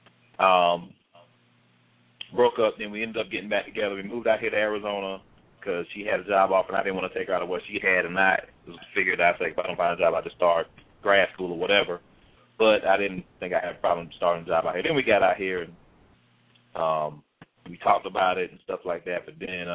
Broke up. Then we ended up getting back together. We moved out here to Arizona because she had a job offer, and I didn't want to take her out of what she had, and I figured I'd say if I don't find a job, I'd just start grad school or whatever. But I didn't think I had a problem starting a job out here. Then we got out here and we talked about it and stuff like that. But then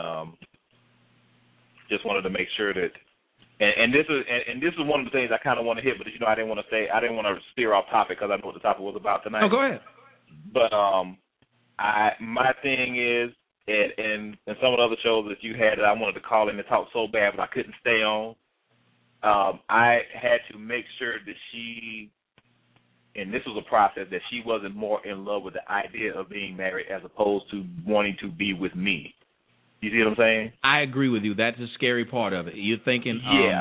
just wanted to make sure that, and this is one of the things I kind of want to hit. But I didn't want to steer off topic because I know what the topic was about tonight. Oh, go ahead. But my thing is, and some of the other shows that you had that I wanted to call in and talk so bad, but I couldn't stay on. I had to make sure that she, and this was a process, that she wasn't more in love with the idea of being married as opposed to wanting to be with me. You see what I'm saying? I agree with you. That's the scary part of it. You're thinking, yeah.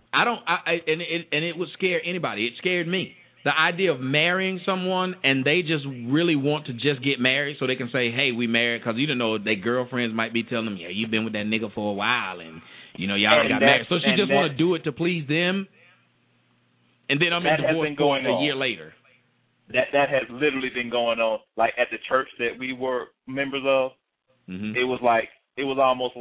It would scare anybody. It scared me. The idea of marrying someone and they just really want to just get married so they can say, hey, we married, because you don't know, their girlfriends might be telling them, yeah, you've been with that nigga for a while and, y'all got married. So she just want to do it to please them. And then I'm in divorce court a year later. That has literally been going on. Like at the church that we were members of, it was almost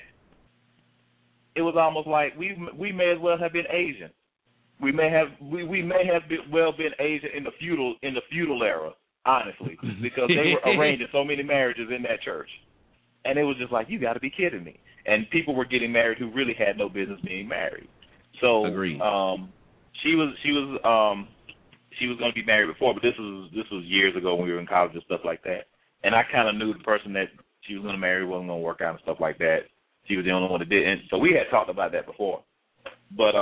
like we may as well have been Asian. We may have been Asian in the feudal era, honestly, because they were arranging so many marriages in that church, and it was just like, you got to be kidding me. And people were getting married who really had no business being married. So agreed. She was going to be married before, but this was years ago when we were in college and stuff like that. And I kind of knew the person that she was going to marry wasn't going to work out and stuff like that. She was the only one that did, and so we had talked about that before. But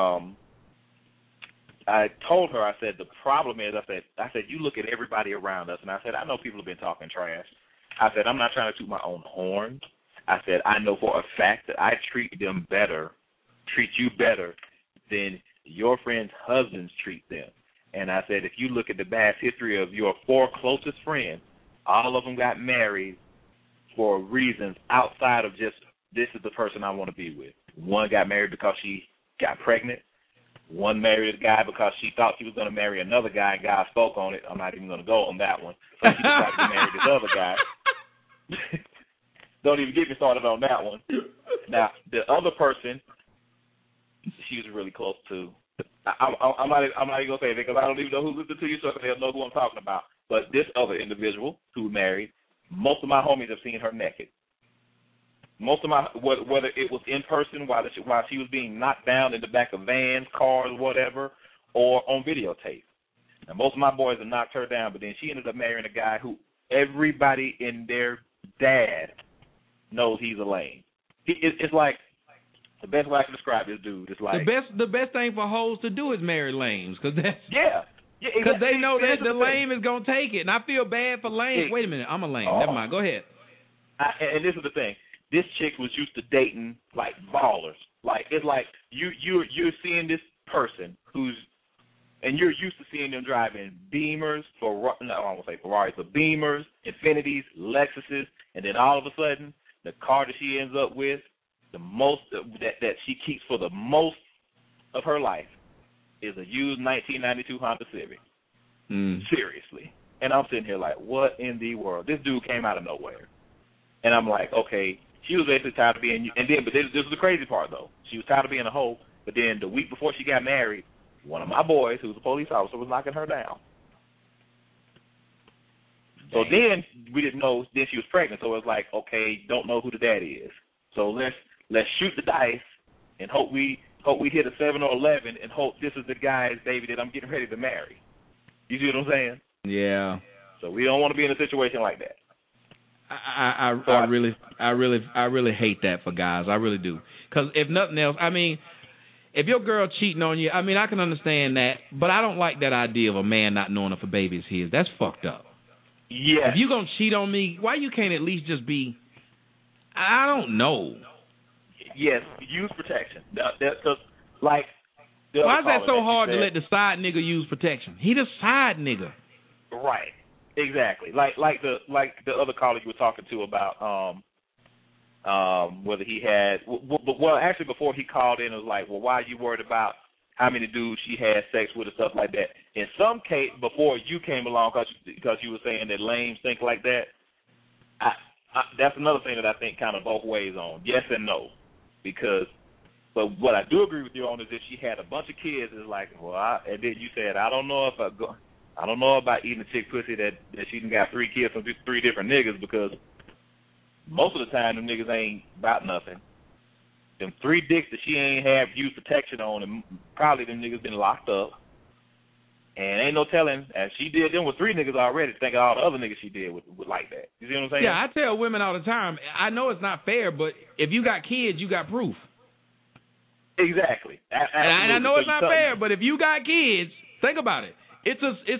I told her, I said, the problem is, I said, you look at everybody around us, and I said, I know people have been talking trash. I said, I'm not trying to toot my own horn. I said, I know for a fact that I treat you better than your friends' husbands treat them. And I said, if you look at the past history of your 4 closest friends, all of them got married for reasons outside of just, this is the person I want to be with. One got married because she got pregnant. One married a guy because she thought she was going to marry another guy, and God spoke on it. I'm not even going to go on that one. So she decided to marry this other guy. Don't even get me started on that one. Now, the other person, she was really close to. I'm not even going to say it because I don't even know who's listening to you, so they'll know who I'm talking about. But this other individual who married, most of my homies have seen her naked. Most of whether it was in person while she was being knocked down in the back of vans, cars, whatever, or on videotape. Now, most of my boys have knocked her down, but then she ended up marrying a guy who everybody and their dad knows he's a lame. It's like the best way I can describe this dude is like the best thing for hoes to do is marry lames, because that's because they know that the thing. lame is gonna take it, and I feel bad for lames. Wait a minute, I'm a lame. Never mind. Go ahead. And this is the thing. This chick was used to dating like ballers. Like it's like you're seeing this person and you're used to seeing them driving Beamers, I won't say Ferraris, but Beamers, Infinities, Lexuses, and then all of a sudden the car that she ends up with, the most that she keeps for the most of her life, is a used 1992 Honda Civic. Seriously. And I'm sitting here like, what in the world? This dude came out of nowhere. And I'm like, okay, she was basically tired of being, but this was the crazy part though. She was tired of being a hoe, but then the week before she got married, one of my boys, who was a police officer, was knocking her down. So then we didn't know, then she was pregnant, so it was like, okay, don't know who the daddy is. So let's shoot the dice and hope we hit a 7 or 11 and hope this is the guy's baby that I'm getting ready to marry. You see what I'm saying? Yeah. So we don't want to be in a situation like that. I really hate that for guys. I really do. Because if nothing else, I mean, if your girl cheating on you, I mean, I can understand that, but I don't like that idea of a man not knowing if a baby is his. That's fucked up. Yeah. If you gonna cheat on me, why you can't at least just be? I don't know. Yes, use protection. Because like, why is that so hard to let the side nigga use protection? He the side nigga. Right. Exactly. Like the other caller you were talking to about whether he had well actually before he called in it was like, well, why are you worried about how many dudes she had sex with and stuff like that? In some case, before you came along, because you were saying that lames think like that, I that's another thing that I think kind of both ways on. Yes and no. But what I do agree with you on is if she had a bunch of kids, it's like, well, and then you said, I don't know about eating a chick pussy that she done got 3 kids from 3 different niggas, because most of the time them niggas ain't about nothing. Them 3 dicks that she ain't have used protection on, and probably them niggas been locked up. And ain't no telling, as she did them with 3 niggas already, think of all the other niggas she did with like that. You see what I'm saying? Yeah, I tell women all the time, I know it's not fair, but if you got kids, you got proof. Exactly. And I know it's not fair, but if you got kids, think about it. It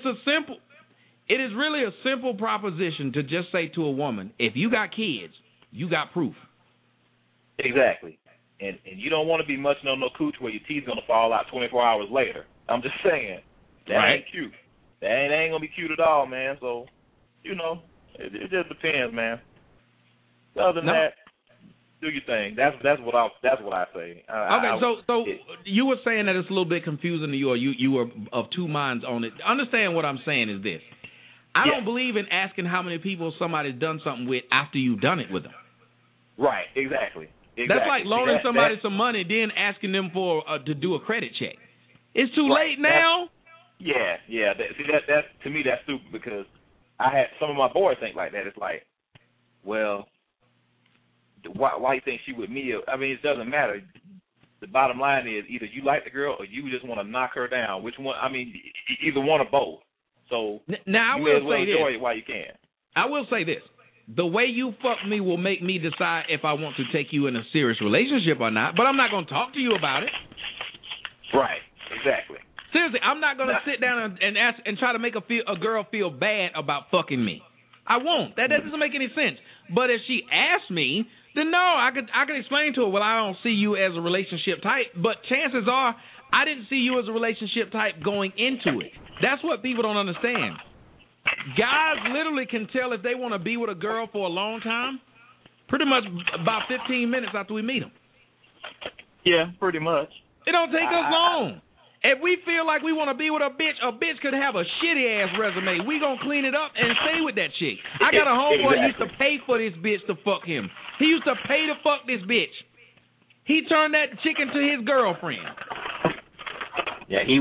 is really a simple proposition to just say to a woman, if you got kids, you got proof. Exactly. And you don't want to be munching on no cooch where your teeth's going to fall out 24 hours later. I'm just saying. That ain't cute. That ain't going to be cute at all, man. So, you know, it just depends, man. Other than that, do your thing. That's what I say. So you were saying that it's a little bit confusing to you, or you were of two minds on it. Understand what I'm saying is this. I don't believe in asking how many people somebody's done something with after you've done it with them. Right, exactly. That's like loaning somebody some money, then asking them for to do a credit check. It's too late now. Yeah. That's to me that's stupid, because I had some of my boys think like that. It's like, well, why you think she with me? I mean, it doesn't matter. The bottom line is either you like the girl or you just want to knock her down. Which one? I mean, either one or both. So now I you will may as well say enjoy this. it while you can. I will say this. The way you fuck me will make me decide if I want to take you in a serious relationship or not, but I'm not going to talk to you about it. Right, exactly. Seriously, I'm not going to sit down and ask and try to make a girl feel bad about fucking me. I won't. That doesn't make any sense. But if she asks me, then no, I could explain to her, well, I don't see you as a relationship type, but chances are I didn't see you as a relationship type going into it. That's what people don't understand. Guys literally can tell if they want to be with a girl for a long time, pretty much about 15 minutes after we meet them. Yeah, pretty much. It don't take us long. If we feel like we want to be with a bitch could have a shitty-ass resume. We going to clean it up and stay with that chick. I got a homeboy used to pay for this bitch to fuck him. He used to pay to fuck this bitch. He turned that chick into his girlfriend. Yeah, he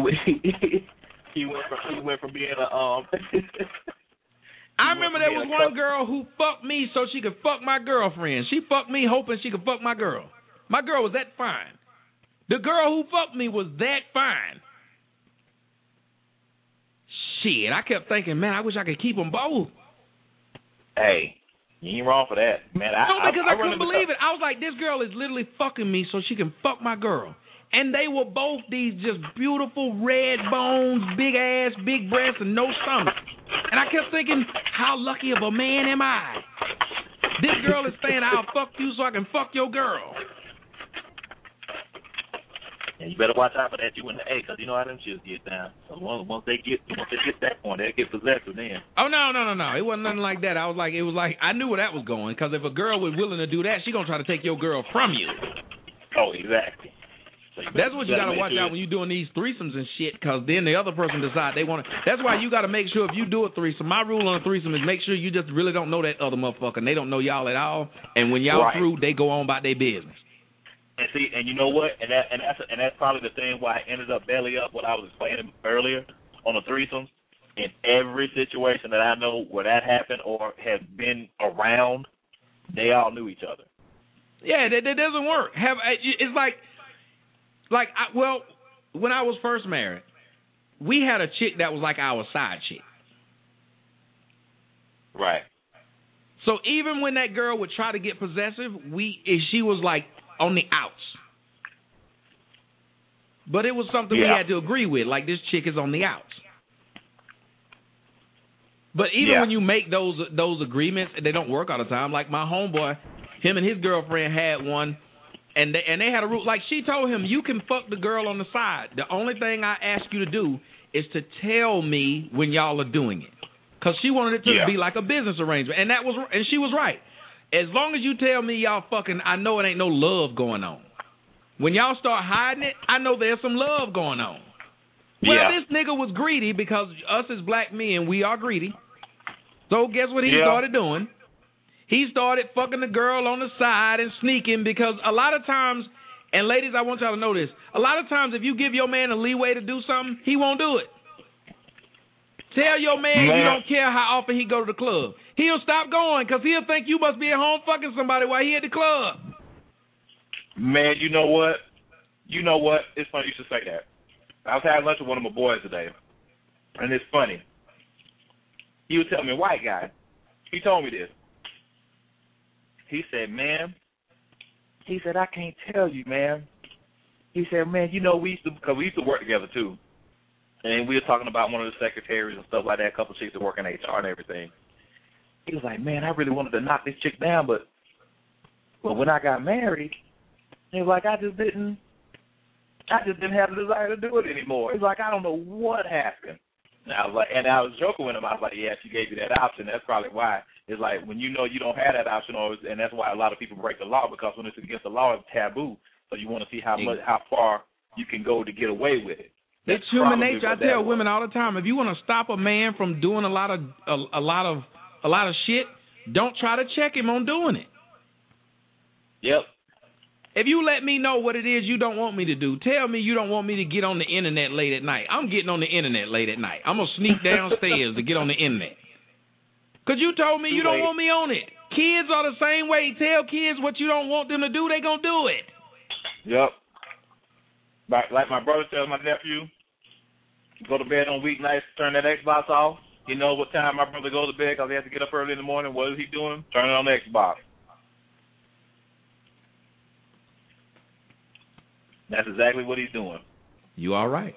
went from being a I remember there was one girl who fucked me so she could fuck my girlfriend. She fucked me hoping she could fuck my girl. My girl was that fine. The girl who fucked me was that fine. Shit, I kept thinking, man, I wish I could keep them both. Hey, you ain't wrong for that, man. Because I couldn't believe it. I was like, this girl is literally fucking me so she can fuck my girl. And they were both these just beautiful red bones, big ass, big breasts, and no stomach. And I kept thinking, how lucky of a man am I? This girl is saying, I'll fuck you so I can fuck your girl. And you better watch out for that. You in the A, because you know how them chicks get down. So once they get that point, they'll get possessive then. Oh no! It wasn't nothing like that. It was like I knew where that was going, because if a girl was willing to do that, she gonna try to take your girl from you. Oh, exactly. So that's what you gotta watch out when you're doing these threesomes and shit, because then the other person decide they want to. That's why you gotta make sure if you do a threesome. My rule on a threesome is make sure you just really don't know that other motherfucker, and they don't know y'all at all. And when y'all through, they go on about their business. And see, and you know what? And that's probably the thing why I ended up belly up what I was explaining earlier on the threesomes. In every situation that I know where that happened or has been around, they all knew each other. Yeah, that doesn't work. It's when I was first married, we had a chick that was like our side chick. Right. So even when that girl would try to get possessive, she was like on the outs. But it was something we had to agree with, like this chick is on the outs. But even when you make those agreements, they don't work all the time. Like my homeboy, him and his girlfriend had one, and they had a rule. Like she told him, you can fuck the girl on the side. The only thing I ask you to do is to tell me when y'all are doing it. Because she wanted it to be like a business arrangement. And she was right. As long as you tell me y'all fucking, I know it ain't no love going on. When y'all start hiding it, I know there's some love going on. Well, this nigga was greedy because us as black men, we are greedy. So guess what he started doing? He started fucking the girl on the side and sneaking, because a lot of times, and ladies, I want y'all to know this, a lot of times if you give your man a leeway to do something, he won't do it. Tell your man you don't care how often he go to the club. He'll stop going because he'll think you must be at home fucking somebody while he at the club. Man, you know what? It's funny you should say that. I was having lunch with one of my boys today, and it's funny. He was telling me, a white guy, he told me this. He said, man, I can't tell you, man. He said, man, because we used to work together too. And we were talking about one of the secretaries and stuff like that, a couple of chicks that work in HR and everything. He was like, man, I really wanted to knock this chick down, but when I got married, he was like, I just didn't have the desire to do it anymore. He's like, I don't know what happened. And I was joking with him. I was like, yeah, she gave you that option. That's probably why. It's like when you know you don't have that option, and that's why a lot of people break the law, because when it's against the law, it's taboo. So you want to see how far you can go to get away with it. It's human nature. I tell women all the time, if you want to stop a man from doing a lot of shit, don't try to check him on doing it. Yep. If you let me know what it is you don't want me to do, tell me you don't want me to get on the internet late at night. I'm getting on the internet late at night. I'm going to sneak downstairs to get on the internet. Because you told me you don't want me on it. Kids are the same way. Tell kids what you don't want them to do, they going to do it. Yep. Like my brother tells my nephew, go to bed on weeknights, turn that Xbox off. He knows what time my brother goes to bed because he has to get up early in the morning. What is he doing? Turn it on the Xbox. That's exactly what he's doing. You all right.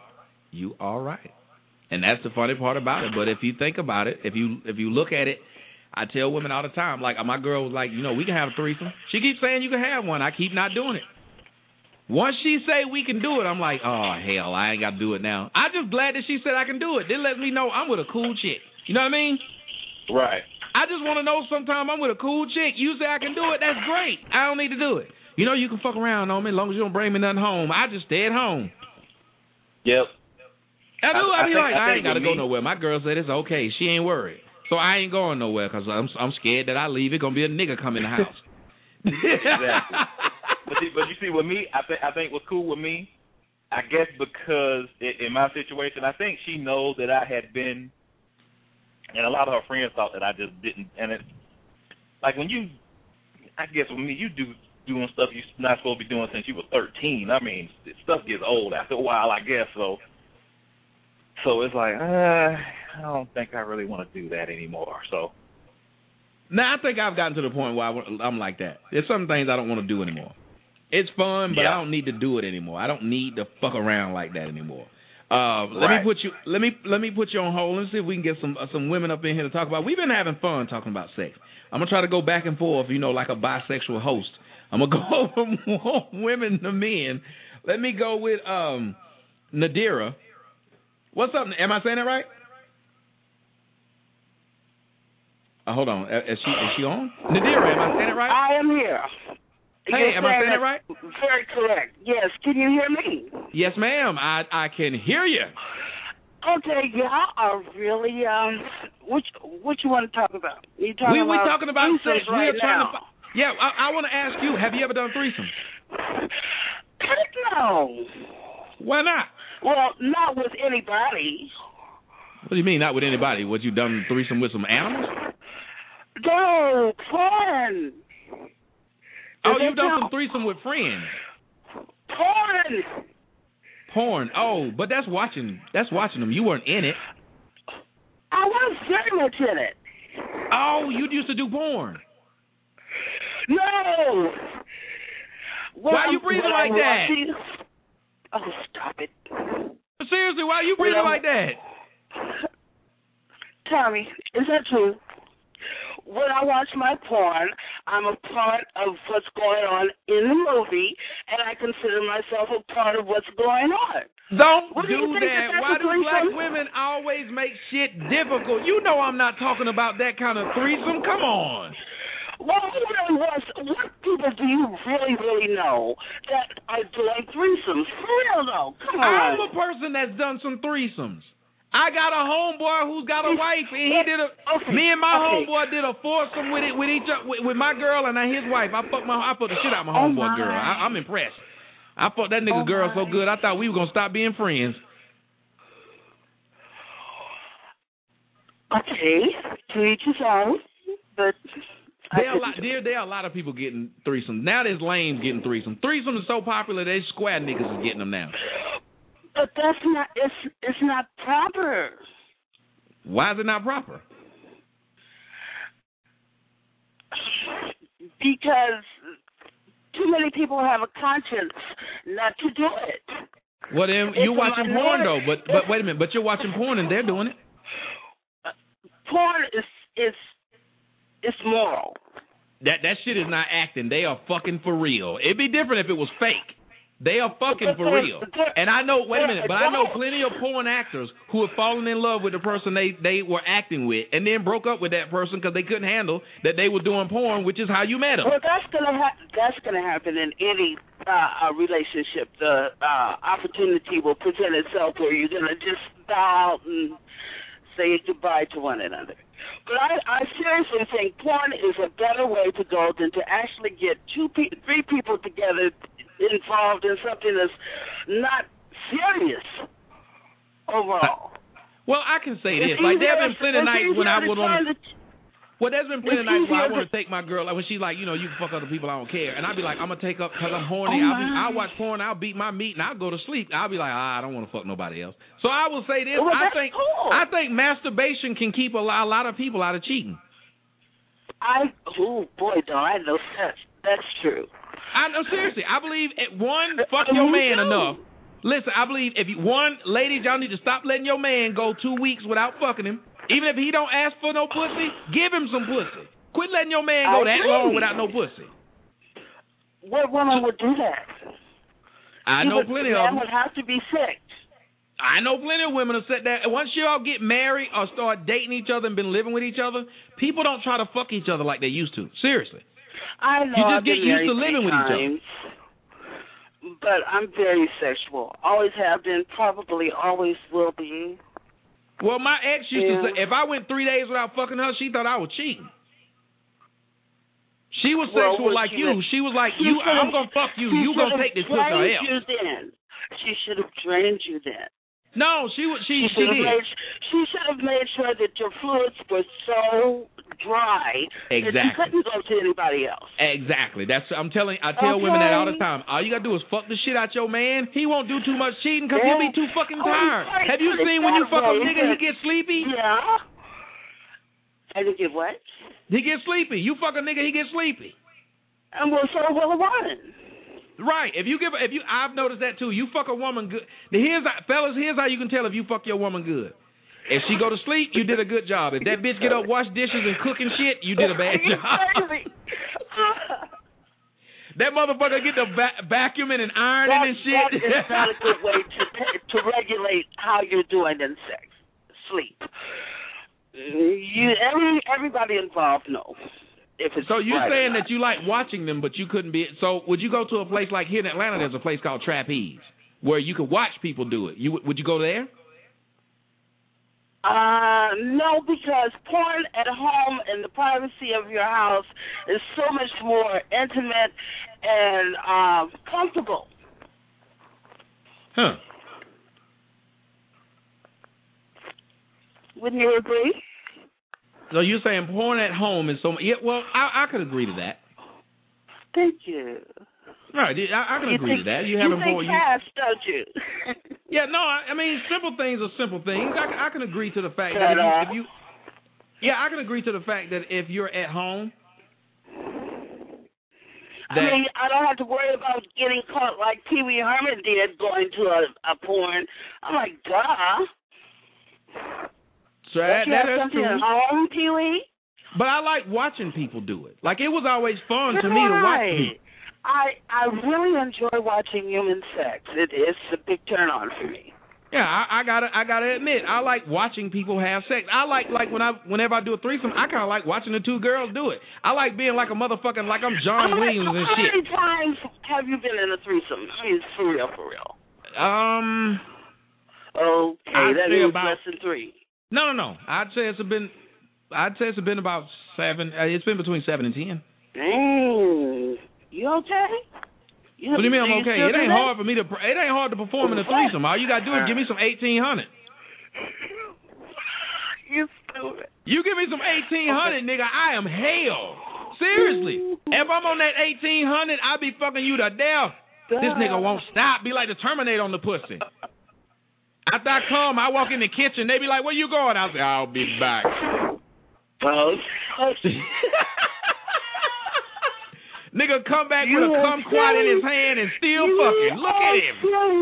And that's the funny part about it. But if you think about it, if you look at it, I tell women all the time, like my girl was like, we can have a threesome. She keeps saying you can have one. I keep not doing it. Once she say we can do it, I'm like, oh, hell, I ain't got to do it now. I'm just glad that she said I can do it. That lets me know I'm with a cool chick. You know what I mean? Right. I just want to know sometime I'm with a cool chick. You say I can do it. That's great. I don't need to do it. You can fuck around on me as long as you don't bring me nothing home. I just stay at home. Yep. I ain't got to go nowhere. My girl said it's okay. She ain't worried. So I ain't going nowhere because I'm scared that I leave. It's going to be a nigga come in the house. Exactly. But you see, with me, I think what's cool with me, I guess because in my situation, I think she knows that I had been, and a lot of her friends thought that I just didn't. And it's like I guess with me, you doing stuff you're not supposed to be doing since you were 13. I mean, stuff gets old after a while, I guess. So it's like, I don't think I really want to do that anymore. So Now, I think I've gotten to the point where I'm like that. There's some things I don't want to do anymore. It's fun, but I don't need to do it anymore. I don't need to fuck around like that anymore. Let me put you on hold and see if we can get some women up in here to talk about. We've been having fun talking about sex. I'm gonna try to go back and forth, like a bisexual host. I'm gonna go from women to men. Let me go with Nadira. What's up? Am I saying that right? Hold on. Is she on? Nadira, am I saying it right? I am here. Hey, am I saying it right? Very correct. Yes. Can you hear me? Yes, ma'am. I can hear you. Okay, y'all are really what you want to talk about? We're talking about sex. Right now. I want to ask you, have you ever done threesome? Heck no. Why not? Well, not with anybody. What do you mean, not with anybody? What, you done threesome with some animals? No, porn. Oh, you've done some threesome with friends. Porn. Oh, but that's watching them. You weren't in it. I was very much in it. Oh, you used to do porn. No. Why are you breathing like that? Oh, stop it. Seriously, why are you breathing like that? Tommy, is that true? When I watch my porn, I'm a part of what's going on in the movie, and I consider myself a part of what's going on. Don't do that. Why do black women always make shit difficult? You know I'm not talking about that kind of threesome. Come on. What people do you really, really know that are doing threesomes? For real, though. Come on. I'm a person that's done some threesomes. I got a homeboy who's got a wife, and he did me and my homeboy did a foursome with my girl and his wife. I put the shit out my homeboy girl. I'm impressed. I fucked that nigga girl so good, I thought we were gonna stop being friends. Okay, to each his own, but there are a lot of people getting threesomes now. There's lames getting threesomes. Threesomes are so popular, they square niggas is getting them now. But that's not. It's not proper. Why is it not proper? Because too many people have a conscience not to do it. Well, then you're watching porn though. But wait a minute. But you're watching porn and they're doing it. Porn is moral. That shit is not acting. They are fucking for real. It'd be different if it was fake. They are fucking for real. And I know, wait a minute, but I know plenty of porn actors who have fallen in love with the person they were acting with and then broke up with that person because they couldn't handle that they were doing porn, which is how you met them. Well, that's gonna happen in any relationship. The opportunity will present itself where you're gonna just bow out and say goodbye to one another. But I seriously think porn is a better way to go than to actually get three people together involved in something that's not serious overall. Well, I can say this. Like, there have been plenty of nights when I would want to... Well, there's been plenty of nights where I want to take my girl, like when she's like, you can fuck other people, I don't care. And I'll be like, I'm going to take up, because I'm horny. I'll watch porn, I'll beat my meat, and I'll go to sleep. I'll be like, I don't want to fuck nobody else. So I will say this. I think masturbation can keep a lot of people out of cheating. Oh, boy, don't I know that. That's true. I know, seriously. I believe, fuck your man enough. Listen, I believe ladies, y'all need to stop letting your man go 2 weeks without fucking him. Even if he don't ask for no pussy, give him some pussy. Quit letting your man go that long without no pussy. What woman would do that? I know plenty of them. That would have to be sick. I know plenty of women who said that. Once y'all get married or start dating each other and been living with each other, people don't try to fuck each other like they used to. Seriously. I know. You just get used to living with each other. But I'm very sexual. Always have been, probably always will be. Well, my ex used to say, if I went 3 days without fucking her, she thought I was cheating. She was sexual like you. She was like, I'm going to fuck you. You going to take this pussy or else. She should have drained you then. No, she did. She should have made sure that your fluids were so dry that you couldn't go to anybody else. Exactly. I tell women that all the time. All you gotta do is fuck the shit out your man. He won't do too much cheating because he'll be too fucking tired. Have you seen when you fuck a nigga he gets sleepy? Yeah. I didn't get what? He gets sleepy. You fuck a nigga, he gets sleepy. And well, so will a woman. Right. I've noticed that too. You fuck a woman good. Fellas, here's how you can tell if you fuck your woman good. If she go to sleep, you did a good job. If that bitch get up, wash dishes, and cook and shit, you did a bad job. That motherfucker get the vacuuming and ironing and shit. That is not a good way to regulate how you're doing in sex. Sleep. Everybody involved knows. So you're saying that you like watching them, but you couldn't be. So would you go to a place like here in Atlanta? There's a place called Trapeze where you can watch people do it. Would you go there? No, because porn at home in the privacy of your house is so much more intimate and comfortable. Huh. Wouldn't you agree? So you're saying porn at home is so much. Yeah, well, I could agree to that. Thank you. Right, I can agree to that. You think cash, don't you? Yeah, no, I mean, simple things are simple things. I can agree to the fact that if you I can agree to the fact that if you're at home. I mean, I don't have to worry about getting caught like Pee Wee Herman did going to a porn. I'm like, duh. So that's something true. at home, Pee Wee? But I like watching people do it. Like, it was always fun to me to watch people. I really enjoy watching human sex. It's a big turn on for me. Yeah, I gotta admit, I like watching people have sex. I like whenever I do a threesome, I kind of like watching the two girls do it. I like being like a motherfucking, like I'm John Williams and shit. How many times have you been in a threesome? I mean, for real. Okay, that is less than 3. No. I'd say it's been about 7. It's been between 7 and 10. Dang. You okay? What do you mean I'm okay? It ain't hard for me to. It ain't hard to perform in a threesome. All you gotta do is give me some 1800. You stupid. You give me some 1800, nigga. I am hell. Seriously. If I'm on that 1800, I'll be fucking you to death. This nigga won't stop. Be like the Terminator on the pussy. After I come, I walk in the kitchen. They be like, "Where you going?" I say, "I'll be back." Nigga come back with a kumquat in his hand and still fucking. Look at him.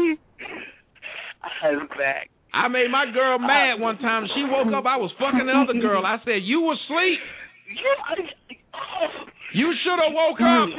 I'm back. I made my girl mad one time. She woke up. I was fucking the other girl. I said, "You was asleep. You should have woke up."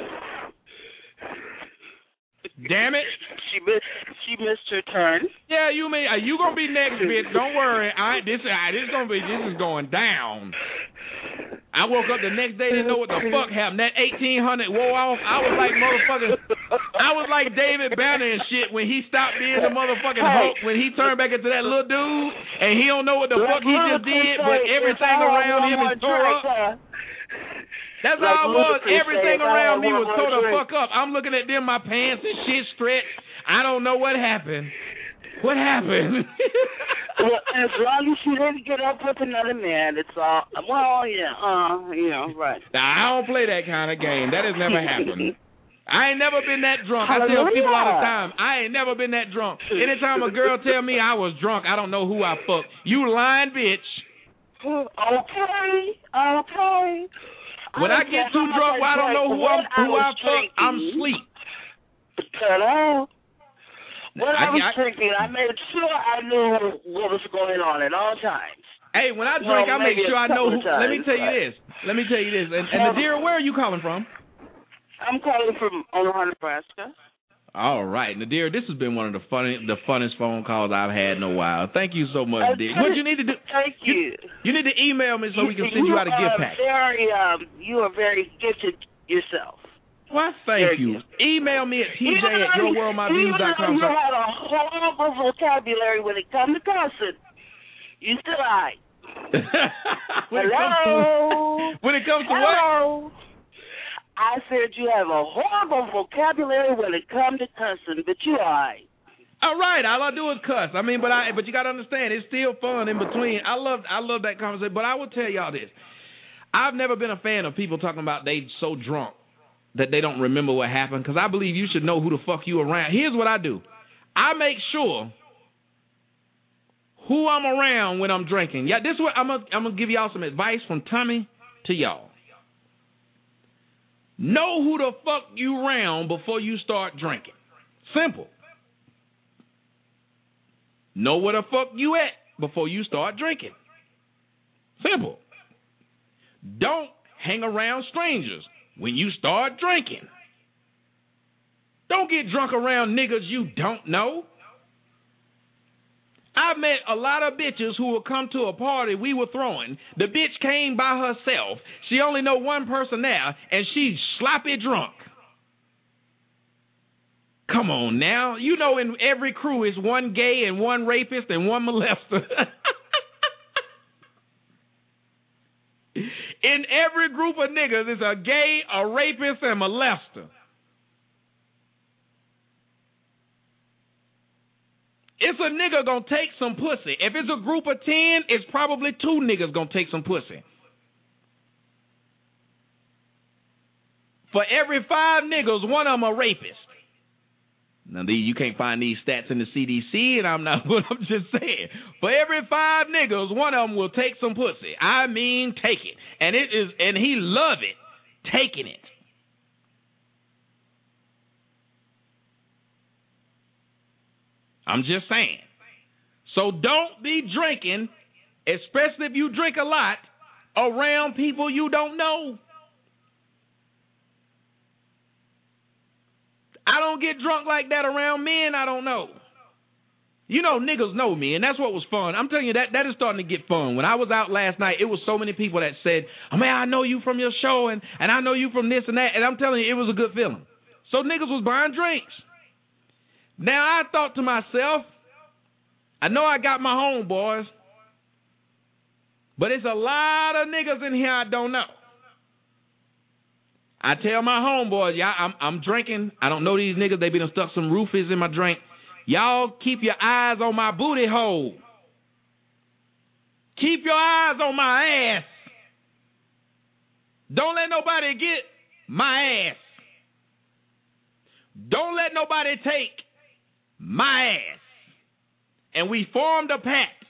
Damn it. She missed her turn. Yeah, you gonna be next, bitch. Don't worry. This is going down. I woke up the next day, didn't know what the fuck happened. That 1800 wore off. I was like I was like David Banner and shit when he stopped being the motherfucking Hulk, when he turned back into that little dude, and he don't know what the fuck he just did, but everything around him is tore up. That's how I was. Everything around me was tore the fuck up. I'm looking at them, my pants and shit stretched. I don't know what happened. What happened? Well, as long as she didn't get up with another man, it's all. Well, yeah, right. Now, I don't play that kind of game. That has never happened. I ain't never been that drunk. I tell people all the time, I ain't never been that drunk. Anytime a girl tell me I was drunk, I don't know who I fucked. You lying bitch. Okay. When I get too drunk, I don't know who I fucked. I'm asleep. Hello. When I was drinking, I made sure I knew what was going on at all times. Hey, when I drink, I make sure I know who. Let me tell you this. And Nadira, where are you calling from? I'm calling from Omaha, Nebraska. All right, Nadira, this has been one of the funnest phone calls I've had in a while. Thank you so much, dear. What you need to do? Thank you. You need to email me so we can send you out a gift pack. You are very gifted yourself. Well, thank you. Email me at tj@yourworldmyviews.com. You had a horrible vocabulary when it comes to cussing. You still right. Hello. When it comes to what? I said you have a horrible vocabulary when it comes to cussing, but you all right. All right, all I do is cuss. I mean, but you got to understand, it's still fun in between. I love that conversation. But I will tell y'all this: I've never been a fan of people talking about they so drunk that they don't remember what happened, because I believe you should know who the fuck you around. Here's what I do: I make sure who I'm around when I'm drinking. Yeah, this is what I'm gonna give y'all some advice from Tommy to y'all. Know who the fuck you around before you start drinking. Simple. Know where the fuck you at before you start drinking. Simple. Don't hang around strangers when you start drinking. Don't get drunk around niggas you don't know. I met a lot of bitches who would come to a party we were throwing. The bitch came by herself. She only know one person there, and she's sloppy drunk. Come on now. You know in every crew is one gay and one rapist and one molester. In every group of niggas is a gay, a rapist, and molester. It's a nigga gonna take some pussy. If it's a group of 10, it's probably 2 niggas gonna take some pussy. For every 5 niggas, one of them a rapist. Now, you can't find these stats in the CDC, and I'm just saying. For every 5 niggas, one of them will take some pussy. I mean, take it. And he love it, taking it. I'm just saying. So don't be drinking, especially if you drink a lot, around people you don't know. I don't get drunk like that around men I don't know. You know, niggas know me, and that's what was fun. I'm telling you, that is starting to get fun. When I was out last night, it was so many people that said, oh, man, I know you from your show, and I know you from this and that, and I'm telling you, it was a good feeling. So niggas was buying drinks. Now, I thought to myself, I know I got my homeboys, but it's a lot of niggas in here I don't know. I tell my homeboys, y'all, I'm drinking. I don't know these niggas. They been stuck some roofies in my drink. Y'all keep your eyes on my booty hole. Keep your eyes on my ass. Don't let nobody get my ass. Don't let nobody take my ass. And we formed a pact.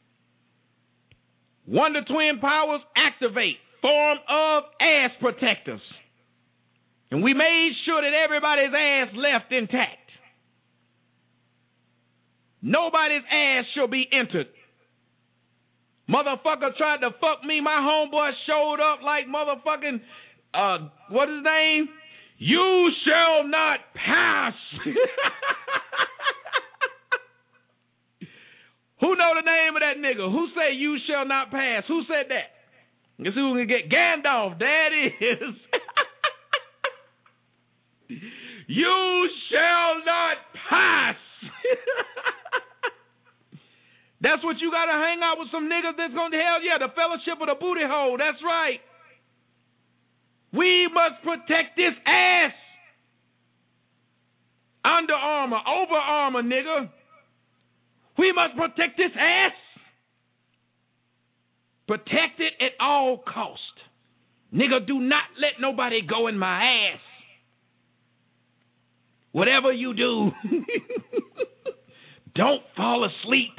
Wonder Twin Powers activate. Form of ass protectors. And we made sure that everybody's ass left intact. Nobody's ass shall be entered. Motherfucker tried to fuck me. My homeboy showed up like motherfucking, what is his name? You shall not pass. Who know the name of that nigga? Who say you shall not pass? Who said that? Let's see who can get Gandalf. That is. You shall not pass. That's what you got to hang out with some niggas that's going to hell yeah, the fellowship of the booty hole. That's right. We must protect this ass. Under Armour, over Armour, nigga. We must protect this ass. Protect it at all cost. Nigga, do not let nobody go in my ass. Whatever you do, don't fall asleep.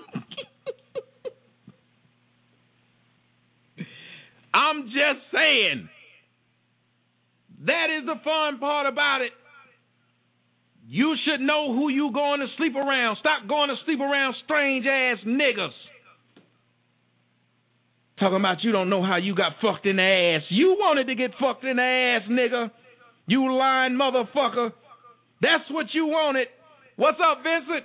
I'm just saying. That is the fun part about it. You should know who you going to sleep around. Stop going to sleep around strange ass niggas. Talking about you don't know how you got fucked in the ass. You wanted to get fucked in the ass, nigga. You lying motherfucker. That's what you wanted. What's up, Vincent?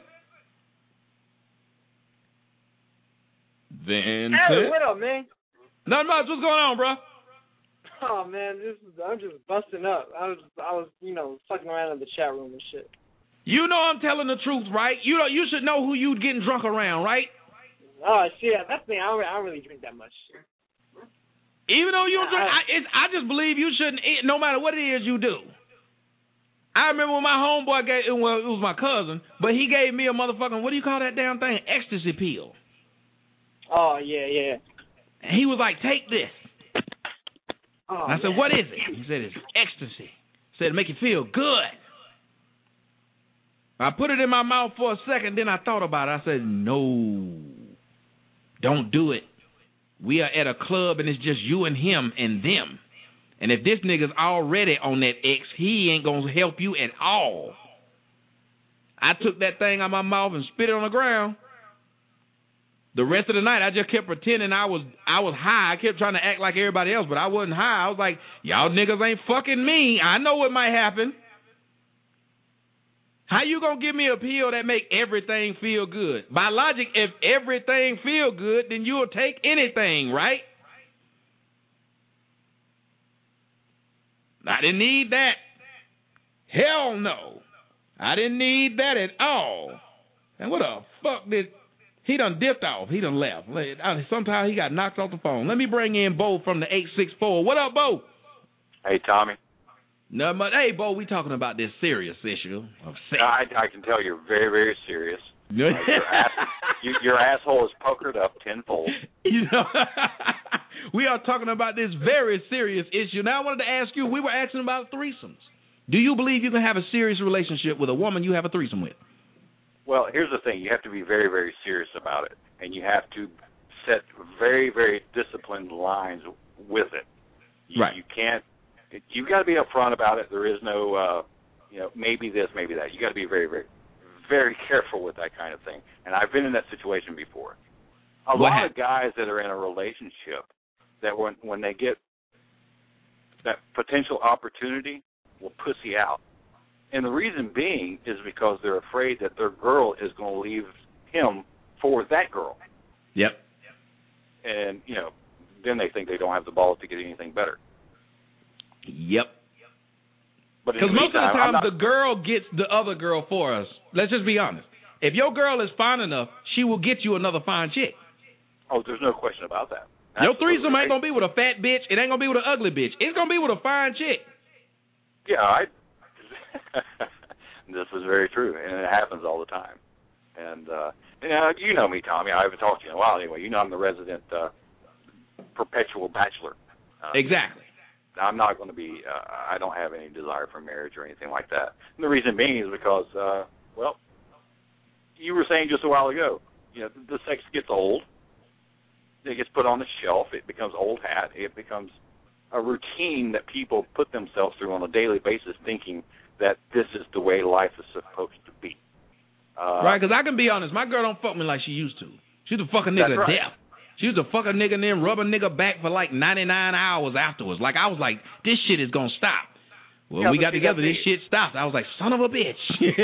Vincent. Hey, what up, man? Nothing much. What's going on, bro? Oh man, I'm just busting up. I was, fucking around in the chat room and shit. You know I'm telling the truth, right? You should know who you getting drunk around, right? Oh shit, that's me. I don't really drink that much. Even though you don't drink, I just believe you shouldn't eat, no matter what it is you do. I remember when my homeboy it was my cousin, but he gave me a motherfucking, what do you call that damn thing? Ecstasy pill. Oh, yeah. And he was like, take this. Oh, and I said, what is it? He said, it's ecstasy. He said, it make you feel good. I put it in my mouth for a second, then I thought about it. I said, no. don't do it. We are at a club and it's just you and him and them. And if this nigga's already on that X, he ain't going to help you at all. I took that thing out my mouth and spit it on the ground. The rest of the night, I just kept pretending I was high. I kept trying to act like everybody else, but I wasn't high. I was like, y'all niggas ain't fucking me. I know what might happen. How you gonna give me a pill that make everything feel good? By logic, if everything feel good, then you'll take anything, right? I didn't need that. Hell no. I didn't need that at all. And what the fuck did... He done dipped off. He done left. Somehow he got knocked off the phone. Let me bring in Bo from the 864. What up, Bo? Hey, Tommy. No, but hey, Bo, we talking about this serious issue of sex. I can tell you're very, very serious. Your asshole is puckered up tenfold. You know, we are talking about this very serious issue. Now, I wanted to ask you, we were asking about threesomes. Do you believe you can have a serious relationship with a woman you have a threesome with? Well, here's the thing. You have to be very, very serious about it. And you have to set very, very disciplined lines with it. Right. You can't, you've got to be upfront about it. There is no, maybe this, maybe that. You got to be very, very, very careful with that kind of thing. And I've been in that situation before. A lot of guys that are in a relationship, that when they get that potential opportunity, will pussy out. And the reason being is because they're afraid that their girl is going to leave him for that girl. Yep. And, then they think they don't have the balls to get anything better. Yep. Because most of the time, the girl gets the other girl for us. Let's just be honest. If your girl is fine enough, she will get you another fine chick. Oh, there's no question about that. Your threesome ain't going to be with a fat bitch. It ain't going to be with an ugly bitch. It's going to be with a fine chick. Yeah, this is very true, and it happens all the time. And you know me, Tommy. I haven't talked to you in a while anyway. You know I'm the resident perpetual bachelor. Exactly. I'm not going to be. I don't have any desire for marriage or anything like that. And the reason being is because, you were saying just a while ago, the sex gets old. It gets put on the shelf. It becomes old hat. It becomes a routine that people put themselves through on a daily basis, thinking that this is the way life is supposed to be. Right, because I can be honest, my girl don't fuck me like she used to. She used to fuck a nigga to death. She used to fuck a nigga and then rub a nigga back for like 99 hours afterwards. Like, I was like, this shit is going to stop. Well, we got together, this shit stopped. I was like, son of a bitch.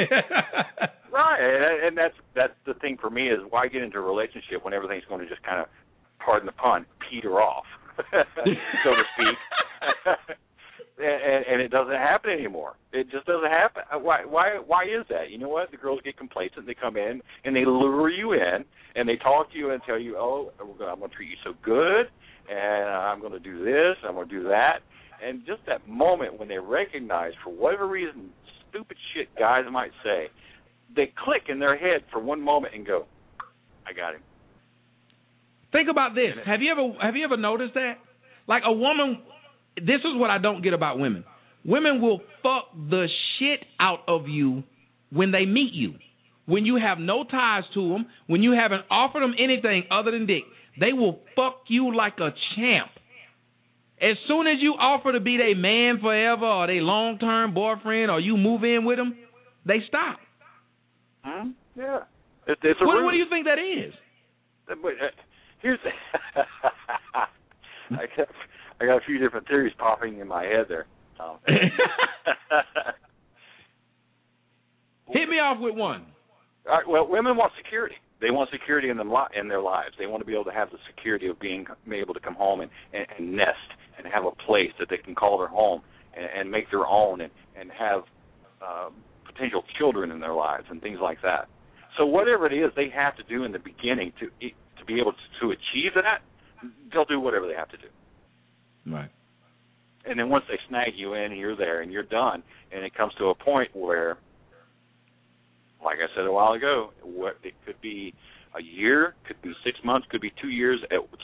Right, and that's the thing for me is why get into a relationship when everything's going to just kind of, pardon the pun, peter off, so to speak. And it doesn't happen anymore. It just doesn't happen. Why is that? You know what? The girls get complacent. They come in and they lure you in and they talk to you and tell you, oh, I'm going to treat you so good, and I'm going to do this, I'm going to do that. And just that moment when they recognize, for whatever reason, stupid shit guys might say, they click in their head for one moment and go, I got him. Think about this. Have you ever noticed that? Like a woman, this is what I don't get about women. Women will fuck the shit out of you when they meet you. When you have no ties to them, when you haven't offered them anything other than dick, they will fuck you like a champ. As soon as you offer to be their man forever or their long-term boyfriend or you move in with them, they stop. Yeah. What do you think that is? Here's I got a few different theories popping in my head there, Tom. Hit me off with one. All right, well, women want security. They want security in their lives. They want to be able to have the security of being able to come home and nest and have a place that they can call their home and make their own and have potential children in their lives and things like that. So whatever it is they have to do in the beginning to be able to achieve that, they'll do whatever they have to do. Right. And then once they snag you in, you're there and you're done. And it comes to a point where, like I said a while ago, it could be a year, could be 6 months, could be 2 years.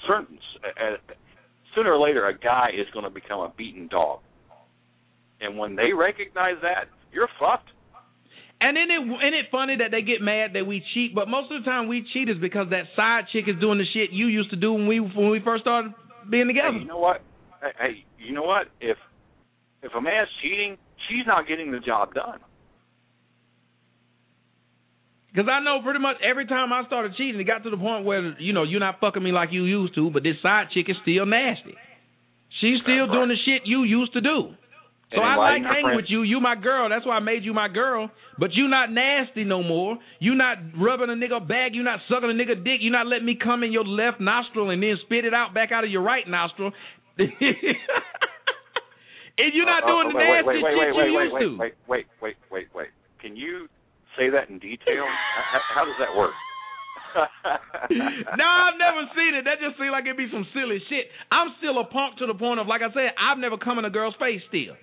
Sooner or later, a guy is going to become a beaten dog. And when they recognize that, you're fucked. And isn't it funny that they get mad that we cheat? But most of the time we cheat is because that side chick is doing the shit you used to do when we first started being together. Hey, you know what? Hey, you know what? If a man's cheating, she's not getting the job done. Because I know pretty much every time I started cheating, it got to the point where, you're not fucking me like you used to, but this side chick is still nasty. She's still doing the shit you used to do. So I like hanging with you. You my girl. That's why I made you my girl. But you not nasty no more. You not rubbing a nigga back. You not sucking a nigga dick. You not letting me come in your left nostril and then spit it out back out of your right nostril. And you're not doing the nasty shit you used to. Wait. Can you say that in detail? How does that work? No, I've never seen it. That just seems like it'd be some silly shit. I'm still a punk to the point of, like I said, I've never come in a girl's face still.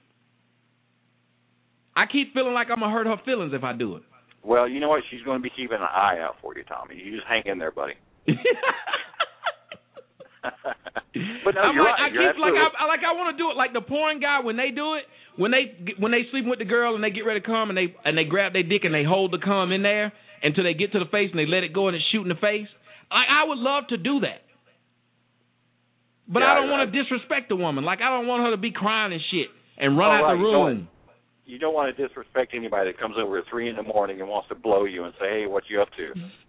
I keep feeling like I'm going to hurt her feelings if I do it. Well, you know what? She's going to be keeping an eye out for you, Tommy. You just hang in there, buddy. But no, you're right. I want to do it like the porn guy when they do it. When they sleep with the girl and they get ready to come and they grab their dick and they hold the cum in there until they get to the face and they let it go and it shoot in the face. I would love to do that. But I don't want to disrespect the woman. Like, I don't want her to be crying and shit and run out the room. You don't want to disrespect anybody that comes over at 3 a.m. and wants to blow you and say, hey, what you up to?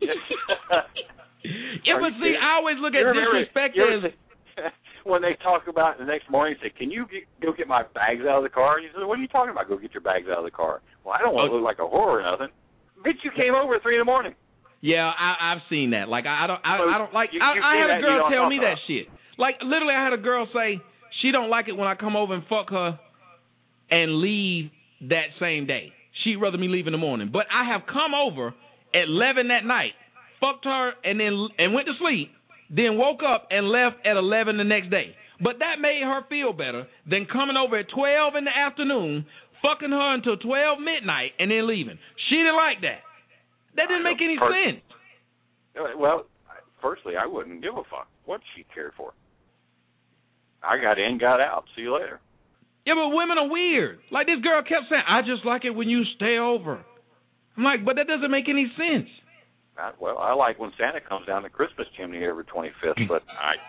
Yeah, but see, I always look at disrespect as... When they talk about it the next morning, say, can you go get my bags out of the car? And you say, what are you talking about? Go get your bags out of the car. Well, I don't want to look like a whore or nothing. Bitch, you came over at 3 a.m. Yeah, I've seen that. Like, I don't like. I had a girl tell me that shit. Like, literally, I had a girl say she don't like it when I come over and fuck her and leave that same day. She'd rather me leave in the morning. But I have come over at 11 that night, fucked her, and went to sleep. Then woke up and left at 11 the next day. But that made her feel better than coming over at 12 in the afternoon, fucking her until 12 midnight, and then leaving. She didn't like that. That didn't make any sense. Well, firstly, I wouldn't give a fuck what she cared for. I got in, got out. See you later. Yeah, but women are weird. Like this girl kept saying, I just like it when you stay over. I'm like, but that doesn't make any sense. Well, I like when Santa comes down the Christmas chimney every 25th, but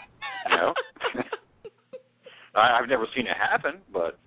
I've never seen it happen, but.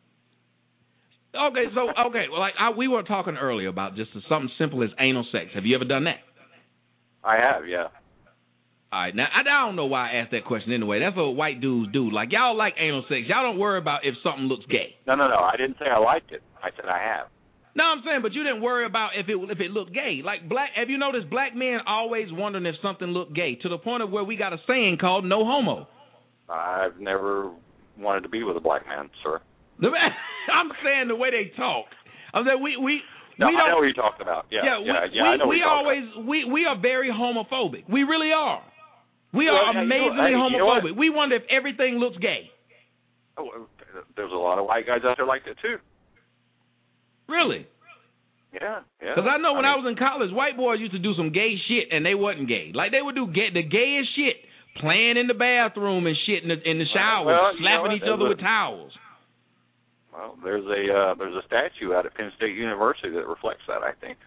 Okay, well, we were talking earlier about just something simple as anal sex. Have you ever done that? I have, yeah. All right, now, I don't know why I asked that question anyway. That's what white dudes do. Like, y'all like anal sex. Y'all don't worry about if something looks gay. No. I didn't say I liked it. I said I have. No, I'm saying, but you didn't worry about if it looked gay. Like have you noticed black men always wondering if something looked gay to the point of where we got a saying called "no homo." I've never wanted to be with a black man, sir. I'm saying the way they talk. I'm saying we don't. I know what you're talking about. Yeah, I know what you're talking about. We are very homophobic. We really are. We are amazingly homophobic. We wonder if everything looks gay. Oh, there's a lot of white guys out there like that too. Really? Yeah. Because I know when I was in college, white boys used to do some gay shit, and they wasn't gay. Like, they would do the gayest shit, playing in the bathroom and shit in the shower, slapping each other with towels. Well, there's a statue out at Penn State University that reflects that, I think.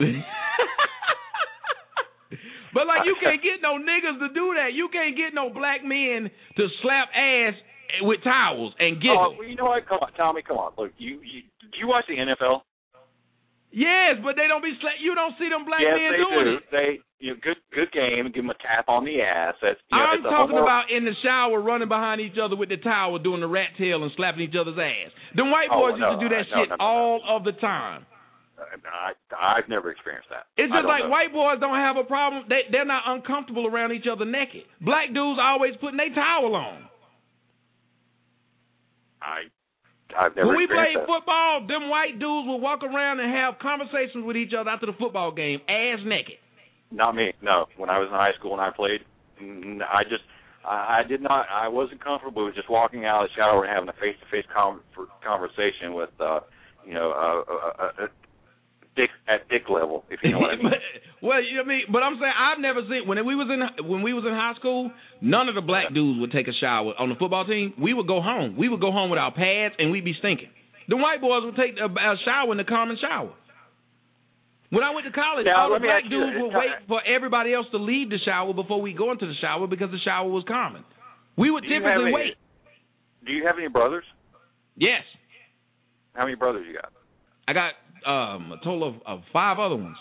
But, like, you can't get no niggas to do that. You can't get no black men to slap ass with towels and giggle. Well, you know what? Come on, Tommy, come on. Look, do you watch the NFL? Yes, but they don't you don't see them black men doing it. They good game, give them a tap on the ass. I'm talking about in the shower running behind each other with the towel doing the rat tail and slapping each other's ass. Them white boys used to do that shit all of the time. I've never experienced that. It's just like white boys don't have a problem. They're not uncomfortable around each other naked. Black dudes always putting their towel on. I've never when we played that. football, them white dudes would walk around and have conversations with each other after the football game, ass naked. Not me, no. When I was in high school and I played, I wasn't comfortable with just walking out of the shower and having a face-to-face conversation with, dick level, if you know what I mean. But I'm saying I've never seen when we was in high school, none of the black dudes would take a shower on the football team. We would go home. We would go home with our pads and we'd be stinking. The white boys would take a shower in the common shower. When I went to college, Now, all the let me black ask you dudes this. would wait for everybody else to leave the shower before we go into the shower because the shower was common. We would typically wait. Do you have any brothers? Yes. How many brothers you got? I got a total of 5 other ones.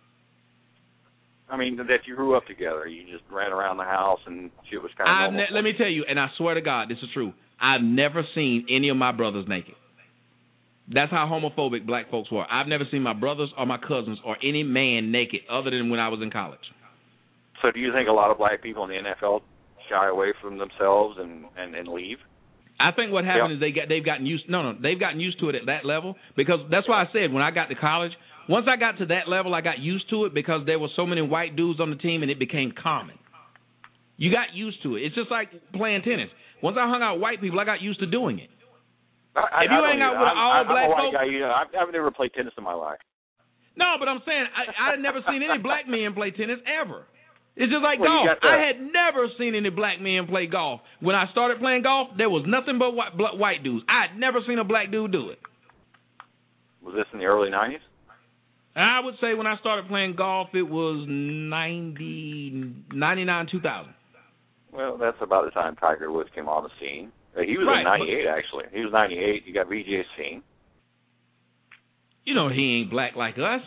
I mean, that you grew up together. You just ran around the house and shit was kind of normal. Let me tell you, and I swear to God, this is true. I've never seen any of my brothers naked. That's how homophobic black folks were. I've never seen my brothers or my cousins or any man naked other than when I was in college. So do you think a lot of black people in the NFL shy away from themselves and leave? I think what happened is they've gotten used to it at that level, because that's why I said when I got to college, once I got to that level, I got used to it because there were so many white dudes on the team and it became common. You got used to it. It's just like playing tennis. Once I hung out with white people, I got used to doing it. If you hang out with all black folks, I've never played tennis in my life. No, but I'm saying I had never seen any black men play tennis ever. It's just like Well, golf. I had never seen any black men play golf. When I started playing golf, there was nothing but white dudes. I had never seen a black dude do it. Was this in the early 90s? I would say when I started playing golf, it was 99, 2000. Well, that's about the time Tiger Woods came on the scene. He was in 98, actually. He was 98. You got VJ Singh. You know he ain't black like us.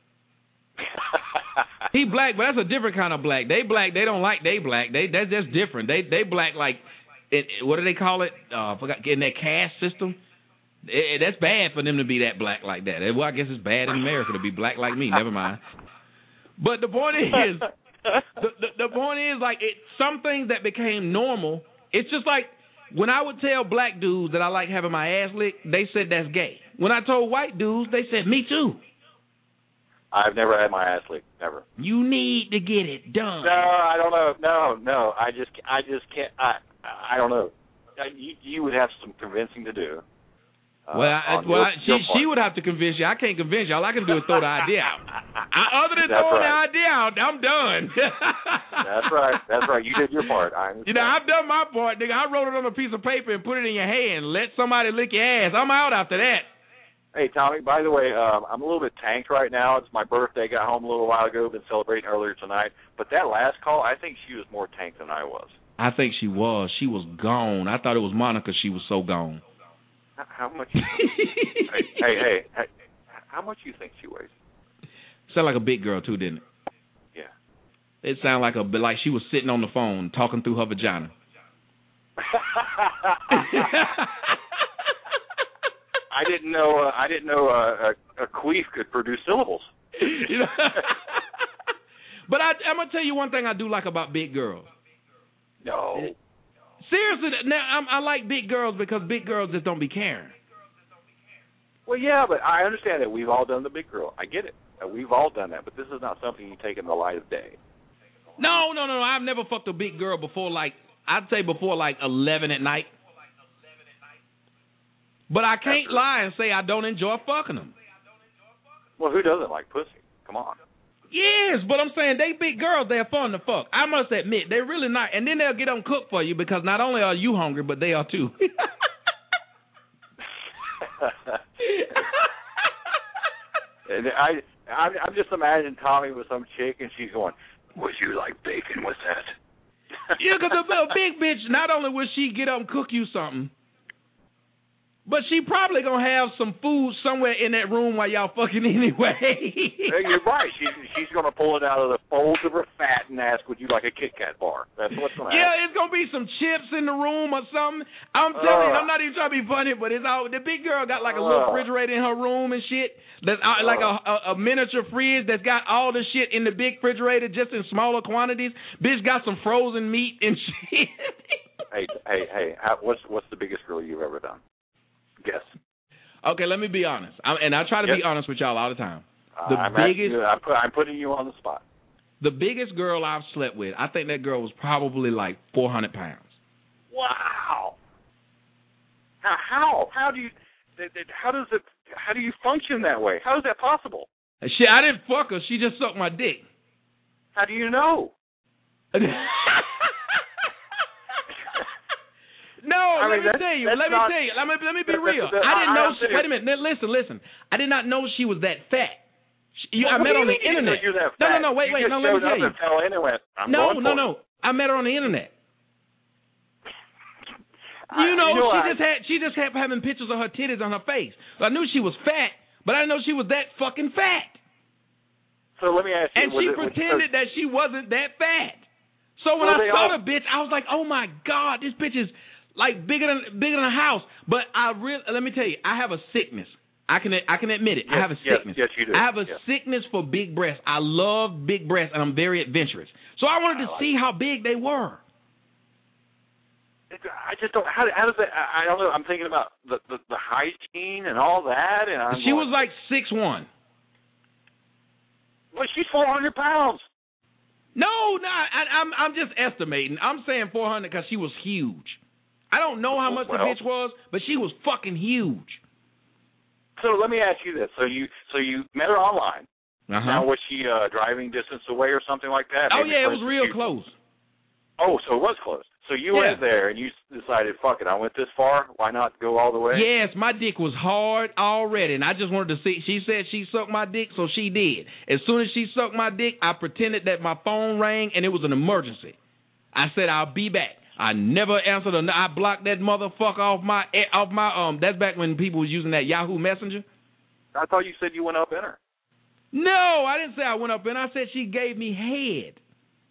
He black, but that's a different kind of black. They black. They don't like they black. That's just different. They black like what do they call it? Forgot in that caste system. That's bad for them to be that black like that. Well, I guess it's bad in America to be black like me. Never mind. But the point is, the point is like some things that became normal. It's just like when I would tell black dudes that I like having my ass licked, they said that's gay. When I told white dudes, they said me too. I've never had my ass licked, never. You need to get it done. No, I don't know. No. I just can't. I don't know. You would have some convincing to do. She would have to convince you. I can't convince you. All I can do is throw the idea out. Other than throwing the idea out, I'm done. That's right. You did your part. I've done my part, nigga. I wrote it on a piece of paper and put it in your hand. Let somebody lick your ass. I'm out after that. Hey, Tommy, by the way, I'm a little bit tanked right now. It's my birthday. Got home a little while ago. Been celebrating earlier tonight. But that last call, I think she was more tanked than I was. I think she was. She was gone. I thought it was Monica. She was so gone. How much? hey, how much do you think she weighs? Sounded like a big girl, too, didn't it? Yeah. It sounded like she was sitting on the phone talking through her vagina. I didn't know a queef could produce syllables. But I'm gonna tell you one thing I do like about big girls. No. Seriously, now I like big girls because big girls just don't be caring. Well, yeah, but I understand that we've all done the big girl. I get it. We've all done that, but this is not something you take in the light of day. No. I've never fucked a big girl before. I'd say before 11 at night. But I can't lie and say I don't enjoy fucking them. Well, who doesn't like pussy? Come on. Yes, but I'm saying they big girls, they're fun to fuck. I must admit, they're really not. And then they'll get them cooked for you because not only are you hungry, but they are too. And I'm just imagining Tommy with some chick and she's going, "Would you like bacon with that?" Yeah, because a big bitch, not only will she get up and cook you something, but she probably going to have some food somewhere in that room while y'all fucking anyway. You're right. She's going to pull it out of the folds of her fat and ask, "Would you like a Kit Kat bar?" That's what's going to happen. Yeah, it's going to be some chips in the room or something. I'm telling you, I'm not even trying to be funny, but it's all the big girl got like a little refrigerator in her room and shit. That's like a miniature fridge that's got all the shit in the big refrigerator just in smaller quantities. Bitch got some frozen meat and shit. Hey, what's the biggest girl you've ever done? Guess. Okay, let me be honest. I try to be honest with y'all all the time. I'm putting you on the spot. The biggest girl I've slept with, I think that girl was probably like 400 pounds. Wow. How do you function that way? How is that possible? Shit, I didn't fuck her. She just sucked my dick. How do you know? No, let me tell you. Let me be real. I didn't know. Wait a minute. Listen. I did not know she was that fat. I met her on the internet. No, wait, no, let me tell you. No. I met her on the internet. She just kept having pictures of her titties on her face. I knew she was fat, but I didn't know she was that fucking fat. So let me ask you. And she pretended that she wasn't that fat. So when I saw the bitch, I was like, "Oh my God, this bitch is like bigger than a house." But let me tell you, I have a sickness. I can admit it. Yes, I have a sickness. Yes, you do. I have a sickness for big breasts. I love big breasts, and I'm very adventurous. So I wanted to see how big they were. I just don't. How does that? I don't know. I'm thinking about the hygiene and all that, and she was like 6'1". Well, she's 400 pounds. No, I'm just estimating. I'm saying 400 because she was huge. I don't know how much the bitch was, but she was fucking huge. So let me ask you this: so you met her online. Uh-huh. Now was she driving distance away or something like that? Oh yeah, it was real close. Oh, so it was close. So you went there and you decided, fuck it, I went this far. Why not go all the way? Yes, my dick was hard already, and I just wanted to see. She said she sucked my dick, so she did. As soon as she sucked my dick, I pretended that my phone rang and it was an emergency. I said I'll be back. I never answered. I blocked that motherfucker off my. That's back when people was using that Yahoo Messenger. I thought you said you went up in her. No, I didn't say I went up in her. I said she gave me head.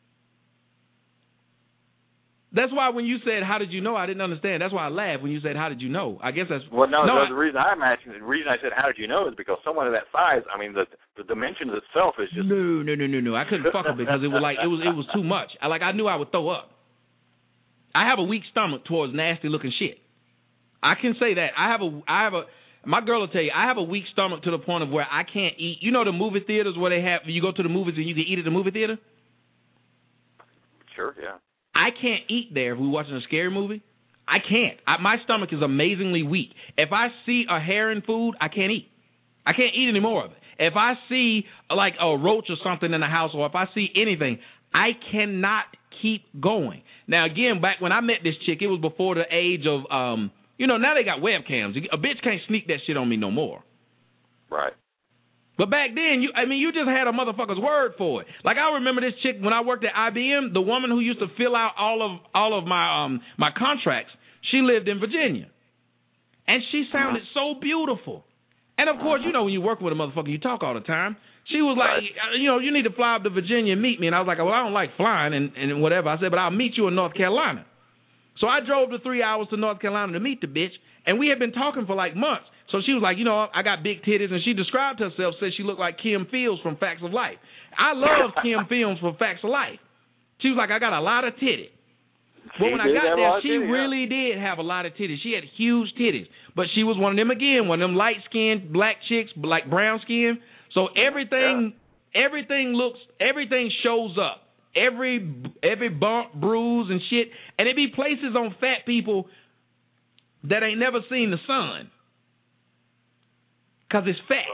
That's why when you said, "How did you know?" I didn't understand. That's why I laughed when you said, "How did you know?" I guess that's the reason I'm asking. The reason I said, "How did you know?" is because someone of that size. I mean, the dimensions itself is just no. I couldn't fuck her because it was too much. I knew I would throw up. I have a weak stomach towards nasty looking shit. I can say that. My girl will tell you, I have a weak stomach to the point of where I can't eat. You know the movie theaters where you go to the movies and you can eat at the movie theater? Sure, yeah. I can't eat there if we're watching a scary movie. I can't. My stomach is amazingly weak. If I see a hair in food, I can't eat. I can't eat any more of it. If I see like a roach or something in the house, or if I see anything, I cannot keep going. Now, again, back when I met this chick, it was before the age of, now they got webcams. A bitch can't sneak that shit on me no more. Right. But back then, you just had a motherfucker's word for it. Like I remember this chick when I worked at IBM, the woman who used to fill out all of my contracts. She lived in Virginia, and she sounded so beautiful. And of course, when you work with a motherfucker, you talk all the time. She was like, you need to fly up to Virginia and meet me. And I was like, well, I don't like flying and whatever. I said, but I'll meet you in North Carolina. So I drove the 3 hours to North Carolina to meet the bitch, and we had been talking for like months. So she was like, I got big titties, and she described herself, said she looked like Kim Fields from Facts of Life. I love Kim Fields from Facts of Life. She was like, I got a lot of titties. But when I got there, she really did have a lot of titties. She had huge titties. But she was one of them again, one of them light-skinned black chicks, like brown skin. So everything shows up. Every bump, bruise, and shit. And it be places on fat people that ain't never seen the sun. Because it's fat.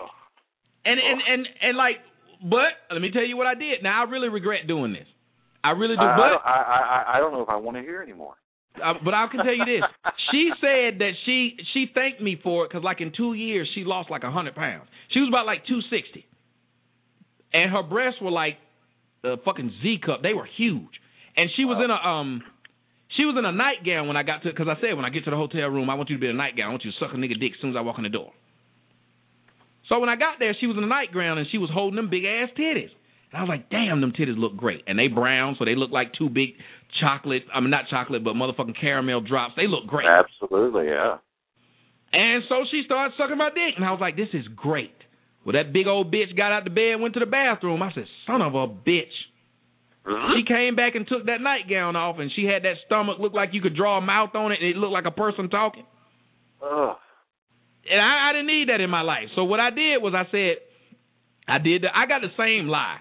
But let me tell you what I did. Now, I really regret doing this. I really do. I don't know if I want to hear anymore. But I can tell you this. She said that she thanked me for it because like in 2 years, she lost like 100 pounds. She was about like 260. And her breasts were like a fucking Z cup. They were huge. And she was in a nightgown when I got to, because I said when I get to the hotel room, I want you to be in a nightgown. I want you to suck a nigga dick as soon as I walk in the door. So when I got there, she was in a nightgown and she was holding them big ass titties. And I was like, damn, them titties look great. And they brown, so they look like two big not chocolate, but motherfucking caramel drops. They look great. Absolutely, yeah. And so she started sucking my dick. And I was like, this is great. Well, that big old bitch got out the bed and went to the bathroom. I said, son of a bitch. She came back and took that nightgown off, and she had that stomach look like you could draw a mouth on it, and it looked like a person talking. Ugh. And I didn't need that in my life. So what I did was I said, I got the same lie.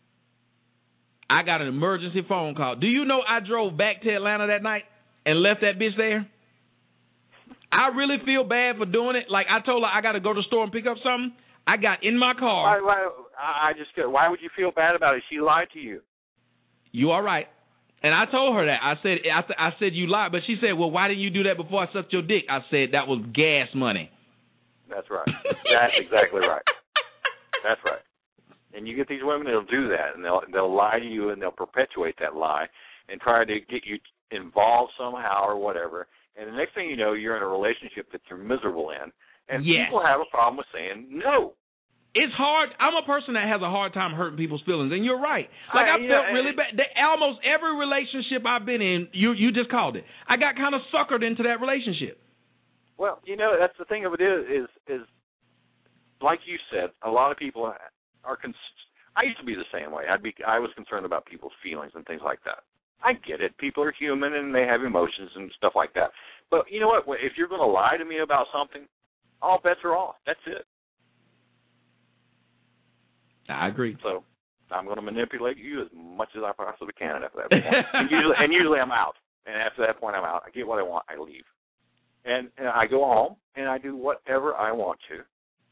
I got an emergency phone call. Do you know I drove back to Atlanta that night and left that bitch there? I really feel bad for doing it. Like I told her I got to go to the store and pick up something. I got in my car. Why would you feel bad about it? She lied to you. You all right? And I told her that. I said you lied, but she said, well, why didn't you do that before I sucked your dick? I said that was gas money. That's right. That's exactly right. That's right. And you get these women that'll do that, and they'll lie to you, and they'll perpetuate that lie and try to get you involved somehow or whatever. And the next thing you know, you're in a relationship that you're miserable in. And people have a problem with saying no. It's hard. I'm a person that has a hard time hurting people's feelings, and you're right. Like, I felt really bad. Almost every relationship I've been in, you just called it, I got kind of suckered into that relationship. Well, that's the thing of it is like you said, a lot of people are I used to be the same way. I was concerned about people's feelings and things like that. I get it. People are human and they have emotions and stuff like that. But you know what? If you're going to lie to me about something, all bets are off. That's it. I agree. So I'm going to manipulate you as much as I possibly can after that point. and usually I'm out. And after that point, I'm out. I get what I want. I leave. And I go home and I do whatever I want to.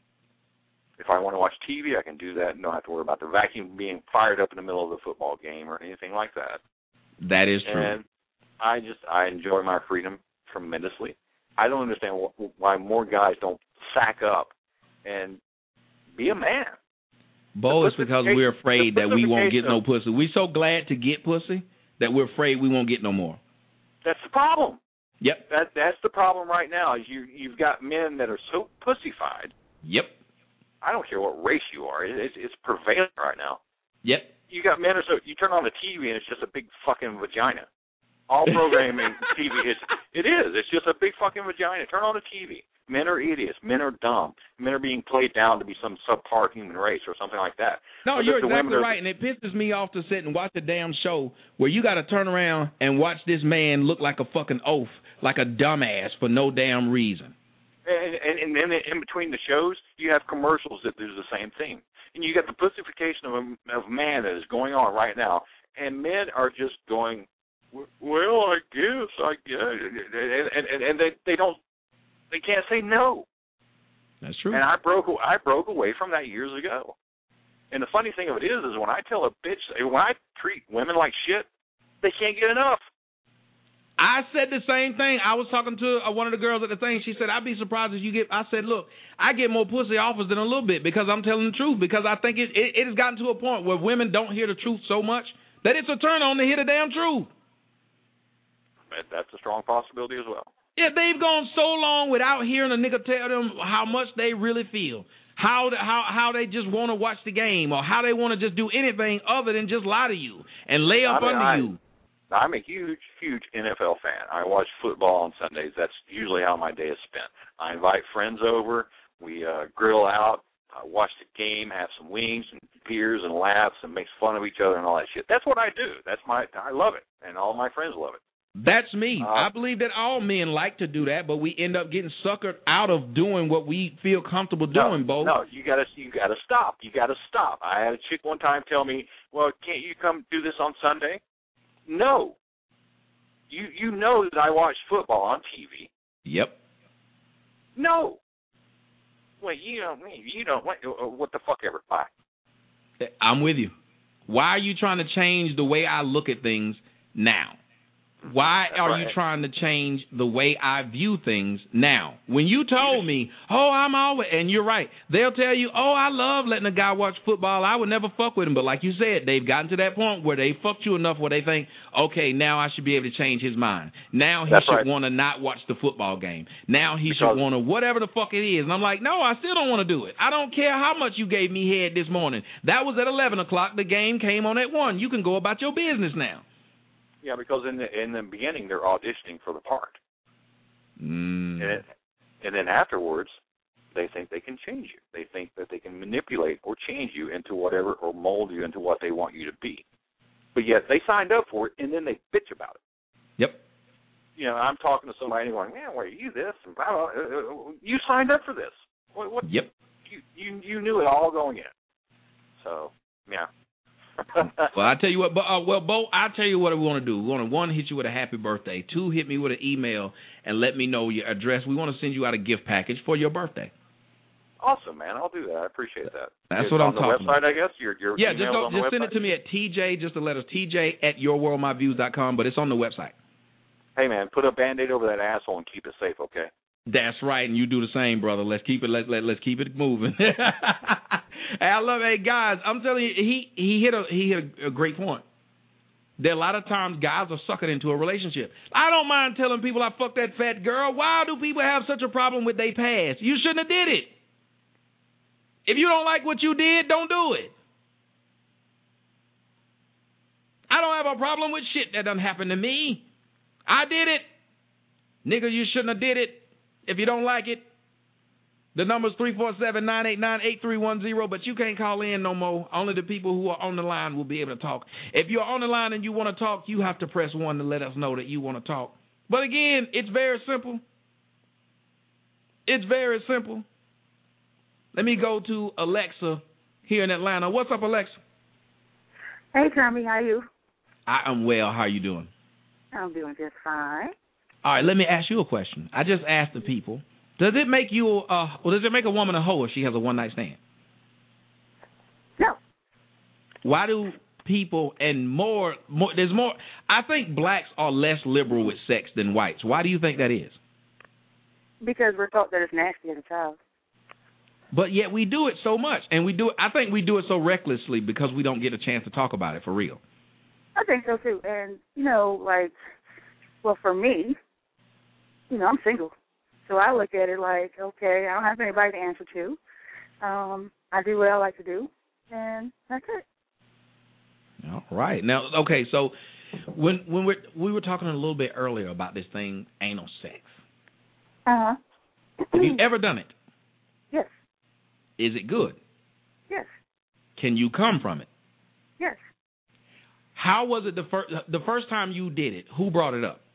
If I want to watch TV, I can do that and don't have to worry about the vacuum being fired up in the middle of the football game or anything like that. That is true. And I enjoy my freedom tremendously. I don't understand why more guys don't sack up and be a man. Bo, it's because we're afraid that we won't get no pussy. We're so glad to get pussy that we're afraid we won't get no more. That's the problem. Yep. That's the problem right now. Is you've got men that are so pussyfied. Yep. I don't care what race you are. It's prevalent right now. Yep. You got men you turn on the TV and it's just a big fucking vagina. All programming TV it is. It's just a big fucking vagina. Turn on the TV. Men are idiots. Men are dumb. Men are being played down to be some subpar human race or something like that. No, you're exactly right, and it pisses me off to sit and watch a damn show where you got to turn around and watch this man look like a fucking oaf, like a dumbass for no damn reason. And then in between the shows, you have commercials that do the same thing. And you got the pussification of man that is going on right now. And men are just going, well, I guess. And they can't say no. That's true. And I broke away from that years ago. And the funny thing of it is when I tell a bitch, when I treat women like shit, they can't get enough. I said the same thing. I was talking to one of the girls at the thing. She said, I'd be surprised if you get... I said, look, I get more pussy offers than a little bit because I'm telling the truth. Because I think it has gotten to a point where women don't hear the truth so much that it's a turn on to hear the damn truth. That's a strong possibility as well. Yeah, they've gone so long without hearing a nigga tell them how much they really feel, how they just want to watch the game, or how they want to just do anything other than just lie to you and lay up under you. I'm a huge, huge NFL fan. I watch football on Sundays. That's usually how my day is spent. I invite friends over. We grill out, watch the game, have some wings and beers and laughs and make fun of each other and all that shit. That's what I do. I love it, and all my friends love it. That's me. I believe that all men like to do that, but we end up getting suckered out of doing what we feel comfortable doing, Bo. No, you gotta stop. You gotta stop. I had a chick one time tell me, well, can't you come do this on Sunday? No. You know that I watch football on TV. Yep. No. Well, you don't. What the fuck ever? Bye. I'm with you. Why are you trying to change the way I look at things now? Why are you trying to change the way I view things now? When you told me, I'm always, and you're right, they'll tell you, I love letting a guy watch football. I would never fuck with him. But like you said, they've gotten to that point where they fucked you enough where they think, okay, now I should be able to change his mind. Now he should want to not watch the football game. Now he should want to whatever the fuck it is. And I'm like, no, I still don't want to do it. I don't care how much you gave me head this morning. That was at 11 o'clock. The game came on at 1. You can go about your business now. Yeah, because in the beginning they're auditioning for the part, and then afterwards they think they can change you. They think that they can manipulate or change you into whatever, or mold you into what they want you to be. But yet they signed up for it, and then they bitch about it. Yep. I'm talking to somebody going, man, why are you this? And blah, blah, blah. You signed up for this. What? Yep. You knew it all going in. So yeah. Well, I tell you what, Bo, I'll tell you what we want to do. We want to, 1, hit you with a happy birthday. 2, hit me with an email and let me know your address. We want to send you out a gift package for your birthday. Awesome, man. I'll do that. I appreciate that. That's what I'm talking about. On the website, I guess? Your just send it to me at TJ, just the letters TJ@yourworldmyviews.com, but it's on the website. Hey, man, put a Band-Aid over that asshole and keep it safe, okay? That's right, and you do the same, brother. Let's keep it. Let's keep it moving. Hey, I love. Hey, guys, I'm telling you, he hit a great point. There are a lot of times guys are suckered into a relationship. I don't mind telling people I fucked that fat girl. Why do people have such a problem with their past? You shouldn't have did it. If you don't like what you did, don't do it. I don't have a problem with shit that done happened to me. I did it. Nigga, you shouldn't have did it. If you don't like it, the number's 347-989-8310, but you can't call in no more. Only the people who are on the line will be able to talk. If you're on the line and you want to talk, you have to press 1 to let us know that you want to talk. But again, it's very simple. It's very simple. Let me go to Alexa here in Atlanta. What's up, Alexa? Hey, Tommy, how are you? I am well. How are you doing? I'm doing just fine. All right, let me ask you a question. I just asked the people, does it make you, does it make a woman a hoe if she has a one-night stand? No. Why do people, and there's more, I think blacks are less liberal with sex than whites. Why do you think that is? Because we're taught that it's nasty as a child. But yet we do it so much, and I think we do it so recklessly because we don't get a chance to talk about it for real. I think so, too. And, for me, I'm single. So I look at it like, okay, I don't have anybody to answer to. I do what I like to do, and that's it. All right. Now, okay, so when we were talking a little bit earlier about this thing, anal sex. Uh-huh. Have you ever done it? Yes. Is it good? Yes. Can you come from it? Yes. How was it the first time you did it? Who brought it up?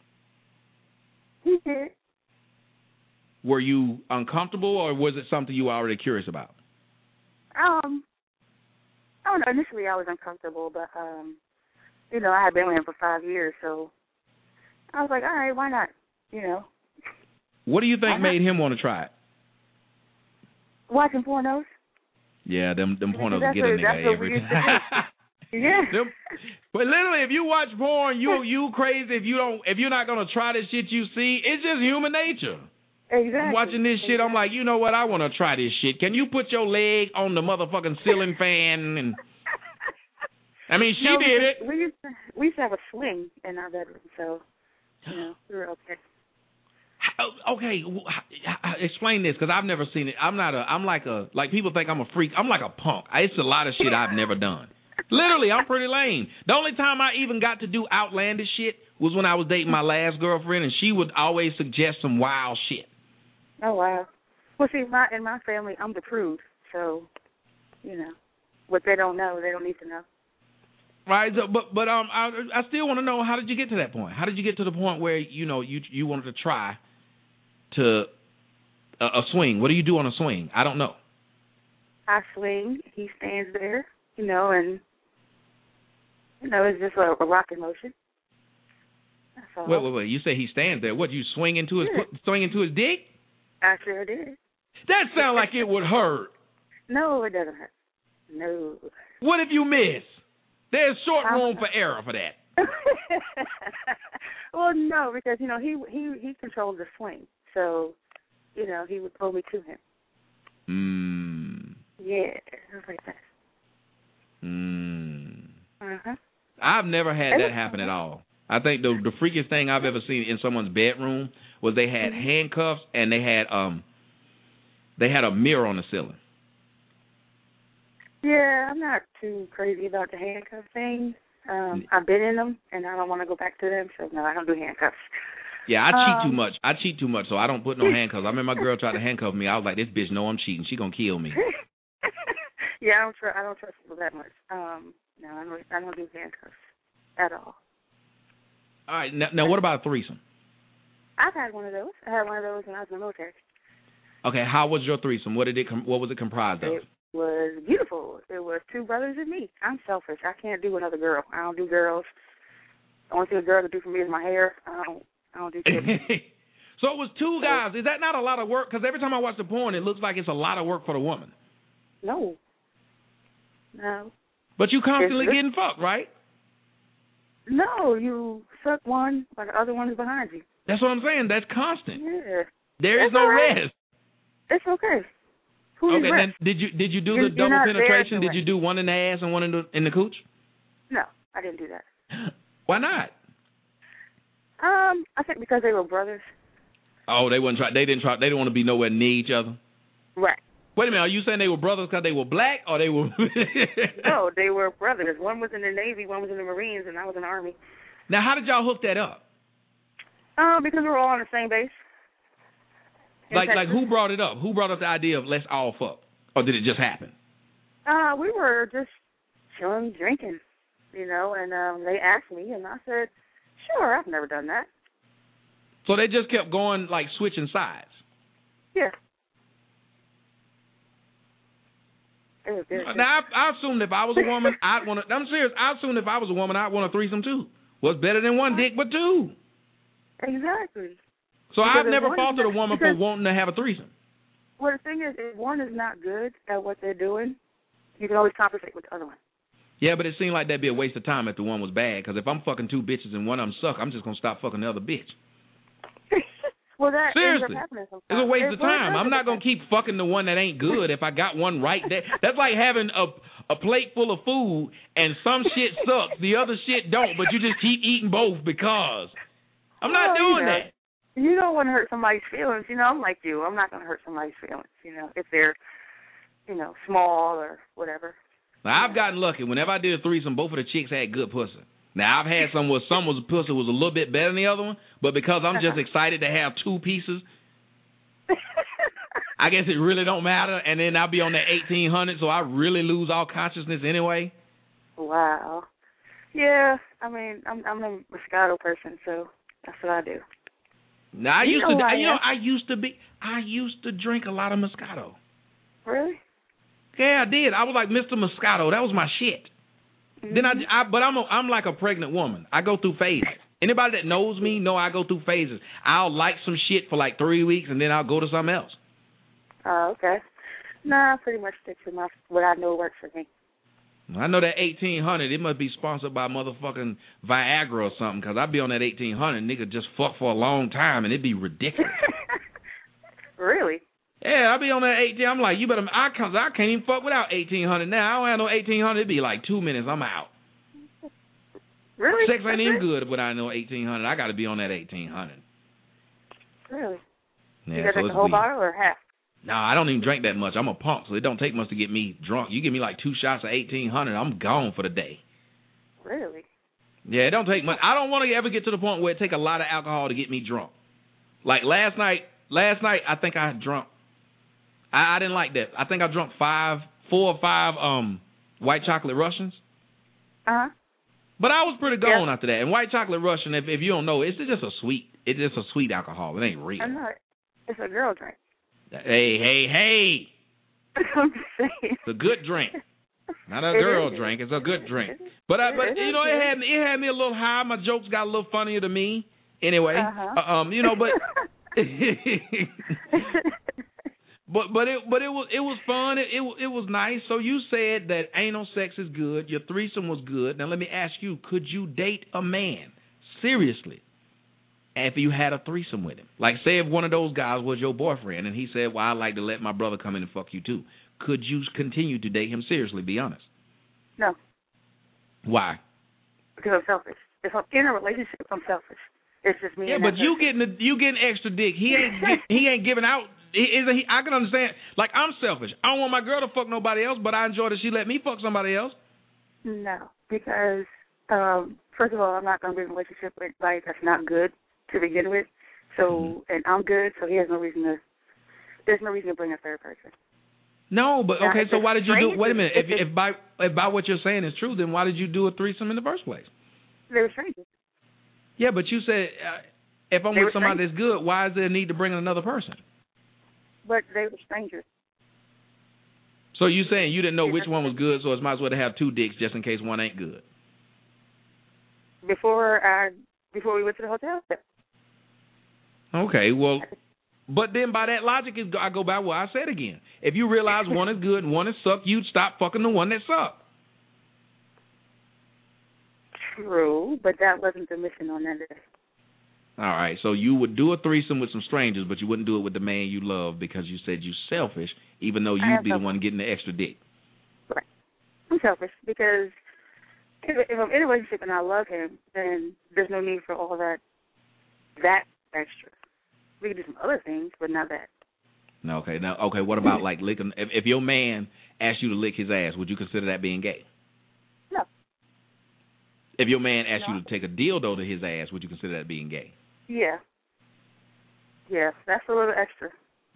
He did. Were you uncomfortable, or was it something you were already curious about? I don't know. Initially, I was uncomfortable, but I had been with him for 5 years, so I was like, all right, why not? What do you think made him want to try it? Watching pornos. Yeah, them pornos will get a nigga every time. Yeah. But literally, if you watch porn, you crazy. If you're not gonna try the shit you see, it's just human nature. Exactly. I'm watching this shit. I'm like, you know what? I want to try this shit. Can you put your leg on the motherfucking ceiling fan? And I mean, she did it. We used to have a swing in our bedroom, so we were okay. Okay, explain this, because I've never seen it. I'm like people think I'm a freak. I'm like a punk. It's a lot of shit I've never done. Literally, I'm pretty lame. The only time I even got to do outlandish shit was when I was dating my last girlfriend, and she would always suggest some wild shit. Oh, wow. Well, see, in my family, I'm the prude, so, what they don't know, they don't need to know. Right, but I still want to know, how did you get to that point? How did you get to the point where, you wanted to try to a swing? What do you do on a swing? I don't know. I swing. He stands there, and, it's just a rocking motion. That's all. Wait. You say he stands there. What, you swing into his dick? I sure did. That sounds like it would hurt. No, it doesn't hurt. No. What if you miss? There's short room for error for that. Well, no, because he controls the swing, so he would pull me to him. Yeah, it was like that. I've never had that happen at all. I think the freakiest thing I've ever seen in someone's bedroom was they had handcuffs and they had a mirror on the ceiling. Yeah, I'm not too crazy about the handcuff thing. I've been in them, and I don't want to go back to them, so no, I don't do handcuffs. Yeah, I cheat too much, so I don't put no handcuffs. I remember my girl tried to handcuff me. I was like, this bitch know I'm cheating. She gonna kill me. Yeah, I don't trust people that much. No, I don't do handcuffs at all. All right, now what about a threesome? I've had one of those. I had one of those when I was in the military. Okay, how was your threesome? What was it comprised of? It was beautiful. It was 2 brothers and me. I'm selfish. I can't do another girl. I don't do girls. The only thing a girl can do for me is my hair. I don't do shit. So it was 2 guys. Is that not a lot of work? Because every time I watch the porn, it looks like it's a lot of work for the woman. No. But you constantly getting fucked, right? No, you suck one, but the other one is behind you. That's what I'm saying. That's constant. Yeah. There is It's no all right. rest. It's okay. Who Okay, needs then rest? did you do You're the double not there penetration? to Did you do one in the ass and one in the cooch? No, I didn't do that. Why not? I think because they were brothers. Oh, they wouldn't try. They didn't try. They didn't want to be nowhere near each other. Right. Wait a minute. Are you saying they were brothers because they were black, or they were? No, they were brothers. One was in the Navy, one was in the Marines, and I was in the Army. Now, how did y'all hook that up? Because we were all on the same base. Like who brought it up? Who brought up the idea of let's all fuck, or did it just happen? We were just chilling, drinking, and they asked me, and I said, sure, I've never done that. So they just kept going, like switching sides. Yeah. It was good. Now I assumed if I was a woman, I'd want to. I'm serious. I assumed if I was a woman, I'd want a threesome too. What's better than one dick but two? Exactly. So Because I've never if one faulted a is- woman for because- wanting to have a threesome. Well, the thing is, if one is not good at what they're doing, you can always compensate with the other one. Yeah, but it seemed like that'd be a waste of time if the one was bad. Because if I'm fucking two bitches and one of them suck, I'm just gonna stop fucking the other bitch. Well, that ends up Seriously, happening sometimes. it's a waste of Well, it time. does I'm not gonna keep fucking the one that ain't good if I got one right there. That's like having a plate full of food and some shit sucks, the other shit don't, but you just keep eating both because. I'm not doing that. You don't want to hurt somebody's feelings. I'm like you. I'm not going to hurt somebody's feelings, if they're, small or whatever. Now, I've gotten lucky. Whenever I did a threesome, both of the chicks had good pussy. Now, I've had some where some was pussy was a little bit better than the other one, but because I'm just excited to have two pieces, I guess it really don't matter. And then I'll be on that 1800, so I really lose all consciousness anyway. Wow. Yeah, I mean, I'm a Moscato person, so that's what I do. Now, I used to drink a lot of Moscato. Really? Yeah, I did. I was like Mr. Moscato. That was my shit. Mm-hmm. Then but I'm like a pregnant woman. I go through phases. Anybody that knows me know I go through phases. I'll like some shit for like 3 weeks and then I'll go to something else. Oh, okay. Nah, I pretty much stick to what I know works for me. I know that 1800. It must be sponsored by motherfucking Viagra or something, because I be on that 1800. Nigga just fuck for a long time and it'd be ridiculous. Really? Yeah, I be on that 18. I'm like, you better. I can't even fuck without 1800 now. I don't have no 1800. It'd be like 2 minutes. I'm out. Really? Sex ain't even good without no 1800. I got to be on that 1800. Really? Yeah, You got so the it's whole weird. bottle or half? No, I don't even drink that much. I'm a punk, so it don't take much to get me drunk. You give me like 2 shots of 1800, I'm gone for the day. Really? Yeah, it don't take much. I don't want to ever get to the point where it take a lot of alcohol to get me drunk. Like last night I think I drunk. I didn't like that. I think I drunk 4 or 5 white chocolate Russians. Uh-huh. But I was pretty gone after that. And white chocolate Russian, if you don't know, it's just a sweet alcohol. It ain't real. I know. It's a girl drink. Hey. I'm just saying. It's a good drink. Not a It girl is. drink. It's a good drink. But It it had me a little high. My jokes got a little funnier to me. Anyway, Uh-huh. but it was fun. It was nice. So you said that anal sex is good. Your threesome was good. Now let me ask you: could you date a man seriously if you had a threesome with him? Like, say if one of those guys was your boyfriend and he said, "Well, I'd like to let my brother come in and fuck you too." Could you continue to date him seriously? Be honest. No, Why? because I'm selfish. If I'm in a relationship, I'm selfish. It's just me. Yeah, and but that you person. getting extra dick. He ain't giving out. I can understand. Like, I'm selfish. I don't want my girl to fuck nobody else, but I enjoy that she let me fuck somebody else. No, because first of all, I'm not going to be in a relationship with anybody that's not good to begin with. So, and I'm good, so he has no reason to. There's no reason to bring a third person. No, but Now, okay. if So it's why did you do? strangers, Wait a minute. if If by what you're saying is true, then why did you do a threesome in the first place? They were strangers. Yeah, but you said if I'm They were with somebody strangers. that's good, why is there a need to bring in another person? But they were strangers. So you saying you didn't know which one was good, so it's might as well to have 2 dicks just in case one ain't good. Before we went to the hotel. Okay, well, but then by that logic, I go by what I said again. If you realize one is good and one is suck, you'd stop fucking the one that sucked. True, but that wasn't the mission on that list. All right, so you would do a threesome with some strangers, but you wouldn't do it with the man you love because you said you're selfish, even though you'd be the one getting the extra dick. Right. I'm selfish because if I'm in a relationship and I love him, then there's no need for all that extra. We can do some other things, but not that. No, okay. Now, okay, what about like licking? If your man asked you to lick his ass, would you consider that being gay? No. If your man asked you to take a dildo to his ass, would you consider that being gay? Yeah. Yeah, that's a little extra.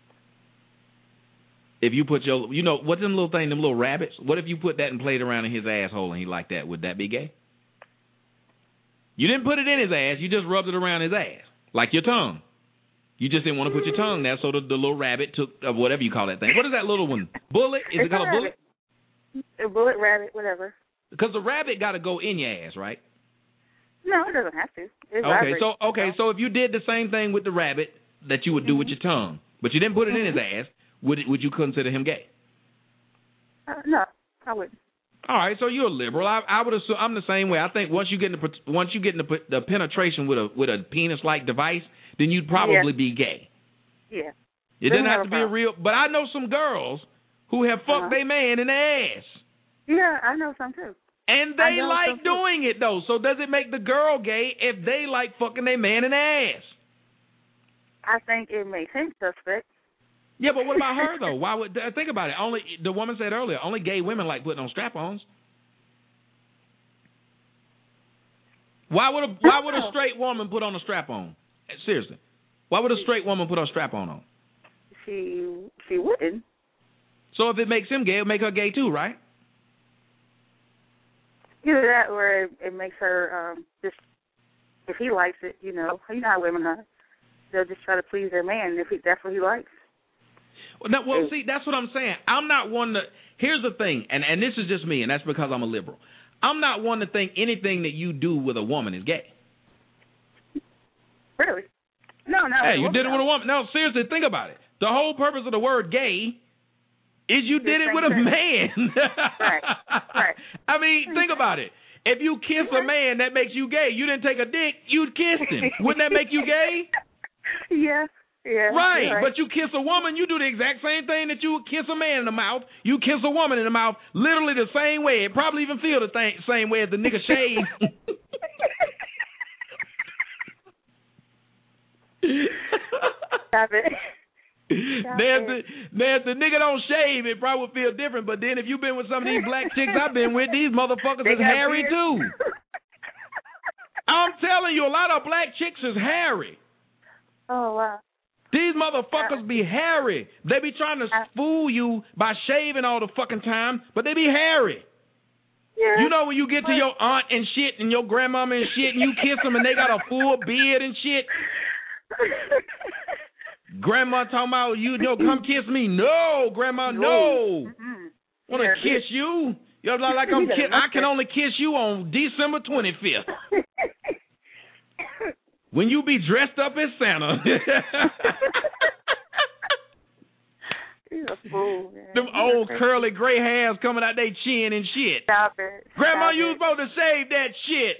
If you put your, what's them little thing, them little rabbits? What if you put that and played around in his asshole and he liked that? Would that be gay? You didn't put it in his ass. You just rubbed it around his ass, like your tongue. You just didn't want to put your tongue there, so the little rabbit took, whatever you call that thing. What is that little one? Bullet? Is it called a bullet? A bullet, rabbit, whatever. Because the rabbit got to go in your ass, right? No, it doesn't have to. It's so if you did the same thing with the rabbit that you would do with your tongue, but you didn't put it in his ass, would you consider him gay? No, I wouldn't. All right, so you're a liberal. I would assume I'm the same way. I think once you get in the penetration with a penis-like device, then you'd probably be gay. Yeah. It doesn't have to be a real. But I know some girls who have fucked their man in the ass. Yeah, I know some too. And they like doing it, though. So does it make the girl gay if they like fucking their man in the ass? I think it makes him suspect. Yeah, but what about her, though? Why would think about it? The woman said earlier, only gay women like putting on strap-ons. Why would a straight woman put on a strap-on? Seriously. Why would a straight woman put a strap-on on? She wouldn't. So if it makes him gay, it'll make her gay too, right? Either that or it makes her just, if he likes it, you know how women are. They'll just try to please their man if that's what he likes. Well, see, that's what I'm saying. I'm not one to, here's the thing, and this is just me, and that's because I'm a liberal. I'm not one to think anything that you do with a woman is gay. Really? No. Hey, you did it with a woman. No, seriously, think about it. The whole purpose of the word gay is you did it with a man. Right. I mean, think about it. If you kiss a man, that makes you gay. You didn't take a dick, you kissed him. Wouldn't that make you gay? Yeah. Right, but you kiss a woman, you do the exact same thing that you would kiss a man in the mouth. You kiss a woman in the mouth, literally the same way. It probably even feel the same way as the nigga shave. Stop it. There's the nigga don't shave, it probably would feel different. But then if you've been with some of these black chicks I've been with, these motherfuckers is hairy too. I'm telling you, a lot of black chicks is hairy. Oh, wow. These motherfuckers be hairy. They be trying to fool you by shaving all the fucking time, but they be hairy. Yeah. You know when you get to your aunt and shit and your grandmama and shit and you kiss them and they got a full beard and shit? Grandma talking about, come kiss me. No, Grandma, no. Want to kiss you? You're like I can only kiss you on December 25th. When you be dressed up as Santa. He's a fool, man. Them old curly gray hairs coming out their chin and shit. Stop it. Grandma, you was supposed to shave that shit.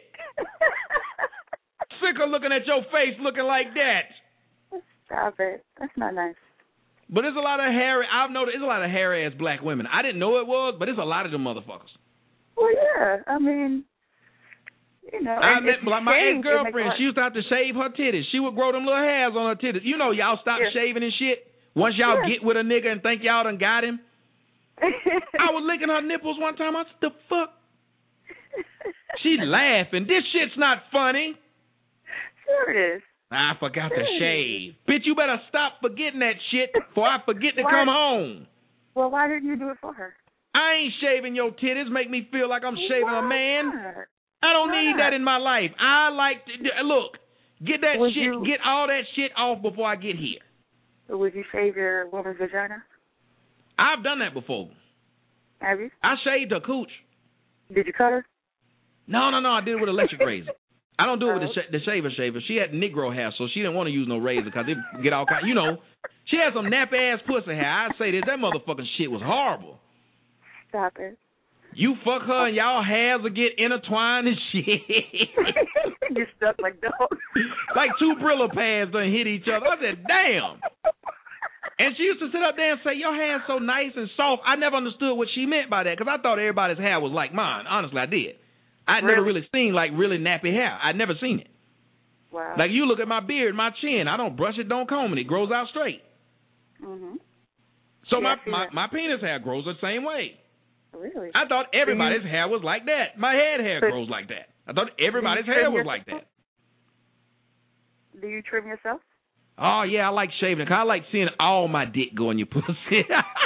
Sick of looking at your face looking like that. Stop it. That's not nice. But there's a lot of I've noticed there's a lot of hairy-ass black women. I didn't know it was, but there's a lot of them motherfuckers. Well, yeah. I mean, I met my ex-girlfriend. She used to have to shave her titties. She would grow them little hairs on her titties. Y'all stop shaving and shit. Once y'all get with a nigga and think y'all done got him. I was licking her nipples one time. I said, the fuck? She laughing. This shit's not funny. Sure it is. I forgot to shave. Bitch, you better stop forgetting that shit before I forget to come home. Well, why didn't you do it for her? I ain't shaving your titties. Make me feel like I'm shaving a man. I don't need that in my life. I like to look. Get that get all that shit off before I get here. So would you shave your woman's vagina? I've done that before. Have you? I shaved her cooch. Did you cut her? No. I did it with an electric razor. I don't do it with the shaver. She had Negro hair, so she didn't want to use no razor because it get all kind. She had some nappy ass pussy hair. I'd say that motherfucking shit was horrible. Stop it. You fuck her and y'all hairs will get intertwined and shit. You're stuck like dogs. Like two Brillo pads done hit each other. I said, damn. And she used to sit up there and say, your hair's so nice and soft. I never understood what she meant by that because I thought everybody's hair was like mine. Honestly, I did. I'd never really seen like really nappy hair. I'd never seen it. Wow. Like you look at my beard, my chin. I don't brush it, don't comb it. It grows out straight. Mhm. So my penis hair grows the same way. Really? I thought everybody's hair was like that. My head hair grows like that. I thought everybody's hair was like that. Do you trim yourself? Oh, yeah, I like shaving because I like seeing all my dick go in your pussy.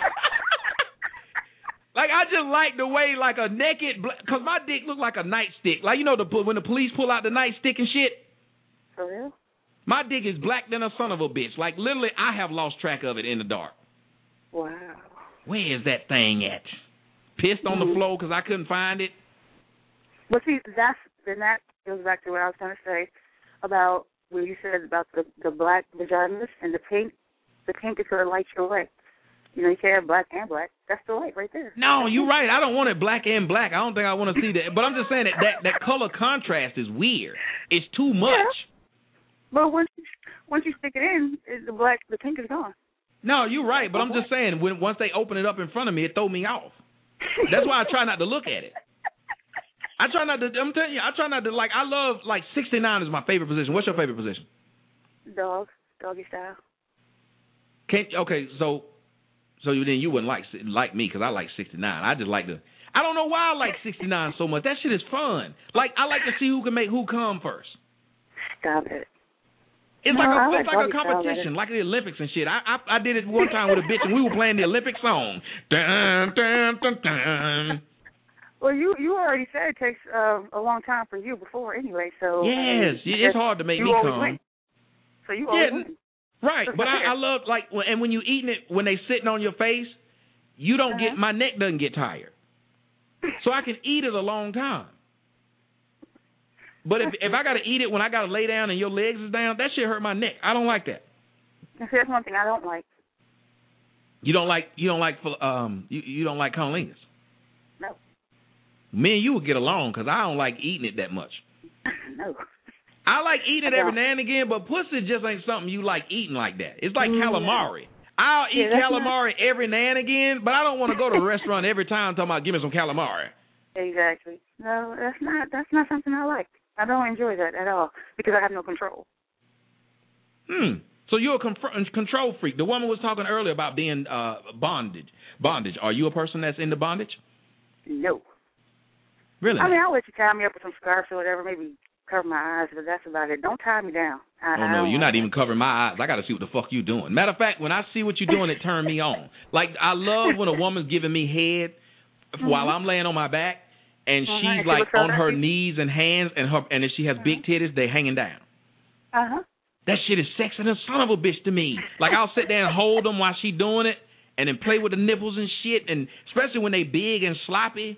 Like, I just like the way, like, a naked, because my dick looks like a nightstick. Like, you know, when the police pull out the nightstick and shit? For real? My dick is black than a son of a bitch. Like, literally, I have lost track of it in the dark. Wow. Where is that thing at? Pissed on the floor because I couldn't find it? But see, that goes back to what I was trying to say about when you said about the black vaginas and the pink. The pink is going to light your way. You know, you can't have black and black. That's the light right there. No, you're right. I don't want it black and black. I don't think I want to see that. But I'm just saying that color contrast is weird. It's too much. Yeah. But once you stick it in, the pink is gone. No, you're right. But I'm just saying, once they open it up in front of me, it throw me off. That's why I try not to look at it. I try not to. I'm telling you, I try not to like. I love like 69 is my favorite position. What's your favorite position? Doggy style. Okay, so then you wouldn't like me because I like 69. I just like I don't know why I like 69 so much. That shit is fun. Like I like to see who can make who come first. Stop it. It's like a competition, like the Olympics and shit. I did it one time with a bitch and we were playing the Olympic song. Dun, dun, dun, dun. Well, you already said it takes a long time for you before anyway, so yes, it's hard to make me come. Win. So you always win. Right, but I love like and when you eating it when they sitting on your face, you don't get my neck doesn't get tired, so I can eat it a long time. But if I got to eat it when I got to lay down and your legs is down, that shit hurt my neck. I don't like that. That's one thing I don't like. You don't like cunnilingus? No. Me and you would get along because I don't like eating it that much. No. I like eating it every now and again, but pussy just ain't something you like eating like that. It's like calamari. I'll eat calamari every now and again, but I don't want to go to a restaurant every time talking about give me some calamari. Exactly. No, that's not something I like. I don't enjoy that at all because I have no control. So you're a control freak. The woman was talking earlier about being bondage. Are you a person that's into bondage? No. Really? I mean, I'll let you tie me up with some scarves or whatever, maybe cover my eyes, but that's about it. Don't tie me down. No, you're not even covering my eyes. I got to see what the fuck you doing. Matter of fact, when I see what you're doing, it turns me on. Like, I love when a woman's giving me head while I'm laying on my back, and she's like on her knees and hands, and if she has big titties, they hanging down. That shit is sexy as son of a bitch to me. Like, I'll sit there and hold them while she doing it, and then play with the nipples and shit, and especially when they big and sloppy.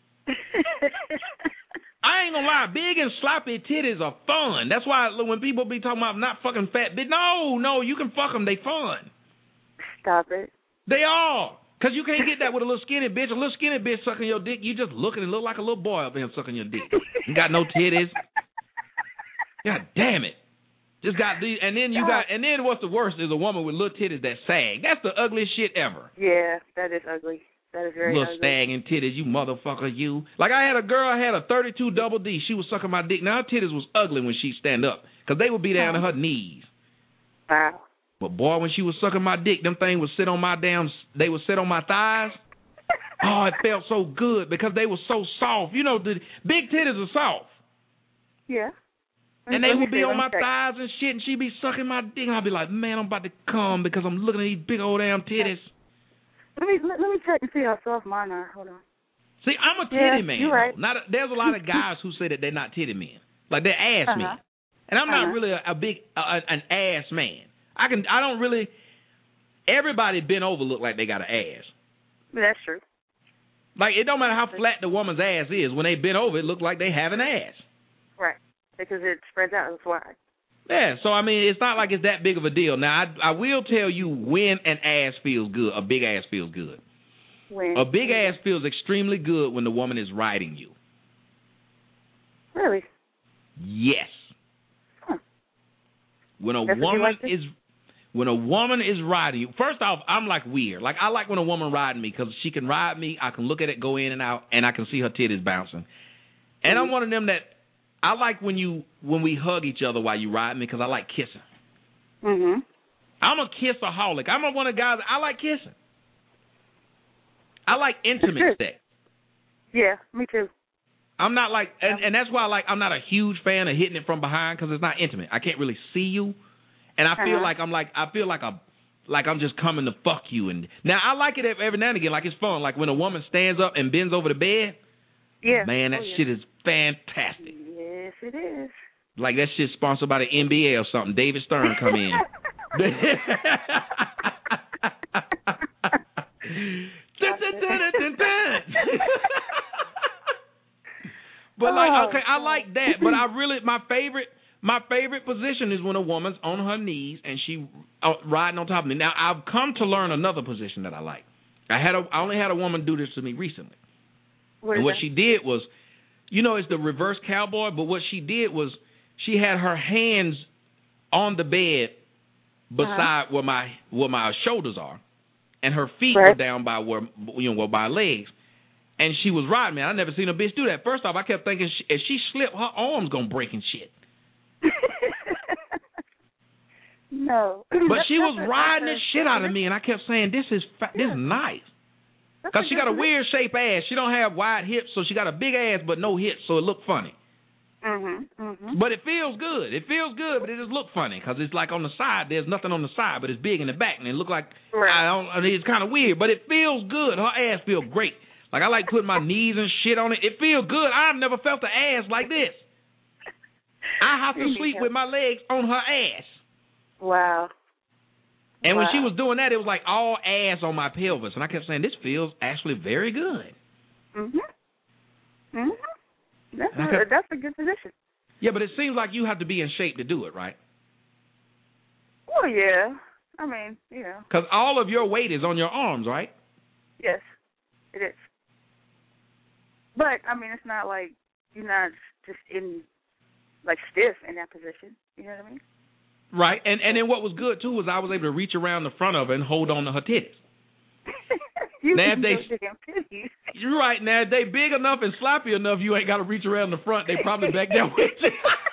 I ain't gonna lie, big and sloppy titties are fun. That's why when people be talking about not fucking fat bitch, no, you can fuck them. They fun. Stop it. They are. Because you can't get that with a little skinny bitch. A little skinny bitch sucking your dick, you just looking and look like a little boy up there sucking your dick. You got no titties. God damn it. Just got these, and then and then what's the worst is a woman with little titties that sag. That's the ugliest shit ever. Yeah, that is ugly. That is very little ugly. sagging titties, you motherfucker, you. Like I had a girl, I had a 32 double D. She was sucking my dick. Now her titties was ugly when she stand up, because they would be down to her knees. Wow. But boy, when she was sucking my dick, them things would sit on my they would sit on my thighs. Oh, it felt so good because they were so soft. You know, the big titties are soft. Yeah. And they would be on my thighs and shit, and she'd be sucking my dick, and I'd be like, man, I'm about to come because I'm looking at these big old damn titties. Let me check and see how soft mine are. Hold on. See, I'm a titty man. You're right. There's a lot of guys who say that they're not titty men, like they're ass men, and I'm not really a big an ass man. I don't really. Everybody bent over look like they got an ass. That's true. Like it don't matter how flat the woman's ass is. When they bend over, it looks like they have an ass. Right, because it spreads out. That's why. Yeah, so I mean, it's not like it's that big of a deal. Now, I will tell you when an ass feels good, a big ass feels good. When? A big ass feels extremely good when the woman is riding you. Really? Yes. Huh. When a That's what you woman like to- is when a woman is riding you, first off, I'm like weird. Like I like when a woman riding me because she can ride me. I can look at it go in and out, and I can see her titties bouncing. And I'm one of them that I like when we hug each other while you ride me because I like kissing. Mhm. I'm a kissaholic. I'm one of the guys. I like kissing. I like intimate sex. Yeah, me too. I'm not like, and that's why I'm not a huge fan of hitting it from behind because it's not intimate. I can't really see you, and I feel like I'm just coming to fuck you. And now I like it every now and again, like it's fun. Like when a woman stands up and bends over the bed. Yeah. Man, that shit is fantastic. Yes, it is. Like that shit sponsored by the NBA or something. David Stern come in. But okay, I like that. But I really my favorite position is when a woman's on her knees and she riding on top of me. Now I've come to learn another position that I like. I only had a woman do this to me recently. What she did was, it's the reverse cowboy. But what she did was she had her hands on the bed beside where my shoulders are, and her feet were down by where by her legs. And she was riding me. I never seen a bitch do that. First off, I kept thinking if she slipped, her arm's gonna break and shit. No. But she was riding the shit out of me, and I kept saying, "This is nice." Because she got a weird shaped ass. She don't have wide hips, so she got a big ass but no hips, so it looked funny. But it feels good. It feels good, but it just look funny because it's like on the side. There's nothing on the side, but it's big in the back, and it look like it's kind of weird, but it feels good. Her ass feels great. Like I like putting my knees and shit on it. It feels good. I've never felt the ass like this. I have to sleep with my legs on her ass. Wow. And when she was doing that, it was like all ass on my pelvis, and I kept saying, "This feels actually very good." That's a good position. Yeah, but it seems like you have to be in shape to do it, right? Well, yeah. I mean, yeah. Because all of your weight is on your arms, right? Yes, it is. But I mean, it's not like you're not just in like stiff in that position. You know what I mean? Right, and then what was good too was I was able to reach around the front of her and hold on to her titties. Now you're right. Now if they big enough and sloppy enough, you ain't got to reach around the front. They probably back there with you.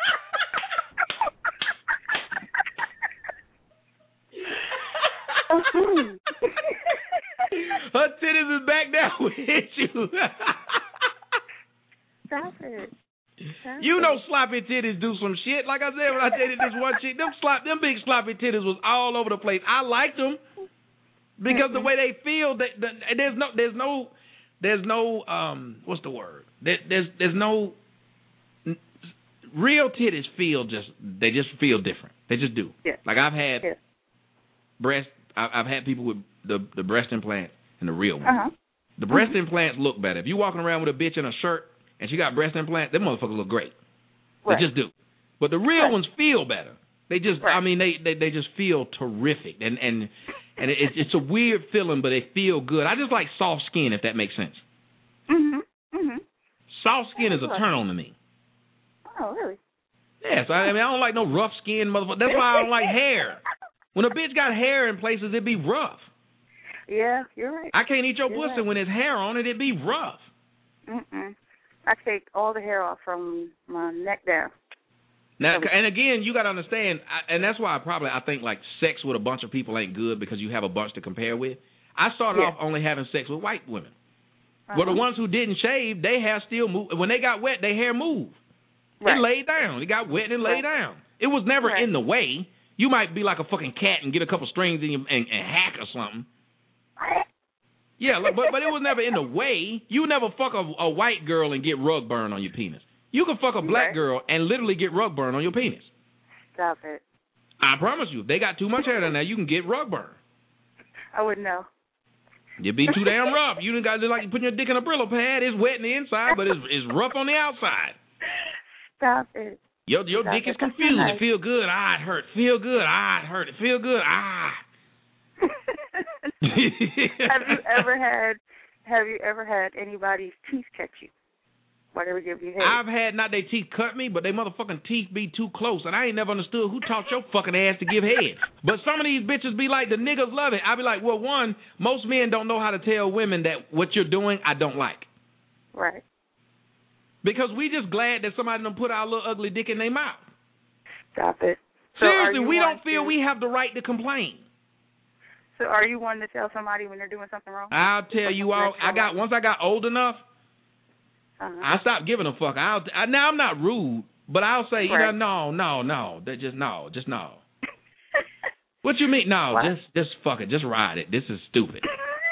Her titties is back there with you. Stop it. Sloppy titties do some shit. Like I said, when I dated this one chick, them big sloppy titties was all over the place. I liked them because the way they feel, there's no what's the word? There's no real titties they just feel different. They just do. Yeah. Like I've had I've had people with the breast implants and the real ones. The breast implants look better. If you're walking around with a bitch in a shirt and she got breast implants, them motherfuckers look great. They just do. But the real ones feel better. They just, I mean, they just feel terrific. And it's a weird feeling, but they feel good. I just like soft skin, if that makes sense. Soft skin is a turn on to me. Oh, really? Yes. I don't like no rough skin motherfucker. That's why I don't like hair. When a bitch got hair in places, it be rough. Yeah, you're right. I can't eat your pussy when there's hair on it. It be rough. I take all the hair off from my neck down. Now, and again, you got to understand, and that's why I think like sex with a bunch of people ain't good because you have a bunch to compare with. I started off only having sex with white women. But the ones who didn't shave, their hair still moved. When they got wet, their hair moved. It laid down. It got wet and it laid down. It was never in the way. You might be like a fucking cat and get a couple strings in and hack or something. Yeah, but it was never in the way. You never fuck a white girl and get rug burn on your penis. You can fuck a black girl and literally get rug burn on your penis. Stop it. I promise you, if they got too much hair down there, you can get rug burn. I wouldn't know. You'd be too damn rough. You done got to like putting your dick in a Brillo pad. It's wet on the inside, but it's rough on the outside. Stop it. Your dick is confused. It feel good. It hurt. Feel good. It hurt. It feel good. Have you ever had Have you ever had anybody's teeth catch you while they were giving you head? I've had not their teeth cut me, but they motherfucking teeth be too close, and I ain't never understood who taught your fucking ass to give head. But some of these bitches be like, the niggas love it. I be like, well, one, most men don't know how to tell women that what you're doing I don't like. Right. Because we just glad that somebody done put our little ugly dick in their mouth. Stop it. So seriously, we don't feel we have the right to complain. So are you one to tell somebody when they're doing something wrong? I'll tell you all. Once I got old enough, I stopped giving a fuck. Now I'm not rude, but I'll say, right. no. That just no. What you mean? No, what? just fuck it. Just ride it. This is stupid.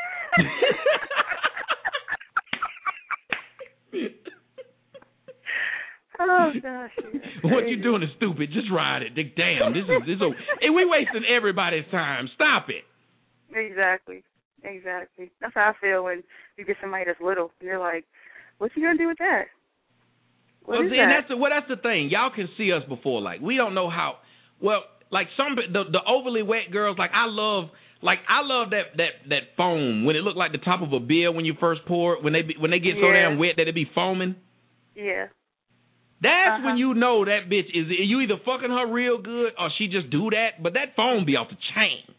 Oh gosh. What you doing is stupid. Just ride it. Damn, this is and we wasting everybody's time. Stop it. Exactly. That's how I feel when you get somebody that's little. You're like, what you gonna do with that? That's the thing. Y'all can see us before. Like, we don't know how. Well, like the overly wet girls. Like I love that foam when it look like the top of a beer when you first pour it. When they get so damn wet that it be foaming. Yeah. That's when you know that bitch is you either fucking her real good or she just do that. But that foam be off the chain.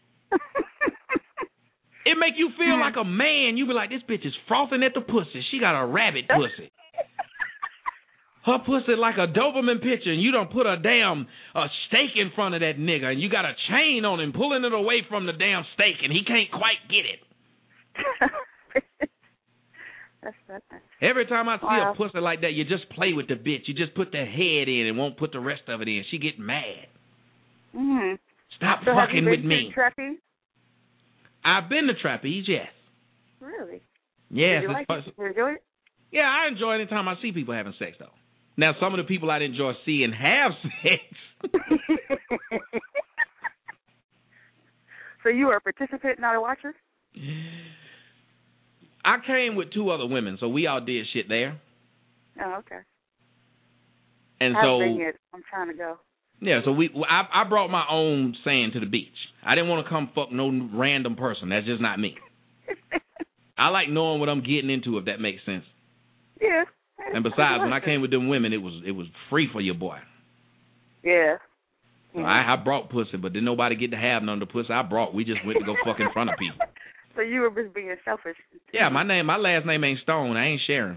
It make you feel like a man. You be like, this bitch is frothing at the pussy. She got a rabbit pussy. Her pussy like a Doberman picture, and you don't put a damn steak in front of that nigga, and you got a chain on him pulling it away from the damn steak, and he can't quite get it. That's every time I see a pussy like that, you just play with the bitch. You just put the head in and won't put the rest of it in. She get mad. Mm-hmm. Stop so fucking with me. Have you been to trapeze? I've been to trapeze, yes. Really? Yes. Did you like it? Did you enjoy it? Yeah, I enjoy it anytime I see people having sex, though. Now, some of the people I'd enjoy seeing have sex. So you are a participant, not a watcher? I came with 2 other women, so we all did shit there. Oh, okay. And I so haven't been yet. I'm trying to go. Yeah, so I brought my own sand to the beach. I didn't want to come fuck no random person. That's just not me. I like knowing what I'm getting into, if that makes sense. Yeah. And besides, when I came with them women, it was free for your boy. Yeah. So I brought pussy, but didn't nobody get to have none of the pussy I brought. We just went to go fuck in front of people. So you were just being selfish. Yeah, my last name ain't Stone. I ain't sharing.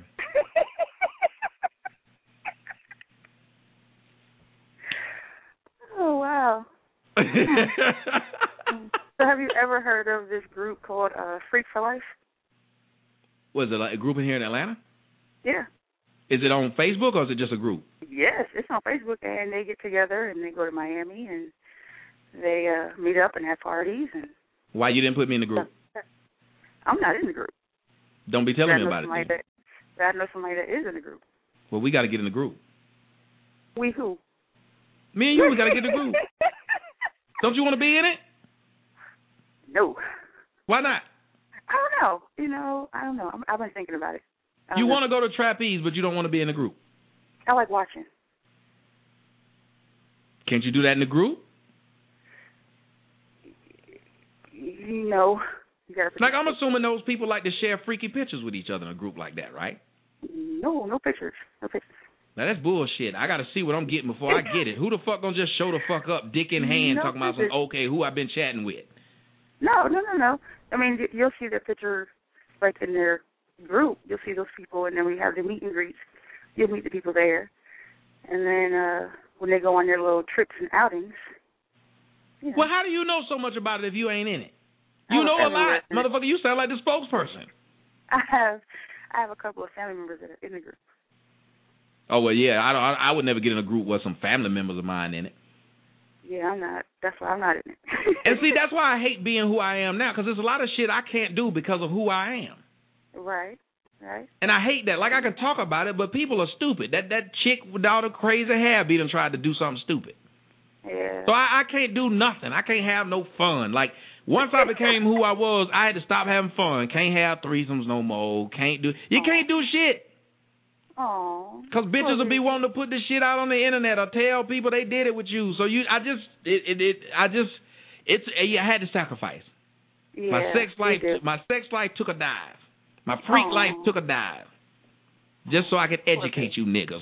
Oh, wow. So have you ever heard of this group called Freak for Life? Was it like a group in here in Atlanta? Yeah. Is it on Facebook or is it just a group? Yes, it's on Facebook, and they get together and they go to Miami and they meet up and have parties. And why you didn't put me in the group? I'm not in the group. Don't be telling me about it. I know somebody that is in the group. Well, we got to get in the group. We who? Me and you, we got to get in the group. Don't you want to be in it? No. Why not? I don't know. I don't know. I've been thinking about it. You want to go to trapeze, but you don't want to be in the group. I like watching. Can't you do that in the group? No. Like, I'm assuming those people like to share freaky pictures with each other in a group like that, right? No pictures. No pictures. Now, that's bullshit. I got to see what I'm getting before I get it. Who the fuck gonna just show the fuck up, dick in hand, talking about some, okay, who I've been chatting with? No. I mean, you'll see the picture, like, in their group. You'll see those people, and then we have the meet and greets. You'll meet the people there. And then when they go on their little trips and outings. Well, how do you know so much about it if you ain't in it? You know a lot. Motherfucker, you sound like the spokesperson. I have a couple of family members that are in the group. Oh, well, yeah. I would never get in a group with some family members of mine in it. Yeah, I'm not. That's why I'm not in it. And see, that's why I hate being who I am now, because there's a lot of shit I can't do because of who I am. Right. And I hate that. Like, I can talk about it, but people are stupid. That chick with all the crazy hair be done tried to do something stupid. Yeah. So I can't do nothing. I can't have no fun. Like, once I became who I was, I had to stop having fun. Can't have threesomes no more. Can't do shit. Oh. Because bitches will be wanting to put this shit out on the internet or tell people they did it with you. So I had to sacrifice. Yeah, my sex life took a dive. My freak life took a dive. Just so I could educate you niggas.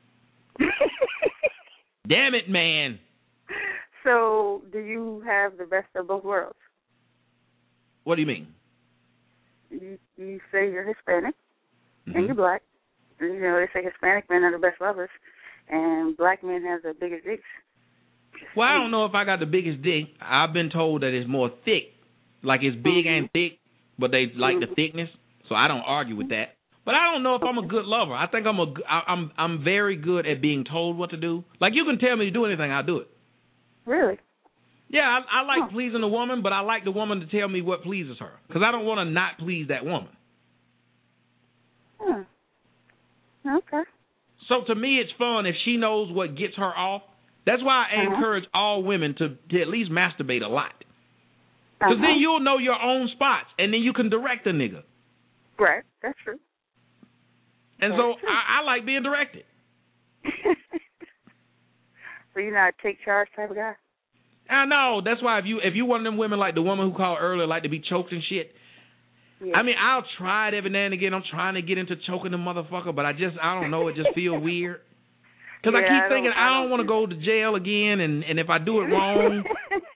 Damn it, man. So, do you have the best of both worlds? What do you mean? You say you're Hispanic and you're black. You know, they say Hispanic men are the best lovers, and black men have the biggest dicks. Well, I don't know if I got the biggest dick. I've been told that it's more thick. Like it's big and thick, but they like the thickness. So I don't argue with that. But I don't know if I'm a good lover. I think I'm very good at being told what to do. Like you can tell me to do anything, I'll do it. Really? Yeah, I like pleasing a woman, but I like the woman to tell me what pleases her. Because I don't want to not please that woman. Okay. So to me, it's fun if she knows what gets her off. That's why I encourage all women to at least masturbate a lot. Because then you'll know your own spots, and then you can direct a nigga. Right, that's true. And so I like being directed. So you're not a take charge type of guy? I know. That's why if you one of them women like the woman who called earlier, like to be choked and shit. Yeah. I mean, I'll try it every now and again. I'm trying to get into choking the motherfucker, but I don't know. It just feels weird. Because I keep thinking I don't want to go to jail again, and if I do it wrong,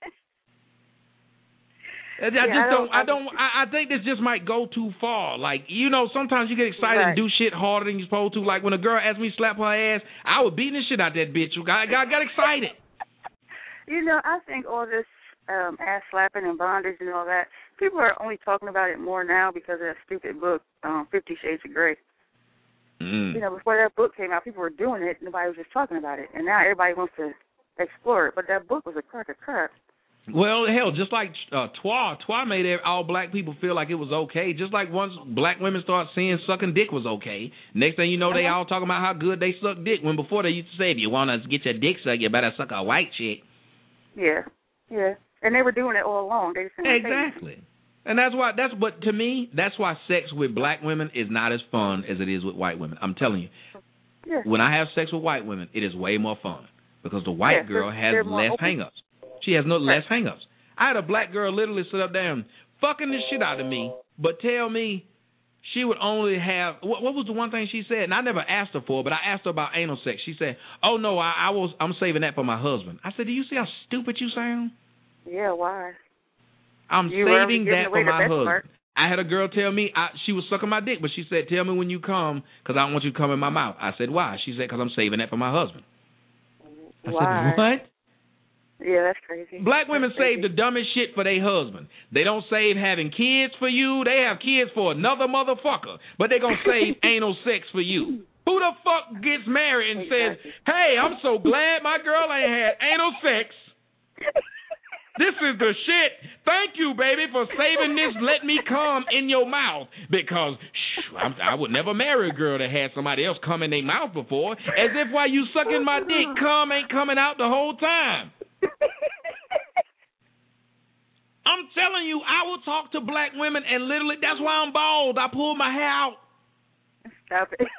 I think this just might go too far. Like, you know, sometimes you get excited and do shit harder than you're supposed to. Like when a girl asked me to slap her ass, I was beating the shit out that bitch. I got excited. You know, I think all this ass slapping and bondage and all that, people are only talking about it more now because of that stupid book, 50 Shades of Grey. You know, before that book came out, people were doing it, nobody was just talking about it. And now everybody wants to explore it. But that book was a crock of crap. Well, hell, just like Twa made all black people feel like it was okay. Just like once black women start seeing sucking dick was okay, next thing you know, they all talking about how good they suck dick. When before they used to say, if you want to get your dick sucked, you better suck a white chick. Yeah. And they were doing it all along. They just exactly. And but to me, that's why sex with black women is not as fun as it is with white women. I'm telling you. Yeah. When I have sex with white women, it is way more fun because the white girl has less hang-ups. She has less hang-ups. I had a black girl literally sit up there and fucking the shit out of me, but tell me she would only have, what was the one thing she said? And I never asked her for it, but I asked her about anal sex. She said, oh, no, I'm saving that for my husband. I said, do you see how stupid you sound? Yeah, why? I'm saving that for my husband. I had a girl tell me she was sucking my dick, but she said, tell me when you come because I don't want you to come in my mouth. I said, why? She said, because I'm saving that for my husband. I said, what? Yeah, that's crazy. Black women save the dumbest shit for their husband. They don't save having kids for you. They have kids for another motherfucker, but they going to save anal sex for you. Who the fuck gets married and says, hey, I'm so glad my girl ain't had anal sex. This is the shit. Thank you, baby, for saving this. Let me come in your mouth. Because I would never marry a girl that had somebody else come in their mouth before. As if while you sucking my dick, cum ain't coming out the whole time. I'm telling you, I will talk to black women and literally, that's why I'm bald. I pull my hair out. Stop it.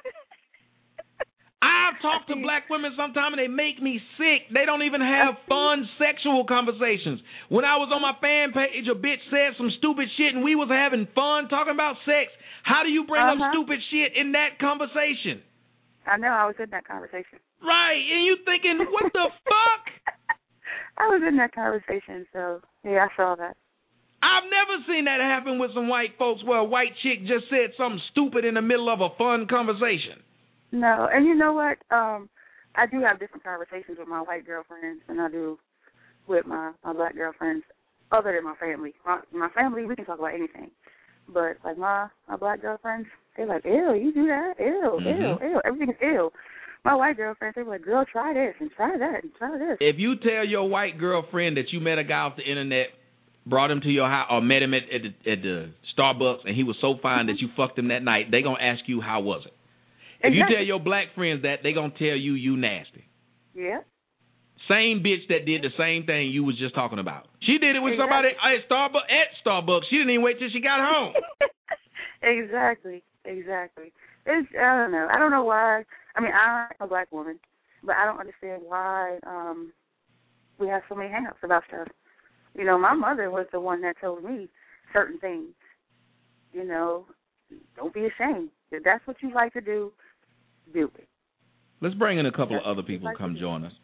I've talked to black women sometimes and they make me sick. They don't even have fun sexual conversations. When I was on my fan page, a bitch said some stupid shit and we was having fun talking about sex. How do you bring up stupid shit in that conversation? I know, I was in that conversation. Right, and you thinking, what the fuck? I was in that conversation, so yeah, I saw that. I've never seen that happen with some white folks where a white chick just said something stupid in the middle of a fun conversation. No, and you know what? I do have different conversations with my white girlfriends than I do with my black girlfriends, other than my family. My family, we can talk about anything. But, like, my black girlfriends, they're like, ew, you do that? Ew, ew. Everything is ew. My white girlfriends, they're like, girl, try this and try that and try this. If you tell your white girlfriend that you met a guy off the internet, brought him to your house, or met him at the Starbucks, and he was so fine that you fucked him that night, they going to ask you, how was it? If you tell your black friends that, they going to tell you nasty. Yeah. Same bitch that did the same thing you was just talking about. She did it with somebody at Starbucks. She didn't even wait till she got home. Exactly. It's, I don't know. I don't know why. I mean, I'm a black woman, but I don't understand why we have so many hang-ups about stuff. You know, my mother was the one that told me certain things, you know, don't be ashamed. If that's what you like to do, do it. Let's bring in a couple of other people to come join us.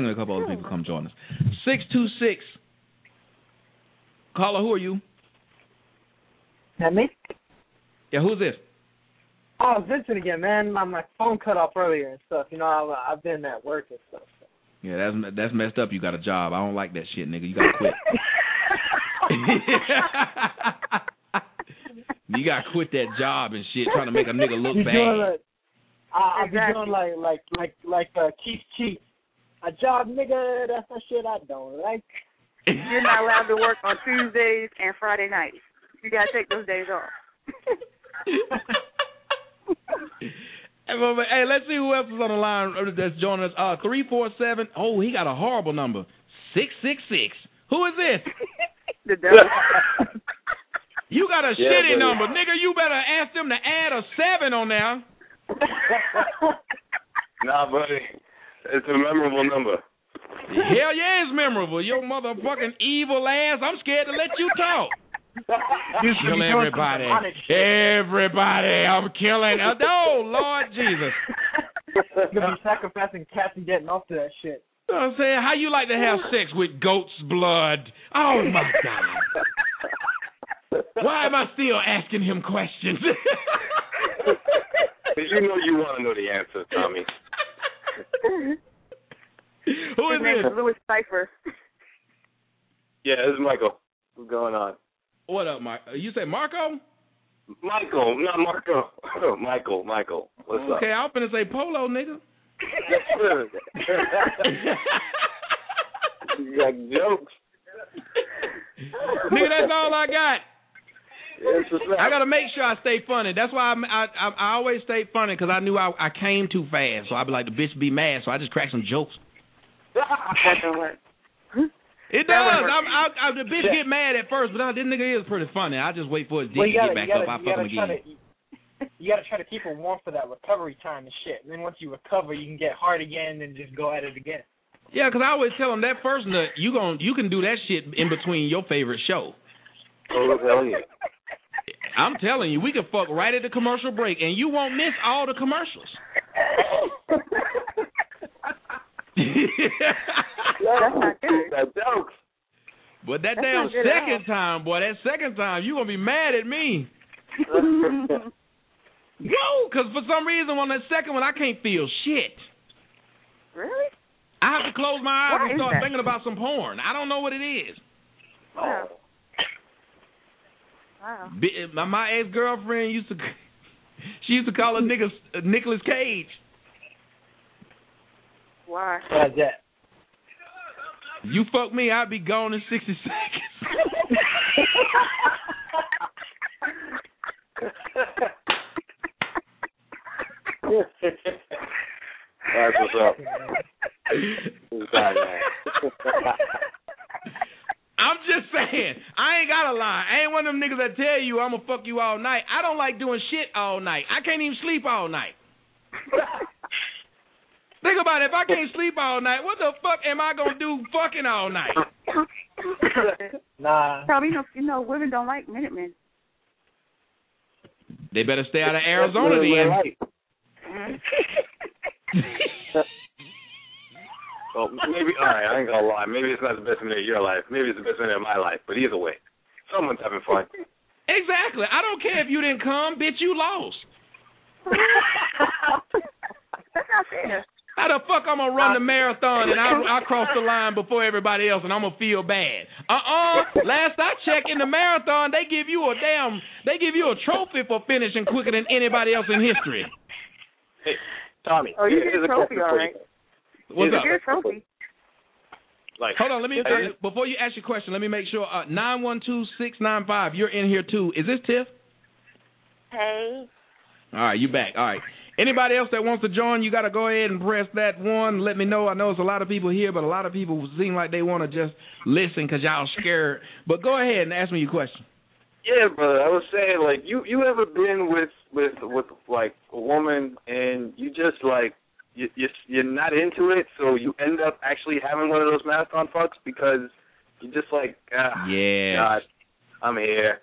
626. Caller, who are you? That me? Yeah, who's this? Oh, Vincent again, man. My phone cut off earlier and stuff. You know, I've been at work and stuff. So. Yeah, that's messed up. You got a job. I don't like that shit, nigga. You gotta quit. You gotta quit that job and shit, trying to make a nigga look bad. I'll be doing like Keith Chief. A job, nigga. That's the shit I don't like. You're not allowed to work on Tuesdays and Friday nights. You gotta take those days off. Hey, let's see who else is on the line that's joining us. 347. Oh, he got a horrible number. 666. Who is this? The devil. You got a shitty number, nigga. You better ask them to add a 7 on there. Nah, buddy. It's a memorable number. Hell yeah, it's memorable. Your motherfucking evil ass. I'm scared to let you talk. Kill everybody. Everybody. I'm killing. Oh, Lord Jesus. You're going to be sacrificing cats and getting off to that shit. You know what I'm saying? How you like to have sex with goat's blood? Oh, my God. Why am I still asking him questions? Because you know you want to know the answer, Tommy. Who is this? Louis Cypher. Yeah, this is Michael. What's going on? What up, Mike? You say Marco? Michael, not Marco. Michael. What's up? Okay, I was finna say Polo, nigga. You got jokes. Nigga, that's all I got. I got to make sure I stay funny. That's why I always stay funny, because I knew I came too fast. So I'd be like, the bitch be mad, so I just crack some jokes. That don't work. It does. The bitch get mad at first, but this nigga is pretty funny. I just wait for his dick to get back up. I fuck him again. You got to try to keep them warm for that recovery time and shit. And then once you recover, you can get hard again and just go at it again. Yeah, because I always tell them that first nut, you can do that shit in between your favorite show. Oh, hell yeah. I'm telling you, we can fuck right at the commercial break, and you won't miss all the commercials. That jokes. But that damn second time, boy, you going to be mad at me. No, because for some reason on that second one, I can't feel shit. Really? I have to close my eyes and start thinking about some porn. I don't know what it is. Wow. My ex-girlfriend used to call her nigga Nicolas Cage. Why? Why's that? You fuck me, I'd be gone in 60 seconds. That's what's up. I'm just saying, I ain't got to lie. I ain't one of them niggas that tell you I'm going to fuck you all night. I don't like doing shit all night. I can't even sleep all night. Think about it. If I can't sleep all night, what the fuck am I going to do fucking all night? Nah. Probably, women don't like Minutemen. They better stay out of Arizona then. Well, maybe, all right, I ain't gonna lie. Maybe it's not the best minute of your life. Maybe it's the best minute of my life. But either way, someone's having fun. Exactly. I don't care if you didn't come, bitch, you lost. That's not fair. How the fuck I'm gonna run the marathon and I cross the line before everybody else and I'm gonna feel bad? Last I checked, in the marathon, they give you a trophy for finishing quicker than anybody else in history. Hey, Tommy. Oh, you get a trophy, all right. What's up? You get a trophy. Hold on, before you ask your question, let me make sure. 912-695, you're in here too. Is this Tiff? Hey. All right, you back. All right. Anybody else that wants to join, you got to go ahead and press that one. Let me know. I know it's a lot of people here, but a lot of people seem like they want to just listen because y'all scared. But go ahead and ask me your question. Yeah, brother. I was saying, like, you ever been with like a woman and you just like you're not into it, so you end up actually having one of those marathon fucks because you're just like, yeah, God, I'm here.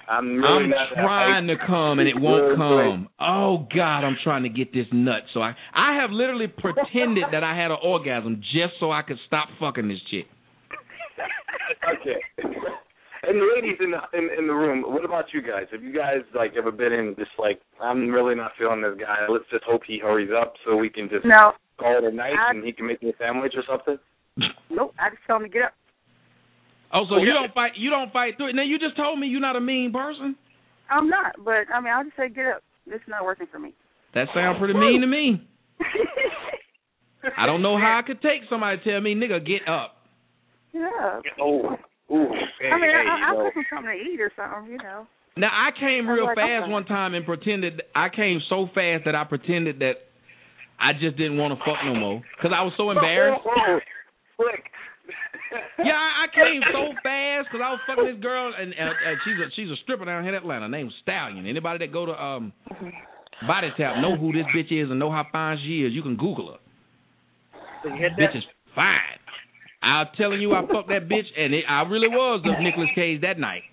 I'm really not trying to come and it won't come. Oh God, I'm trying to get this nut. So I have literally pretended that I had an orgasm just so I could stop fucking this chick. Okay. And the ladies in the room, what about you guys? Have you guys like ever been in this like, I'm really not feeling this guy. Let's just hope he hurries up so we can just call it a night and he can make me a sandwich or something? Nope, I just tell him to get up. Oh, so you don't fight through it. Now you just told me you're not a mean person. I'm not, but I mean I'll just say get up. This is not working for me. That sounds pretty mean to me. I don't know how I could take somebody to tell me, nigga, get up. Yeah. Oh. Ooh, I mean, I'll cook him something to eat or something, you know. Now, I came real fast okay. one time and pretended, I came so fast that I pretended that I just didn't want to fuck no more because I was so embarrassed. Quick. Yeah, I came so fast because I was fucking this girl, and she's a stripper down here in Atlanta. Her name's Stallion. Anybody that go to Body Tap know who this bitch is and know how fine she is. You can Google her. Bitch is fine. I'm telling you, I fucked that bitch, and I really was the Nicolas Cage that night.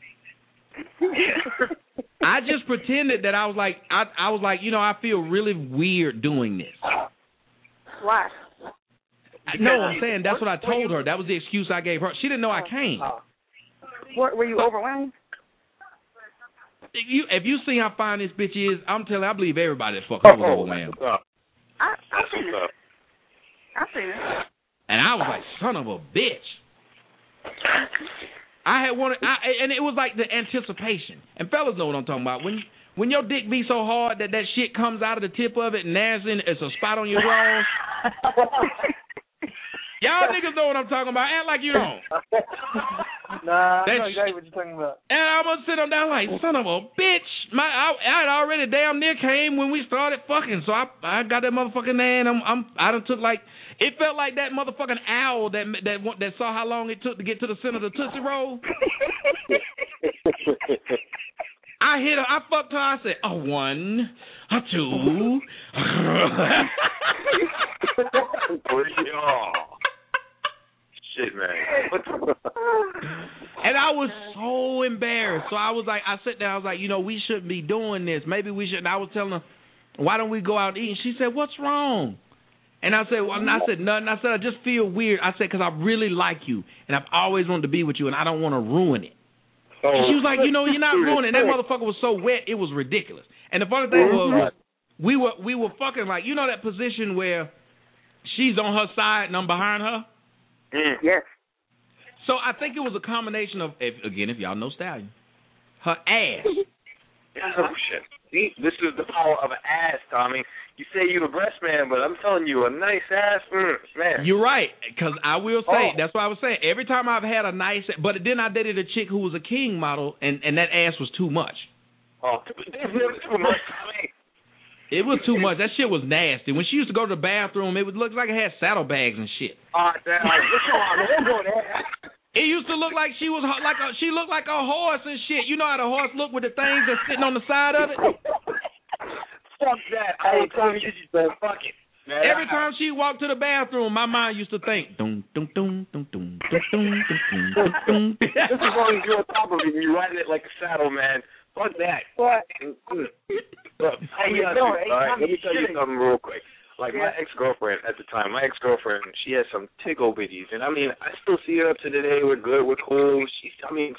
I just pretended that I was like, you know, I feel really weird doing this. Why? No, I'm saying that's what I told her. That was the excuse I gave her. She didn't know I came. Were you overwhelmed? If you see how fine this bitch is, I'm telling you, I believe everybody that fucked her was overwhelmed. I've seen it. I've seen it. And I was like, son of a bitch. I had wanted, and it was like the anticipation. And fellas know what I'm talking about. When your dick be so hard that shit comes out of the tip of it and it's a spot on your drawers. Y'all niggas know what I'm talking about. Act like you don't. Nah, I know exactly what you're talking about. And I'm gonna sit on down like, son of a bitch. I had already damn near came when we started fucking. So I got that motherfucking man. I done took like. It felt like that motherfucking owl that saw how long it took to get to the center of the Tootsie Roll. I hit her. I fucked her. I said, a 1, a 2. Shit, man. And I was so embarrassed. So I was like, I sat there. I was like, you know, we shouldn't be doing this. Maybe we shouldn't. I was telling her, why don't we go out and eat? And she said, what's wrong? And I said, well, I said, nothing. I said, I just feel weird. I said, because I really like you, and I've always wanted to be with you, and I don't want to ruin it. And she was like, you know, you're not ruining it. That motherfucker was so wet, it was ridiculous. And the funny thing was, we were fucking like, you know that position where she's on her side and I'm behind her? Yes. So I think it was a combination of, if y'all know Stallion, her ass. Oh, shit. See, this is the power of an ass, Tommy. You say you're a breast man, but I'm telling you, a nice ass, man. You're right, because I will say, that's what I was saying. Every time I've had a nice, but then I dated a chick who was a king model, and that ass was too much. Oh, too much, Tommy. It was too much. That shit was nasty. When she used to go to the bathroom, it would look like it had saddlebags and shit. Oh, damn. Don't go there. It used to look like she was she looked like a horse and shit. You know how the horse look with the things that's sitting on the side of it? Fuck that. I ain't telling you, fuck it. Man, every time she walked to the bathroom, my mind used to think, dum dum dum dum dum dum dum dum dum. This is as long as you're on top of it and you're riding it like a saddle, man. Fuck that. What? Look, let me tell you something real quick. Like my ex-girlfriend at the time, she had some tickle bitties, and I mean, I still see her up to today. We're good, we're cool. She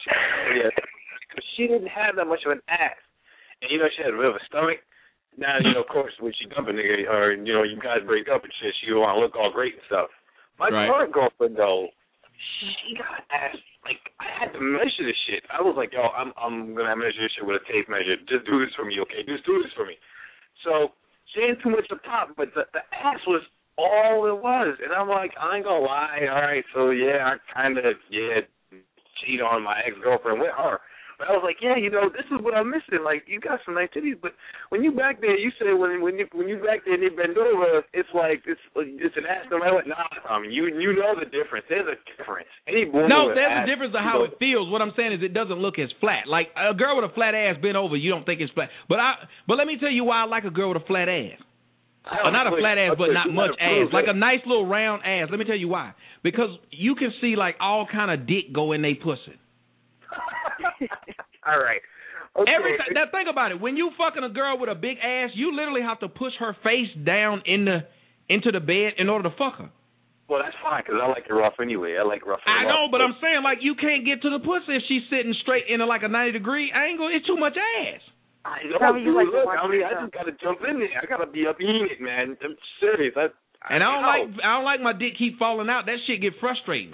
didn't have that much of an ass, and you know, she had a bit of a stomach. Now, you know, of course, when she dump a nigga, or you know, you guys break up and shit, she want to look all great and stuff. My current girlfriend though, she got ass. Like I had to measure this shit. I was like, yo, I'm gonna measure this shit with a tape measure. Just do this for me, okay? Just do this for me. So. She ain't too much up top, but the ass was all it was. And I'm like, I ain't gonna lie, all right, so yeah, I kind of, cheat on my ex-girlfriend with her. But I was like, yeah, you know, this is what I'm missing. Like, you got some nice titties, but when you back there, you say when you back there and they bend over, it's like, it's an ass no matter what. Nah, I mean, you know the difference. There's a difference. There's a difference of how it feels. What I'm saying is it doesn't look as flat. Like, a girl with a flat ass bent over, you don't think it's flat. But let me tell you why I like a girl with a flat ass. Not a flat ass, but not much ass. Like a nice little round ass. Let me tell you why. Because you can see, like, all kind of dick go in they pussy. All right. Every time. Now think about it. When you fucking a girl with a big ass, you literally have to push her face down into the bed in order to fuck her. Well, that's fine because I like it rough anyway. I like rough. I know, but I'm saying like you can't get to the pussy if she's sitting straight in like a 90-degree angle. It's too much ass. I know, dude. Look, I just gotta jump in there. I gotta be up in it, man. I'm serious. I don't like my dick keep falling out. That shit get frustrating.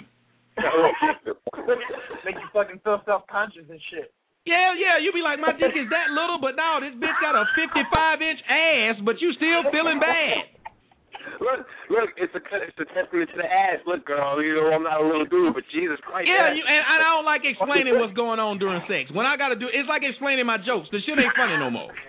Make you fucking feel self-conscious and shit. Yeah. You be like, my dick is that little, but no, this bitch got a 55-inch ass, but you still feeling bad. Look, it's a testament to the ass. Look, girl, you know I'm not a little dude, but Jesus Christ. Yeah, and I don't like explaining what's going on during sex. When I got to do, it's like explaining my jokes. The shit ain't funny no more.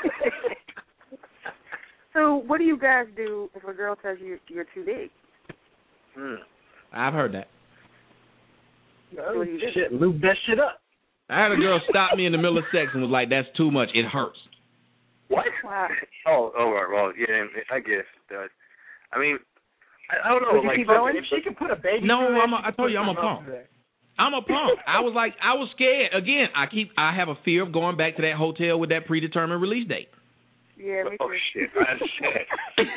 So, what do you guys do if a girl tells you you're too big? I've heard that. Oh, shit, lube that shit up. I had a girl stop me in the middle of sex and was like, "That's too much. It hurts." What? Wow. Oh, well, yeah, I guess it does. I mean, I don't know. Would you keep going? If she can put a baby. No, I told you I'm a punk. I'm a punk. I was scared. Again, I have a fear of going back to that hotel with that predetermined release date. Yeah, me too. Oh shit! That's shit.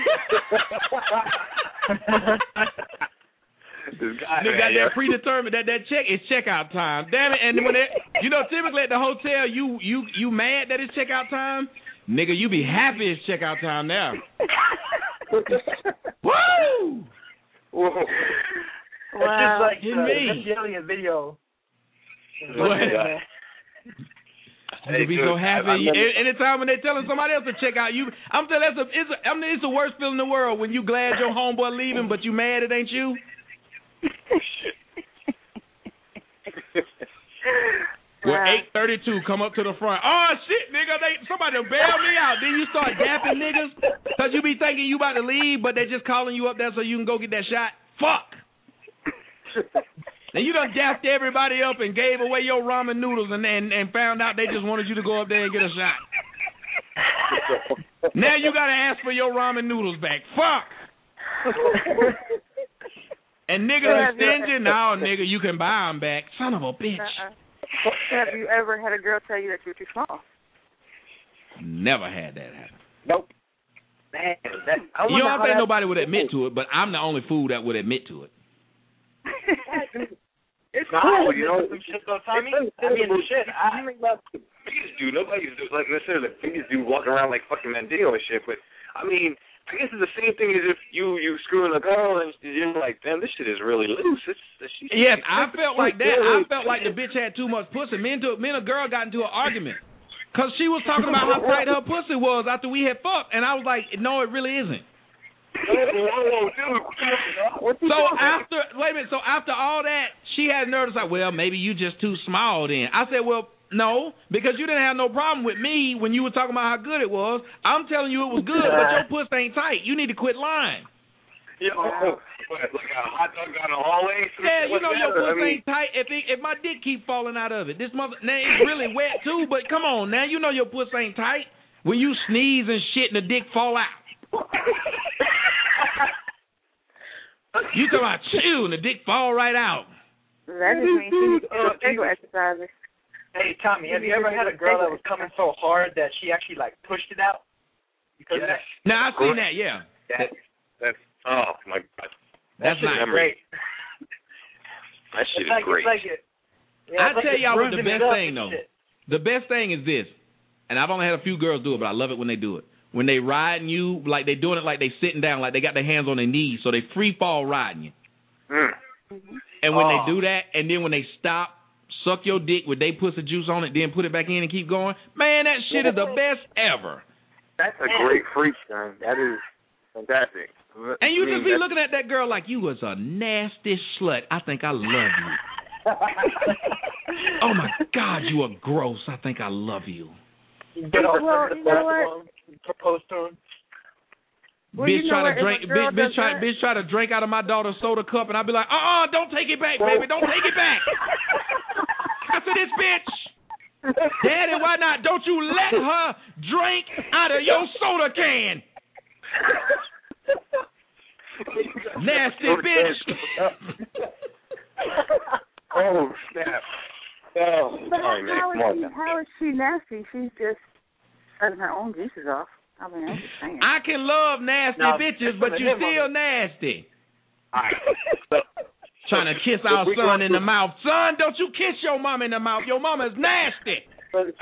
This guy got that predetermined that check is checkout time. Damn it! And when typically at the hotel you mad that it's checkout time. Nigga, you be happy it's checkout time now. Woo! Whoa. It's just like the alien video. You be so happy. Anytime when they telling somebody else to check out, I'm telling you, it's the worst feeling in the world when you glad your homeboy leaving, but you mad it ain't you. Well, 8:32 come up to the front. Oh shit, nigga! Somebody bail me out. Then you start dapping niggas because you be thinking you about to leave, but they just calling you up there so you can go get that shot. Fuck. Now you done dapped everybody up and gave away your ramen noodles and found out they just wanted you to go up there and get a shot. Now you gotta ask for your ramen noodles back. Fuck. And niggas are stingy. No, nigga, you can buy them back. Son of a bitch. Have you ever had a girl tell you that you're too small? Never had that happen. Nope. Man, you don't think nobody would admit to it, but I'm the only fool that would admit to it. It's cool, you know. Shit, though, Tommy. Shit. I think about the biggest dude. Nobody's like necessarily the biggest dude walking around like fucking Mandingo and shit. But I mean, I guess it's the same thing as if you screwing a girl and you're like, damn, this shit is really loose. Yes, I felt like that. I felt like the bitch had too much pussy. Me and a girl got into an argument because she was talking about how tight her pussy was after we had fucked, and I was like, no, it really isn't. So after all that, she had nerves like, well, maybe you just too small then. I said, well, no, because you didn't have no problem with me when you were talking about how good it was. I'm telling you it was good, but your pussy ain't tight. You need to quit lying. Like a hot dog down the hallway? Yeah, you know your pussy ain't tight. If my dick keep falling out of it, this now it's really wet too, but come on now, you know your pussy ain't tight. When you sneeze and shit and the dick fall out. You come out chew and the dick fall right out. That just means you need to do exercises. Hey, Tommy, have you ever had a girl that was coming so hard that she actually like pushed it out? Because now I've seen that, yeah. That's oh my god. That's not great. That shit is great. I tell y'all what the best thing though. The best thing is this, and I've only had a few girls do it, but I love it when they do it. When they riding you, like they doing it like they sitting down, like they got their hands on their knees, so they free fall riding you. And when they do that, and then when they stop, suck your dick with they pussy juice on it, then put it back in and keep going. Man, that shit is the best ever. That's a great freak, son. That is fantastic. And you just be looking at that girl like you was a nasty slut. I think I love you. Oh my God, you are gross. I think I love you. Propose to him. Bitch try to drink out of my daughter's soda cup, and I'll be like, don't take it back, baby, don't take it back. I said, this bitch, Daddy, why not? Don't you let her drink out of your soda can. Nasty bitch. Oh snap! Oh, But sorry, man. how Come on is she? now. How is she nasty? She's just cutting her own juices off. I mean, I'm just saying. I can love nasty No, bitches, it's but for you him, still on nasty. All right. So, Trying to kiss our we son go in the through- mouth. Son, don't you kiss your mama in the mouth. Your mama's nasty. Shit.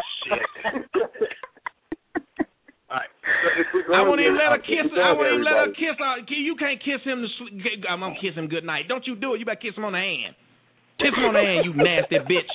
All right. So if we're I going won't even to- let her kiss. I won't even let her everybody. kiss. You can't kiss him. I'm gonna kiss him good night. Don't you do it. You better kiss him on the hand. Kiss him on the hand, you nasty bitch.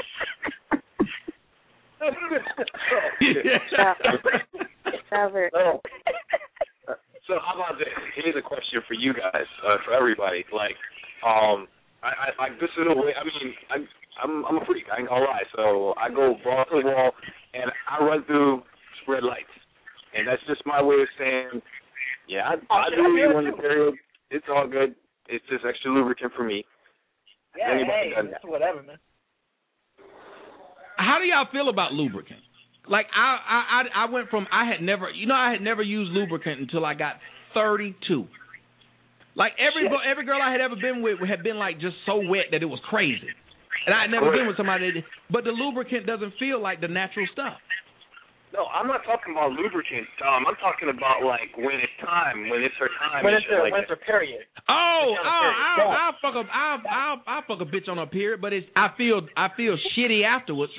Stop it. So how about this? Here's a question for you guys, for everybody. Like, I this is a way. I mean, I'm a freak. I ain't gonna lie. So I go ball to wall, and I run through red lights, and that's just my way of saying, yeah, I do you on the period. It's all good. It's just extra lubricant for me. Yeah, Anybody hey, done that's that? whatever, man. How do y'all feel about lubricant? Like I went from I had never used lubricant until I got 32. Like every girl I had ever been with had been like just so wet that it was crazy, and I had never been with somebody. But the lubricant doesn't feel like the natural stuff. No, I'm not talking about lubricant, Tom. I'm talking about like when it's time, when it's her time. When and it's shit her like winter period. I'll fuck a bitch on her period, but I feel shitty afterwards.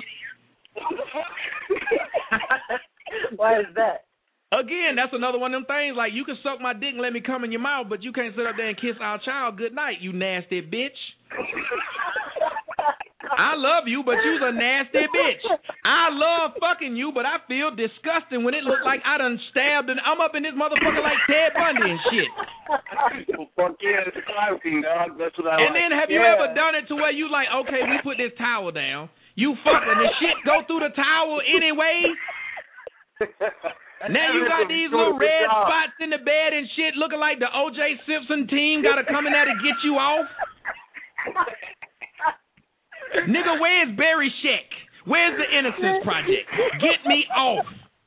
Why is that? Again, that's another one of them things. Like you can suck my dick and let me come in your mouth, but you can't sit up there and kiss our child good night, you nasty bitch. I love you, but you's a nasty bitch. I love fucking you, but I feel disgusting when it looks like I done stabbed and I'm up in this motherfucker like Ted Bundy and shit. Fuck yeah, it's a crime scene, dog. That's what I And like. then have you ever done it to where you like, okay, we put this towel down. You fucking the shit go through the towel anyway. Now you got these little red spots in the bed and shit looking like the O.J. Simpson team got to come in there to get you off. Nigga, where's Barry Sheck? Where's the Innocence Project? Get me off.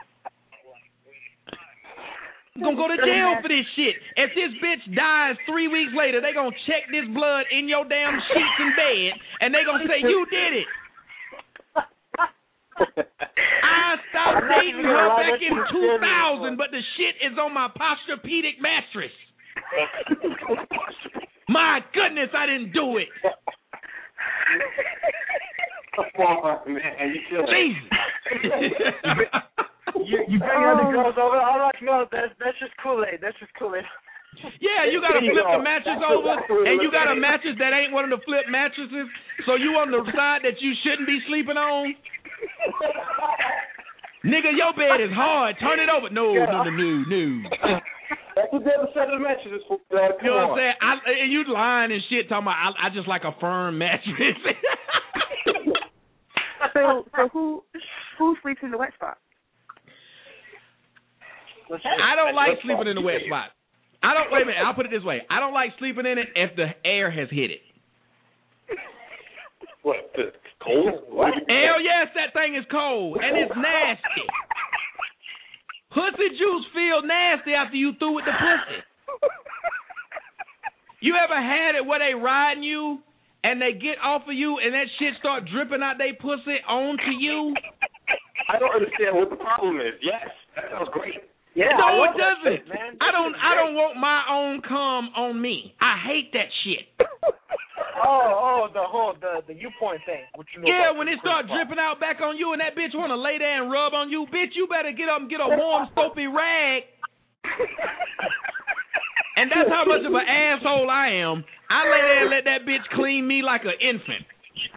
I'm gonna go to jail for this shit. If this bitch dies 3 weeks later, they gonna check this blood in your damn sheets in bed, and they gonna say, you did it. I stopped dating her back in 2000, but the shit is on my Posturepedic mattress. My goodness, I didn't do it. Come on, man. You kill Jesus. You bring other girls over. All right, no, that's just Kool-Aid. That's just Kool-Aid. Yeah, you gotta flip the mattress over, and you got a mattress that ain't one of the flip mattresses, so you on the side that you shouldn't be sleeping on. Nigga, your bed is hard. Turn it over. No. That's what the other side of the mattress is for. You know what I'm saying? And you lying and shit talking about I just like a firm mattress. So who sleeps in the wet spot? I don't like sleeping in the wet spot. Wait a minute, I'll put it this way. I don't like sleeping in it if the air has hit it. What, the cold? Hell yes, that thing is cold, and it's nasty. Pussy juice feel nasty after you through with the pussy. You ever had it where they riding you, and they get off of you, and that shit start dripping out they pussy onto you? I don't understand what the problem is. Yes, that sounds great. Yeah, no, it doesn't. Man. I don't want my own cum on me. I hate that shit. The U-point thing. Yeah, when it start dripping out back on you and that bitch want to lay there and rub on you, bitch, you better get up and get a warm, soapy rag. And that's how much of an asshole I am. I lay there and let that bitch clean me like an infant.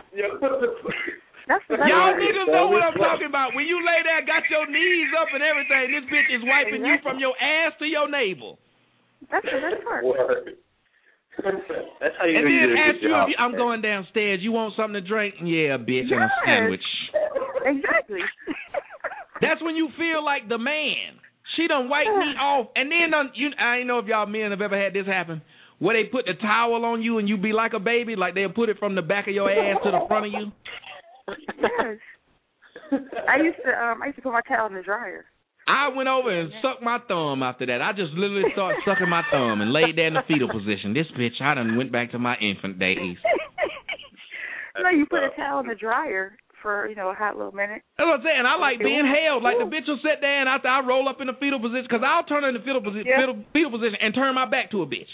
Y'all niggas know what I'm talking about. When you lay there, got your knees up and everything, this bitch is wiping you from your ass to your navel. That's the best part. That's how you and know then you ask did a good you job. if I'm going downstairs. You want something to drink? Yeah, bitch, and a sandwich. Exactly. That's when you feel like the man. She done wiped me off, and then I ain't know if y'all men have ever had this happen, where they put the towel on you and you be like a baby, like they'll put it from the back of your ass to the front of you. Yes. I used to put my towel in the dryer. I went over and sucked my thumb after that. I just literally started sucking my thumb and laid there in the fetal position. This bitch, I done went back to my infant days. No, you put a towel in the dryer for, a hot little minute. That's what I'm saying. I like being held. Like the bitch will sit there and I roll up in the fetal position because I'll turn in the fetal position and turn my back to a bitch.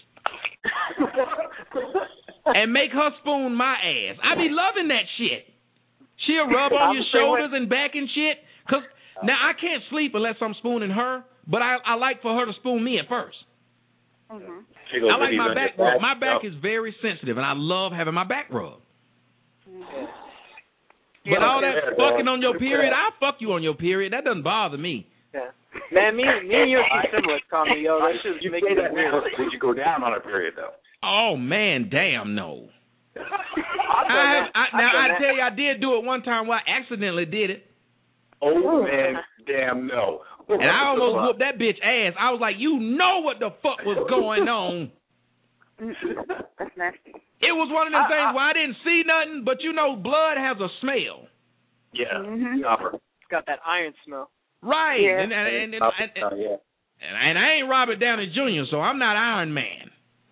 And make her spoon my ass. I be loving that shit. She'll rub on your shoulders and back and shit. Cause now I can't sleep unless I'm spooning her, but I like for her to spoon me at first. Mm-hmm. I like my back rub. My back is very sensitive, and I love having my back rubbed. But all that fucking on your period, I'll fuck you on your period. That doesn't bother me. Yeah. Man, me and you are similar, Tommy. Yo, that shit's making it weird. Did you go down on a period, though? Oh, man, damn no. I tell you, I did do it one time where I accidentally did it. Oh, man, damn no. And I almost whooped that bitch ass. I was like, you know what the fuck was going on. That's nasty. It was one of them things where I didn't see nothing, but blood has a smell. Yeah, It's got that iron smell. Right. Yeah. And I ain't Robert Downey Jr., so I'm not Iron Man.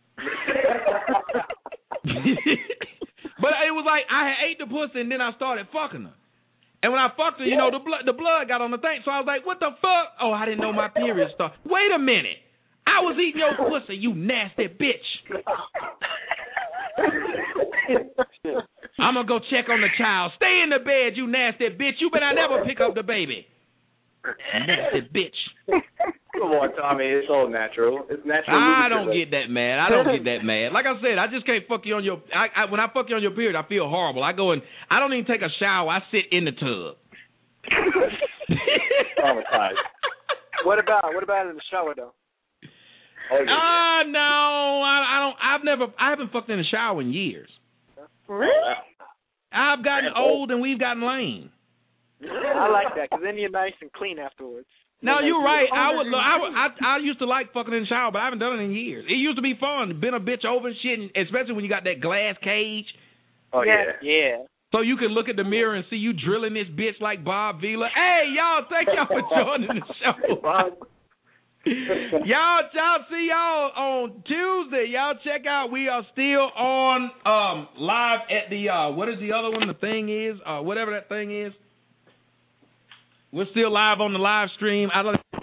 But it was like I ate the pussy and then I started fucking her. And when I fucked her, the blood got on the thing. So I was like, what the fuck? Oh, I didn't know my period started. Wait a minute. I was eating your pussy, you nasty bitch. I'm going to go check on the child. Stay in the bed, you nasty bitch. You better never pick up the baby. Nasty bitch. Come on, Tommy. It's all natural. It's natural. I don't get that mad. Like I said, I just can't fuck you on your... when I fuck you on your period, I feel horrible. I go and... I don't even take a shower. I sit in the tub. Traumatized. What about in the shower, though? No, I haven't fucked in the shower in years. Really? I've gotten old and we've gotten lame. I like that because then you're nice and clean afterwards. No, you're right. I used to like fucking in the shower, but I haven't done it in years. It used to be fun, bend a bitch over and shit, especially when you got that glass cage. Oh yeah. So you can look at the mirror and see you drilling this bitch like Bob Vila. Hey, y'all, thank y'all for joining the show. Y'all see y'all on Tuesday. Y'all check out. We are still on live at the what is the other one? The thing is whatever that thing is. We're still live on the live stream. I don't